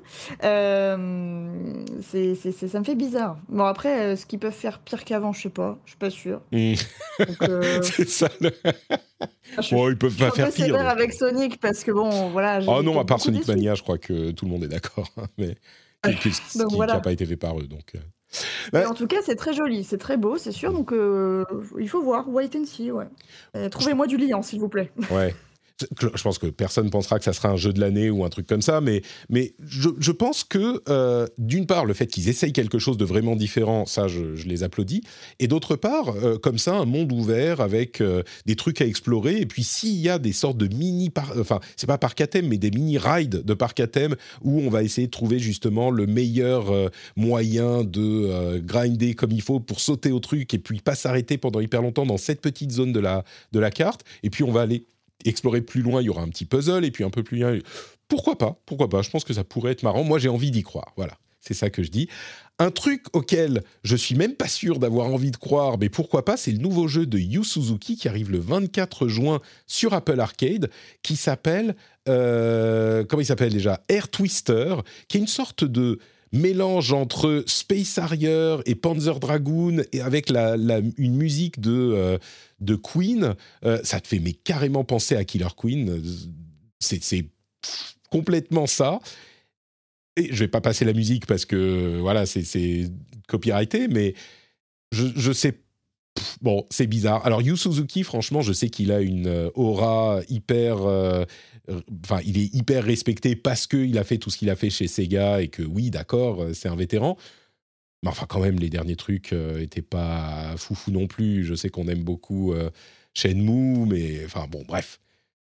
D: euh, c'est, c'est, c'est- ça me fait bizarre. Bon, après, euh, ce qu'ils peuvent faire pire qu'avant, je sais pas, je suis pas sûre.
B: Mmh.
D: Donc, euh,
B: C'est ça. Le...
D: je suis
B: Bon, ils peuvent
D: je suis
B: pas
D: un peu
B: faire pire.
D: sévère
B: donc.
D: avec Sonic parce que bon, voilà. j'ai
B: Oh non,
D: été
B: à part
D: beaucoup
B: Sonic
D: déçue.
B: Mania, je crois que tout le monde est d'accord, hein, mais qui, qui, qui-
D: Donc
B: qui
D: voilà.
B: n'a pas été fait par eux, donc. euh.
D: Mais
B: Ouais.
D: en tout cas, c'est très joli, c'est très beau, c'est sûr. Donc euh, il faut voir, wait and see, ouais. Euh, trouvez-moi du lien, s'il vous plaît.
B: Ouais. Je pense que personne ne pensera que ça sera un jeu de l'année ou un truc comme ça, mais, mais je, je pense que, euh, d'une part, le fait qu'ils essayent quelque chose de vraiment différent, ça, je, je les applaudis, et d'autre part, euh, comme ça, un monde ouvert avec euh, des trucs à explorer, et puis s'il y a des sortes de mini... Par, enfin, c'est pas parc à thème, mais des mini-rides de parc à thème, où on va essayer de trouver justement le meilleur euh, moyen de euh, grinder comme il faut pour sauter au truc, et puis pas s'arrêter pendant hyper longtemps dans cette petite zone de la, de la carte, et puis on va aller explorer plus loin, il y aura un petit puzzle, et puis un peu plus loin... Pourquoi pas ? Pourquoi pas ? Je pense que ça pourrait être marrant. Moi, j'ai envie d'y croire. Voilà, c'est ça que je dis. Un truc auquel je suis même pas sûr d'avoir envie de croire, mais pourquoi pas, c'est le nouveau jeu de Yu Suzuki qui arrive le vingt-quatre juin sur Apple Arcade, qui s'appelle... Euh, comment il s'appelle déjà ? Air Twister, qui est une sorte de... mélange entre Space Harrier et Panzer Dragoon, et avec la, la, une musique de, euh, de Queen, euh, ça te fait mais carrément penser à Killer Queen. C'est, c'est complètement ça. Et je vais pas passer la musique parce que voilà, c'est, c'est copyrighté, mais je, je sais. Pff, bon, c'est bizarre. Alors Yu Suzuki, franchement, je sais qu'il a une aura hyper. Euh, Enfin, il est hyper respecté parce qu'il a fait tout ce qu'il a fait chez Sega et que oui, d'accord, c'est un vétéran. Mais enfin, quand même, les derniers trucs n'étaient euh, pas foufou non plus. Je sais qu'on aime beaucoup euh, Shenmue, mais enfin bon, bref.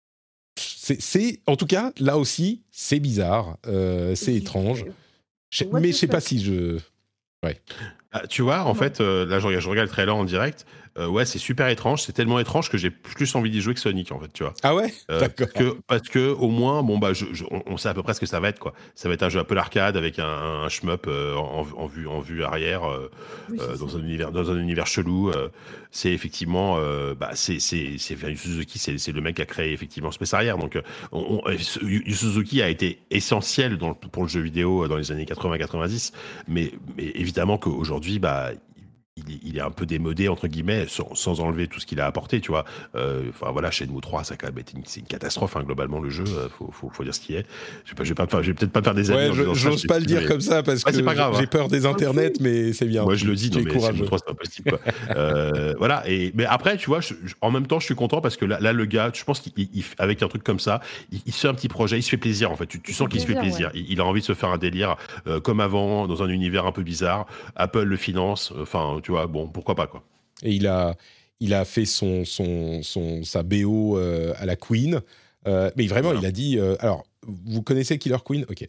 B: C'est, c'est, en tout cas, là aussi, c'est bizarre, euh, c'est oui, étrange. Je, mais je sais pas si je... Ouais.
C: Ah, tu vois, en non. fait, euh, là, je regarde, je regarde le trailer en direct. Euh, ouais, c'est super étrange. C'est tellement étrange que j'ai plus envie d'y jouer que Sonic, en fait, tu vois.
B: Ah ouais, euh, d'accord.
C: Parce que, parce que au moins, bon bah, je, je, on, on sait à peu près ce que ça va être, quoi. Ça va être un jeu un peu l'arcade avec un, un shmup euh, en, en vue, en vue arrière, euh, oui, euh, dans un univers, dans un univers chelou. Euh, c'est effectivement, euh, bah, c'est, c'est, c'est, c'est Suzuki, c'est, c'est le mec qui a créé effectivement Space Harrier. Donc, on, on, Yu Suzuki a été essentiel dans, pour le jeu vidéo dans les années quatre-vingts quatre-vingt-dix, mais, mais évidemment qu'aujourd'hui, bah Il, il est un peu démodé entre guillemets, sans, sans enlever tout ce qu'il a apporté, tu vois. Euh, enfin voilà, Shenmue trois, ça a quand même été une, c'est une catastrophe hein, globalement le jeu. Euh, faut, faut, faut dire ce qui est. Je vais, pas, je vais, pas, je vais peut-être pas faire des amis.
B: Ouais, je, j'ose ça, pas le dire mais... comme ça parce ouais, que pas grave, j'ai hein. peur des internets, mais c'est bien.
C: Moi je le dis, non, mais Shenmue trois, c'est pas possible. Quoi. euh, voilà. Et mais après, tu vois, je, je, en même temps, je suis content parce que là, là le gars, je pense qu'avec un truc comme ça, il, il se fait un petit projet, il se fait plaisir en fait. Tu, tu sens qu'il plaisir, se fait plaisir. Ouais. Il, il a envie de se faire un délire euh, comme avant, dans un univers un peu bizarre. Apple le finance. Enfin, tu vois, bon, pourquoi pas. Quoi.
B: Et il a, il a fait son, son, son, sa B O euh, à la Queen. Euh, mais vraiment, voilà. Il a dit... Euh, alors, vous connaissez Killer Queen ? Ok.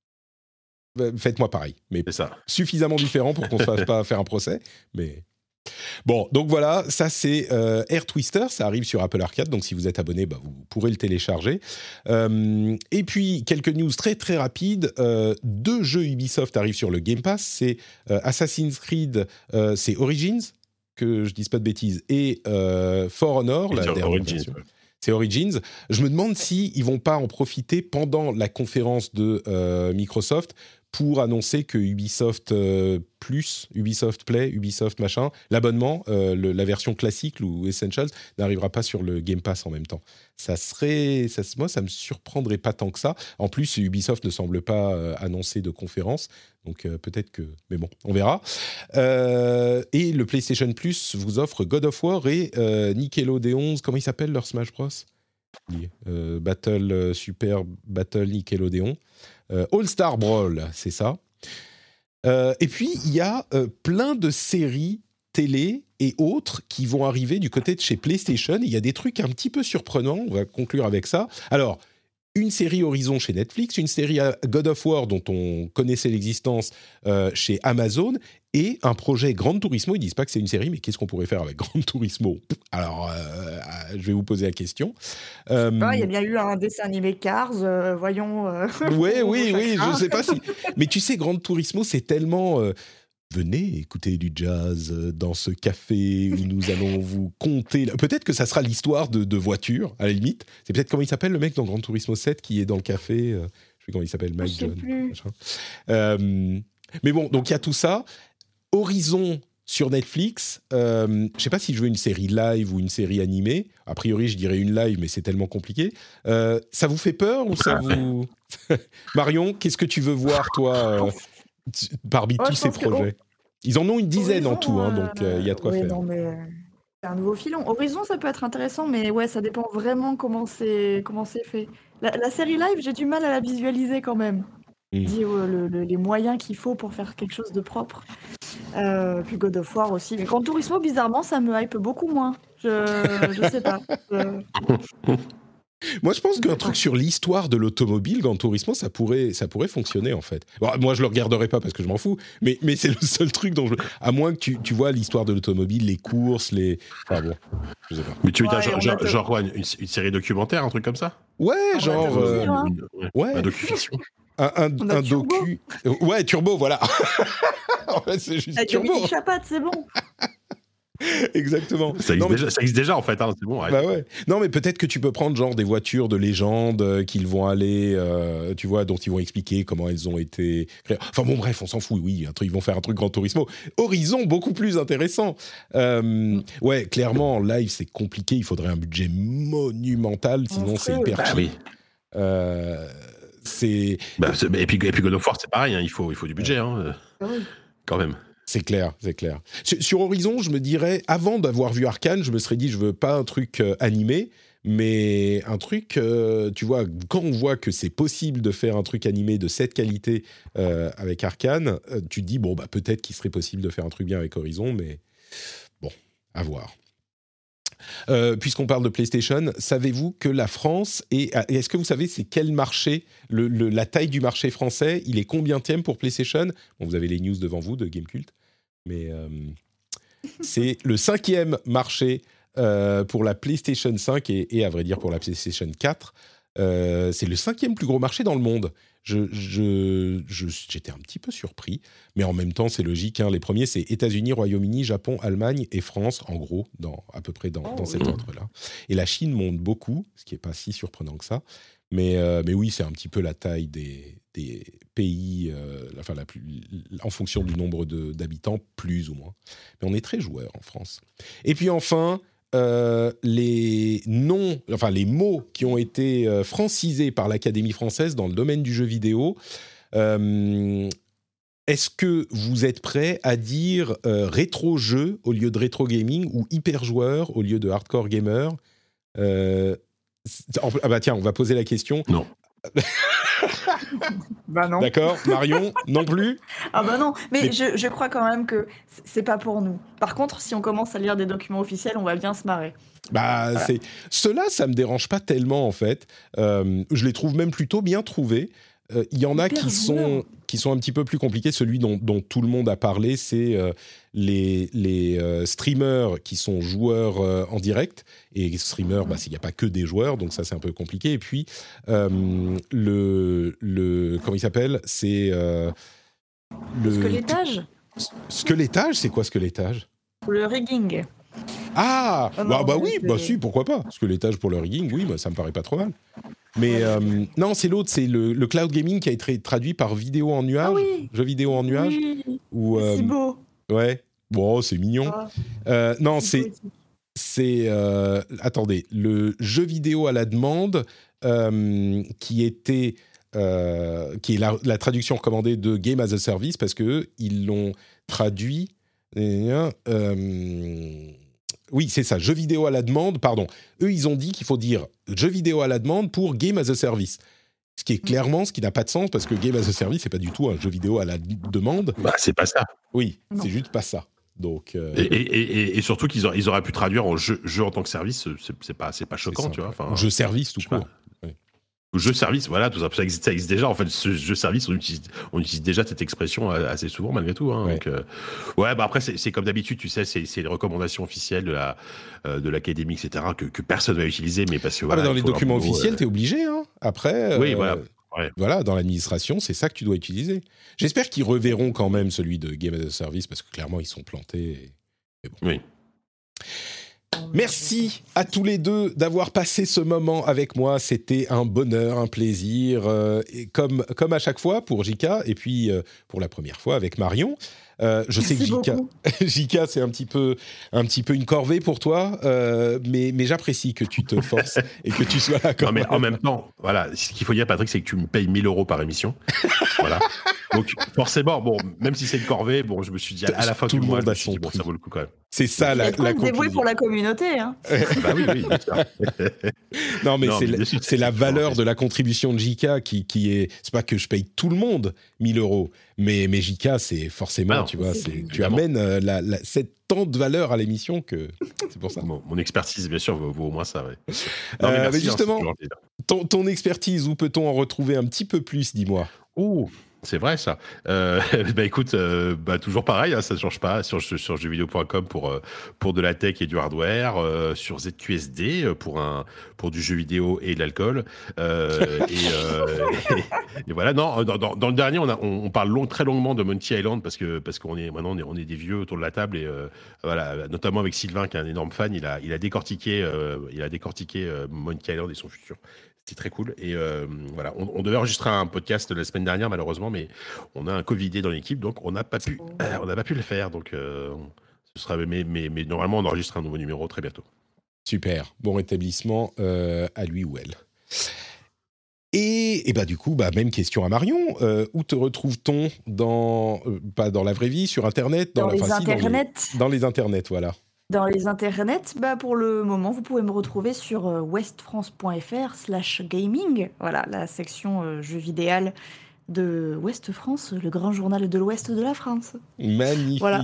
B: Faites-moi pareil. Mais
C: c'est ça.
B: Suffisamment différent pour qu'on ne se fasse pas faire un procès. Mais... Bon, donc voilà, ça c'est euh, Air Twister, ça arrive sur Apple Arcade, donc si vous êtes abonné, bah, vous pourrez le télécharger. Euh, et puis, quelques news très très rapides. Euh, deux jeux Ubisoft arrivent sur le Game Pass, c'est euh, Assassin's Creed, euh, c'est Origins, que je dise pas de bêtises, et euh, For Honor, la dernière
C: Origins,
B: version. Ouais. C'est Origins. Je me demande s'ils si ne vont pas en profiter pendant la conférence de euh, Microsoft pour annoncer que Ubisoft euh, Plus, Ubisoft Play, Ubisoft machin, l'abonnement, euh, le, la version classique ou Essentials n'arrivera pas sur le Game Pass en même temps. Ça serait, ça, moi, ça me surprendrait pas tant que ça. En plus, Ubisoft ne semble pas euh, annoncer de conférence, donc euh, peut-être que, mais bon, on verra. Euh, et le PlayStation Plus vous offre God of War et euh, Nickelodeon. Comment il s'appelle leur Smash Bros? Euh, Battle euh, Super Battle Nickelodeon. Euh, All-Star Brawl, c'est ça. Euh, et puis, il y a euh, plein de séries télé et autres qui vont arriver du côté de chez PlayStation. Il y a des trucs un petit peu surprenants. On va conclure avec ça. Alors, une série Horizon chez Netflix, une série God of War dont on connaissait l'existence euh, chez Amazon, et un projet Gran Turismo. Ils disent pas que c'est une série, mais qu'est-ce qu'on pourrait faire avec Gran Turismo? Alors, euh, je vais vous poser la question.
D: Euh, il y a bien eu un dessin animé Cars, euh, voyons. Euh,
B: ouais, oui, oui, je sais pas si. Mais tu sais, Gran Turismo, c'est tellement. Euh, Venez écouter du jazz dans ce café où nous allons vous conter... Peut-être que ça sera l'histoire de, de voitures, à la limite. C'est peut-être comment il s'appelle, le mec dans Gran Turismo sept qui est dans le café. Euh, je sais plus comment il s'appelle, Mike John. Euh, mais bon, donc il y a tout ça. Horizon sur Netflix. Euh, je ne sais pas si je veux une série live ou une série animée. A priori, je dirais une live, mais c'est tellement compliqué. Euh, ça vous fait peur ou ça vous... Marion, qu'est-ce que tu veux voir, toi euh, parmi ouais, tous ces projets? Que... Ils en ont une dizaine Horizon, en tout, hein, donc il euh, y a de quoi
D: oui,
B: faire.
D: Non, mais C'est un nouveau filon. Horizon, ça peut être intéressant, mais ouais, ça dépend vraiment comment c'est comment c'est fait. La, la série live, j'ai du mal à la visualiser quand même.
B: Mm.
D: Dis euh, le- le- les moyens qu'il faut pour faire quelque chose de propre. Euh, puis God of War aussi. Mais Gran Turismo, bizarrement, ça me hype beaucoup moins. Je, je sais pas. Je-
B: Moi, je pense
D: Je
B: qu'un
D: sais
B: truc
D: pas.
B: sur l'histoire de l'automobile, Gran Turismo, ça pourrait, ça pourrait fonctionner, en fait. Bon, moi, je le regarderai pas parce que je m'en fous, mais, mais c'est le seul truc dont je... À moins que tu, tu vois l'histoire de l'automobile, les courses, les... Enfin bon, je sais pas.
C: Mais tu veux dire,
D: Ouais,
C: genre,
D: on a
C: genre,
D: te-
C: genre quoi, une, une série documentaire, un truc comme ça?
B: Ouais,
D: On a
B: genre...
D: te
B: euh,
D: dire, hein.
C: Une- ouais,
B: ouais.
C: Un docu-fiction.
B: un un,
D: On a
B: un
D: Turbo.
B: docu... Ouais, Turbo, voilà. En fait, c'est juste
D: Avec
B: Turbo.
D: Dominique Chapat, c'est bon.
B: Exactement.
C: Ça existe,
B: Non, mais-
C: déjà, ça existe déjà, en fait, hein, c'est bon. arrête.
B: Bah ouais. Non, mais peut-être que tu peux prendre genre des voitures de légende euh, qu'ils vont aller, euh, tu vois, dont ils vont expliquer comment elles ont été créées. Enfin bon, bref, on s'en fout. Oui, un truc, ils vont faire un truc Gran Turismo. Horizon, beaucoup plus intéressant. Euh, ouais, clairement, en live, c'est compliqué. Il faudrait un budget monumental, sinon c'est
D: Monstrueux.
B: hyper
C: Bah
B: cheap.
C: oui.
B: Euh, c'est,
C: Bah, c'est- et, puis, et puis God of War, c'est pareil, hein, il, faut, il faut du budget, hein, euh,
D: Ah oui.
C: quand même.
B: c'est clair, c'est clair. Sur, sur Horizon, je me dirais, avant d'avoir vu Arcane, je me serais dit, je veux pas un truc euh, animé, mais un truc, euh, tu vois, quand on voit que c'est possible de faire un truc animé de cette qualité euh, avec Arcane, euh, tu te dis, bon, bah, peut-être qu'il serait possible de faire un truc bien avec Horizon, mais bon, à voir. Euh, puisqu'on parle de PlayStation, savez-vous que la France est... Est-ce que vous savez c'est quel marché, le, le- la taille du marché français, il est combientième pour PlayStation? Bon, vous avez les news devant vous de Gamecult, mais euh, c'est le cinquième marché euh, pour la PlayStation cinq et, et à vrai dire pour la PlayStation quatre. Euh, c'est le cinquième plus gros marché dans le monde. Je, je, je- j'étais un petit peu surpris, mais en même temps, c'est logique. Hein. Les premiers, c'est États-Unis, Royaume-Uni, Japon, Allemagne et France, en gros, dans, à peu près dans,
D: Oh,
B: dans cet
C: oui.
B: ordre-là. Et la Chine monte beaucoup, ce qui n'est pas si surprenant que ça. Mais, euh, mais oui, c'est un petit peu la taille des, des pays, euh, enfin, la plus, en fonction du nombre de, d'habitants, plus ou moins. Mais on est très joueurs en France. Et puis enfin, euh, les noms, enfin les mots qui ont été euh, francisés par l'Académie française dans le domaine du jeu vidéo. Euh, est-ce que vous êtes prêts à dire euh, rétro-jeu au lieu de rétro-gaming ou hyper-joueur au lieu de hardcore gamer? Euh, c'est- ah bah tiens, on va poser la question.
C: Non.
D: Bah non.
B: D'accord, Marion, non plus?
D: Ah bah non, mais,
B: Mais-
D: Je, je crois quand même que c- c'est pas pour nous. Par contre, si on commence à lire des documents officiels, on va bien se marrer.
B: Bah,
D: Voilà.
B: c'est... Ceux-là, ça me dérange pas tellement, en fait. Euh, je les trouve même plutôt bien trouvés. Euh, Il y en a
D: Hyper
B: qui sont,
D: joueur.
B: qui sont un petit peu plus compliqués. Celui dont, dont tout le monde a parlé, c'est euh, les, les euh, streamers qui sont joueurs euh, en direct. Et streamers, bah, il n'y a pas que des joueurs, donc ça, c'est un peu compliqué. Et puis, euh, le, le... Comment il s'appelle? C'est... euh, le
D: Squelettage
B: Squelettage, c'est quoi squelettage?
D: ou le rigging.
B: Ah,
D: Ah
B: bah,
D: non,
B: bah
D: mais
B: oui,
D: c'est-
B: bah si, pourquoi pas? Parce que l'étage pour le rigging, oui, bah, ça me paraît pas trop mal. Mais euh, non, c'est l'autre, c'est le, le cloud gaming qui a été traduit par vidéo en nuage,
D: Ah oui.
B: jeu vidéo en nuage.
D: Oui,
B: Ou,
D: c'est
B: euh,
D: si beau.
B: ouais, bon, c'est mignon.
D: Ah,
B: Euh, non,
D: si beau
B: c'est,
D: aussi.
B: c'est euh, attendez, le jeu vidéo à la demande euh, qui était, euh, qui est la, la traduction recommandée de Game as a Service parce que eux, ils l'ont traduit. Euh, oui, c'est ça, jeu vidéo à la demande, pardon. Eux, ils ont dit qu'il faut dire jeu vidéo à la demande pour Game as a Service. Ce qui est clairement, ce qui n'a pas de sens, parce que Game as a Service, c'est pas du tout un jeu vidéo à la d- demande.
C: Bah, c'est pas ça.
B: Oui,
D: Non.
B: c'est juste pas ça. Donc, euh,
C: Et, et- et- et surtout qu'ils auraient, ils auraient pu traduire en jeu, jeu en tant que service, c'est, c'est pas, c'est pas
B: c'est
C: choquant,
B: simple.
C: tu vois. Enfin,
B: jeu service tout
C: je sais pas.
B: court.
C: Ou jeu service, voilà, tout ça, ça existe, ça existe déjà. En fait, ce jeu service, on utilise, on utilise déjà cette expression assez souvent, malgré tout. Hein,
B: Ouais.
C: donc, euh, ouais, bah après, c'est, c'est comme d'habitude, tu sais, c'est, c'est les recommandations officielles de la, euh, de l'académie, et cetera, que, que personne va utiliser, mais parce que
B: Ah,
C: voilà.
B: mais dans
C: il
B: les
C: faut leur
B: documents
C: boulot,
B: officiels,
C: euh,
B: t'es obligé. Hein. Après,
C: Oui,
B: euh,
C: voilà. Ouais.
B: voilà, dans l'administration, c'est ça que tu dois utiliser. J'espère qu'ils reverront quand même celui de Game as a Service, parce que clairement, ils sont plantés. et-
C: Oui.
B: Merci à tous les deux d'avoir passé ce moment avec moi. C'était un bonheur, un plaisir, euh, et comme, comme à chaque fois pour J K, et puis euh, pour la première fois avec Marion. Euh, je sais que
D: Merci
B: J K,
D: beaucoup.
B: J K, c'est un petit peu, un petit peu une corvée pour toi, euh, mais, mais j'apprécie que tu te forces et que tu sois là quand
C: Non, mais
B: même.
C: en même temps, voilà, ce qu'il faut dire, Patrick, c'est que tu me payes mille euros par émission. Voilà. Donc forcément, bon, même si c'est une corvée, bon, je me suis dit à, à la fin
B: Tout
C: du
B: le
C: mois,
B: monde
C: je me
B: a
C: suis
B: son
C: dit, bon,
B: prix.
C: ça vaut le coup quand même.
B: C'est ça la, la
D: dévoué
B: conclusion.
D: pour la communauté. Hein.
C: Bah oui, oui, bien sûr.
B: Non, mais
C: Non,
B: c'est,
C: mais
B: la,
C: bien sûr,
B: c'est la
C: c'est
B: valeur
C: toujours
B: de la contribution de J K qui, qui est. C'est pas que je paye tout le monde mille euros, mais, mais J K, c'est forcément,
C: Ah non,
B: tu vois,
D: c'est
B: c'est, tu
C: évidemment.
B: amènes euh, la, la, cette tant de valeur à l'émission que c'est pour ça.
C: Mon, mon expertise, bien sûr, vaut, vaut au moins ça. Ouais. Non, mais,
B: Euh,
C: merci,
B: mais justement,
C: hein, c'est toujours plaisir.
B: ton, ton expertise, où peut-on en retrouver un petit peu plus, dis-moi?
C: Ouh, c'est vrai ça. Euh, bah écoute, euh, bah toujours pareil, hein, ça ne change pas. Sur, sur jeux vidéo point com pour, euh, pour de la tech et du hardware, euh, sur Z Q S D euh, pour, un, pour du jeu vidéo et de l'alcool. Euh, et, euh, et, et voilà, non, dans, dans, dans le dernier, on, a, on, on parle long, très longuement de Monkey Island parce, que, parce qu'on est maintenant on est, on est des vieux autour de la table, et euh, voilà, notamment avec Sylvain qui est un énorme fan, il a, il a décortiqué, euh, il a décortiqué euh, Monkey Island et son futur. C'était très cool. Et euh, voilà, on, on devait enregistrer un podcast la semaine dernière, malheureusement, mais on a un Covidé dans l'équipe, donc on n'a pas pu, euh, on n'a pas pu le faire. Donc, euh, ce sera, mais, mais, mais normalement, on enregistre un nouveau numéro très bientôt.
B: Super, bon rétablissement euh, à lui ou elle. Et, et bah du coup, bah même question à Marion. Euh, où te retrouve-t-on dans, euh, pas dans la vraie vie, sur Internet,
D: Dans
B: la,
D: les
B: enfin, si,
D: internets.
B: dans les, dans les internets, voilà.
D: Dans les internets, bah pour le moment, vous pouvez me retrouver sur euh, westfrance point f r slash gaming. Voilà, la section euh, jeux vidéo de Ouest France, le grand journal de l'Ouest de la France.
B: Magnifique.
D: Voilà.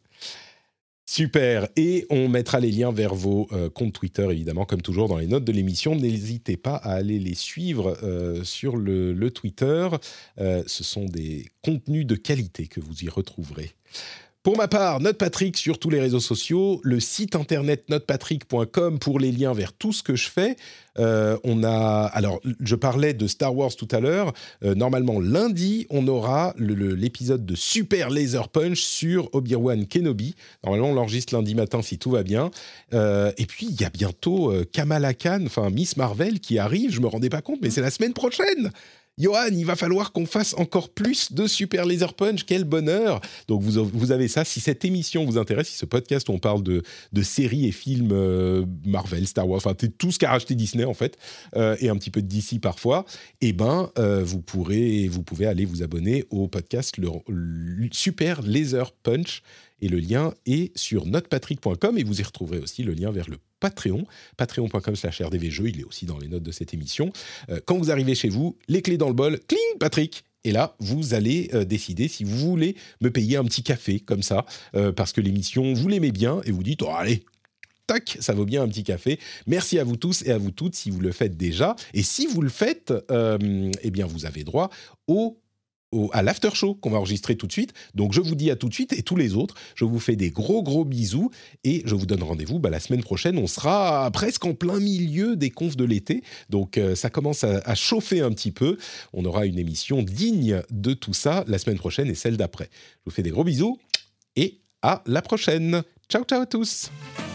B: Super. Et on mettra les liens vers vos euh, comptes Twitter, évidemment, comme toujours dans les notes de l'émission. N'hésitez pas à aller les suivre euh, sur le, le Twitter. Euh, ce sont des contenus de qualité que vous y retrouverez. Pour ma part, NotePatrick sur tous les réseaux sociaux, le site internet notepatrick point com pour les liens vers tout ce que je fais. Euh, on a, alors, je parlais de Star Wars tout à l'heure. Euh, normalement, lundi, on aura le, le, l'épisode de Super Laser Punch sur Obi-Wan Kenobi. Normalement, on l'enregistre lundi matin si tout va bien. Euh, et puis, il y a bientôt euh, Kamala Khan, enfin Miss Marvel, qui arrive. Je me rendais pas compte, mais c'est la semaine prochaine. Johan, il va falloir qu'on fasse encore plus de Super Laser Punch. Quel bonheur! Donc, vous, vous avez ça. Si cette émission vous intéresse, si ce podcast où on parle de, de séries et films euh, Marvel, Star Wars, enfin, tout ce qu'a racheté Disney, en fait, euh, et un petit peu de D C parfois, eh ben, euh, vous, pourrez, vous pouvez aller vous abonner au podcast le, le Super Laser Punch. Et le lien est sur notepatrick point com et vous y retrouverez aussi le lien vers le Patreon, patreon point com slash r d v jeux, il est aussi dans les notes de cette émission. Euh, quand vous arrivez chez vous, les clés dans le bol, cling, Patrick. Et là, vous allez euh, décider si vous voulez me payer un petit café comme ça, euh, parce que l'émission, vous l'aimez bien, et vous dites, oh allez, tac, ça vaut bien un petit café. Merci à vous tous et à vous toutes si vous le faites déjà. Et si vous le faites, euh, eh bien, vous avez droit au à l'after show qu'on va enregistrer tout de suite. Donc, je vous dis à tout de suite et tous les autres, je vous fais des gros, gros bisous et je vous donne rendez-vous bah, la semaine prochaine. On sera presque en plein milieu des confs de l'été. Donc, euh, ça commence à, à chauffer un petit peu. On aura une émission digne de tout ça la semaine prochaine et celle d'après. Je vous fais des gros bisous et à la prochaine. Ciao, ciao à tous.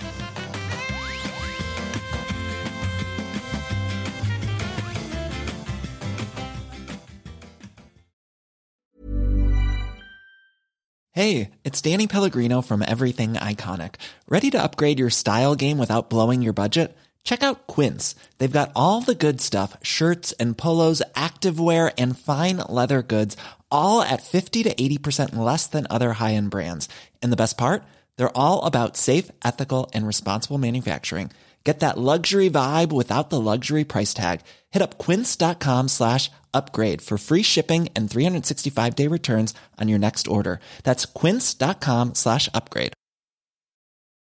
G: Hey, it's Danny Pellegrino from Everything Iconic. Ready to upgrade your style game without blowing your budget? Check out Quince. They've got all the good stuff, shirts and polos, activewear, and fine leather goods, all at fifty to eighty percent less than other high-end brands. And the best part? They're all about safe, ethical, and responsible manufacturing. Get that luxury vibe without the luxury price tag. Hit up quince.com slash upgrade for free shipping and three sixty-five day returns on your next order. That's quince.com slash upgrade.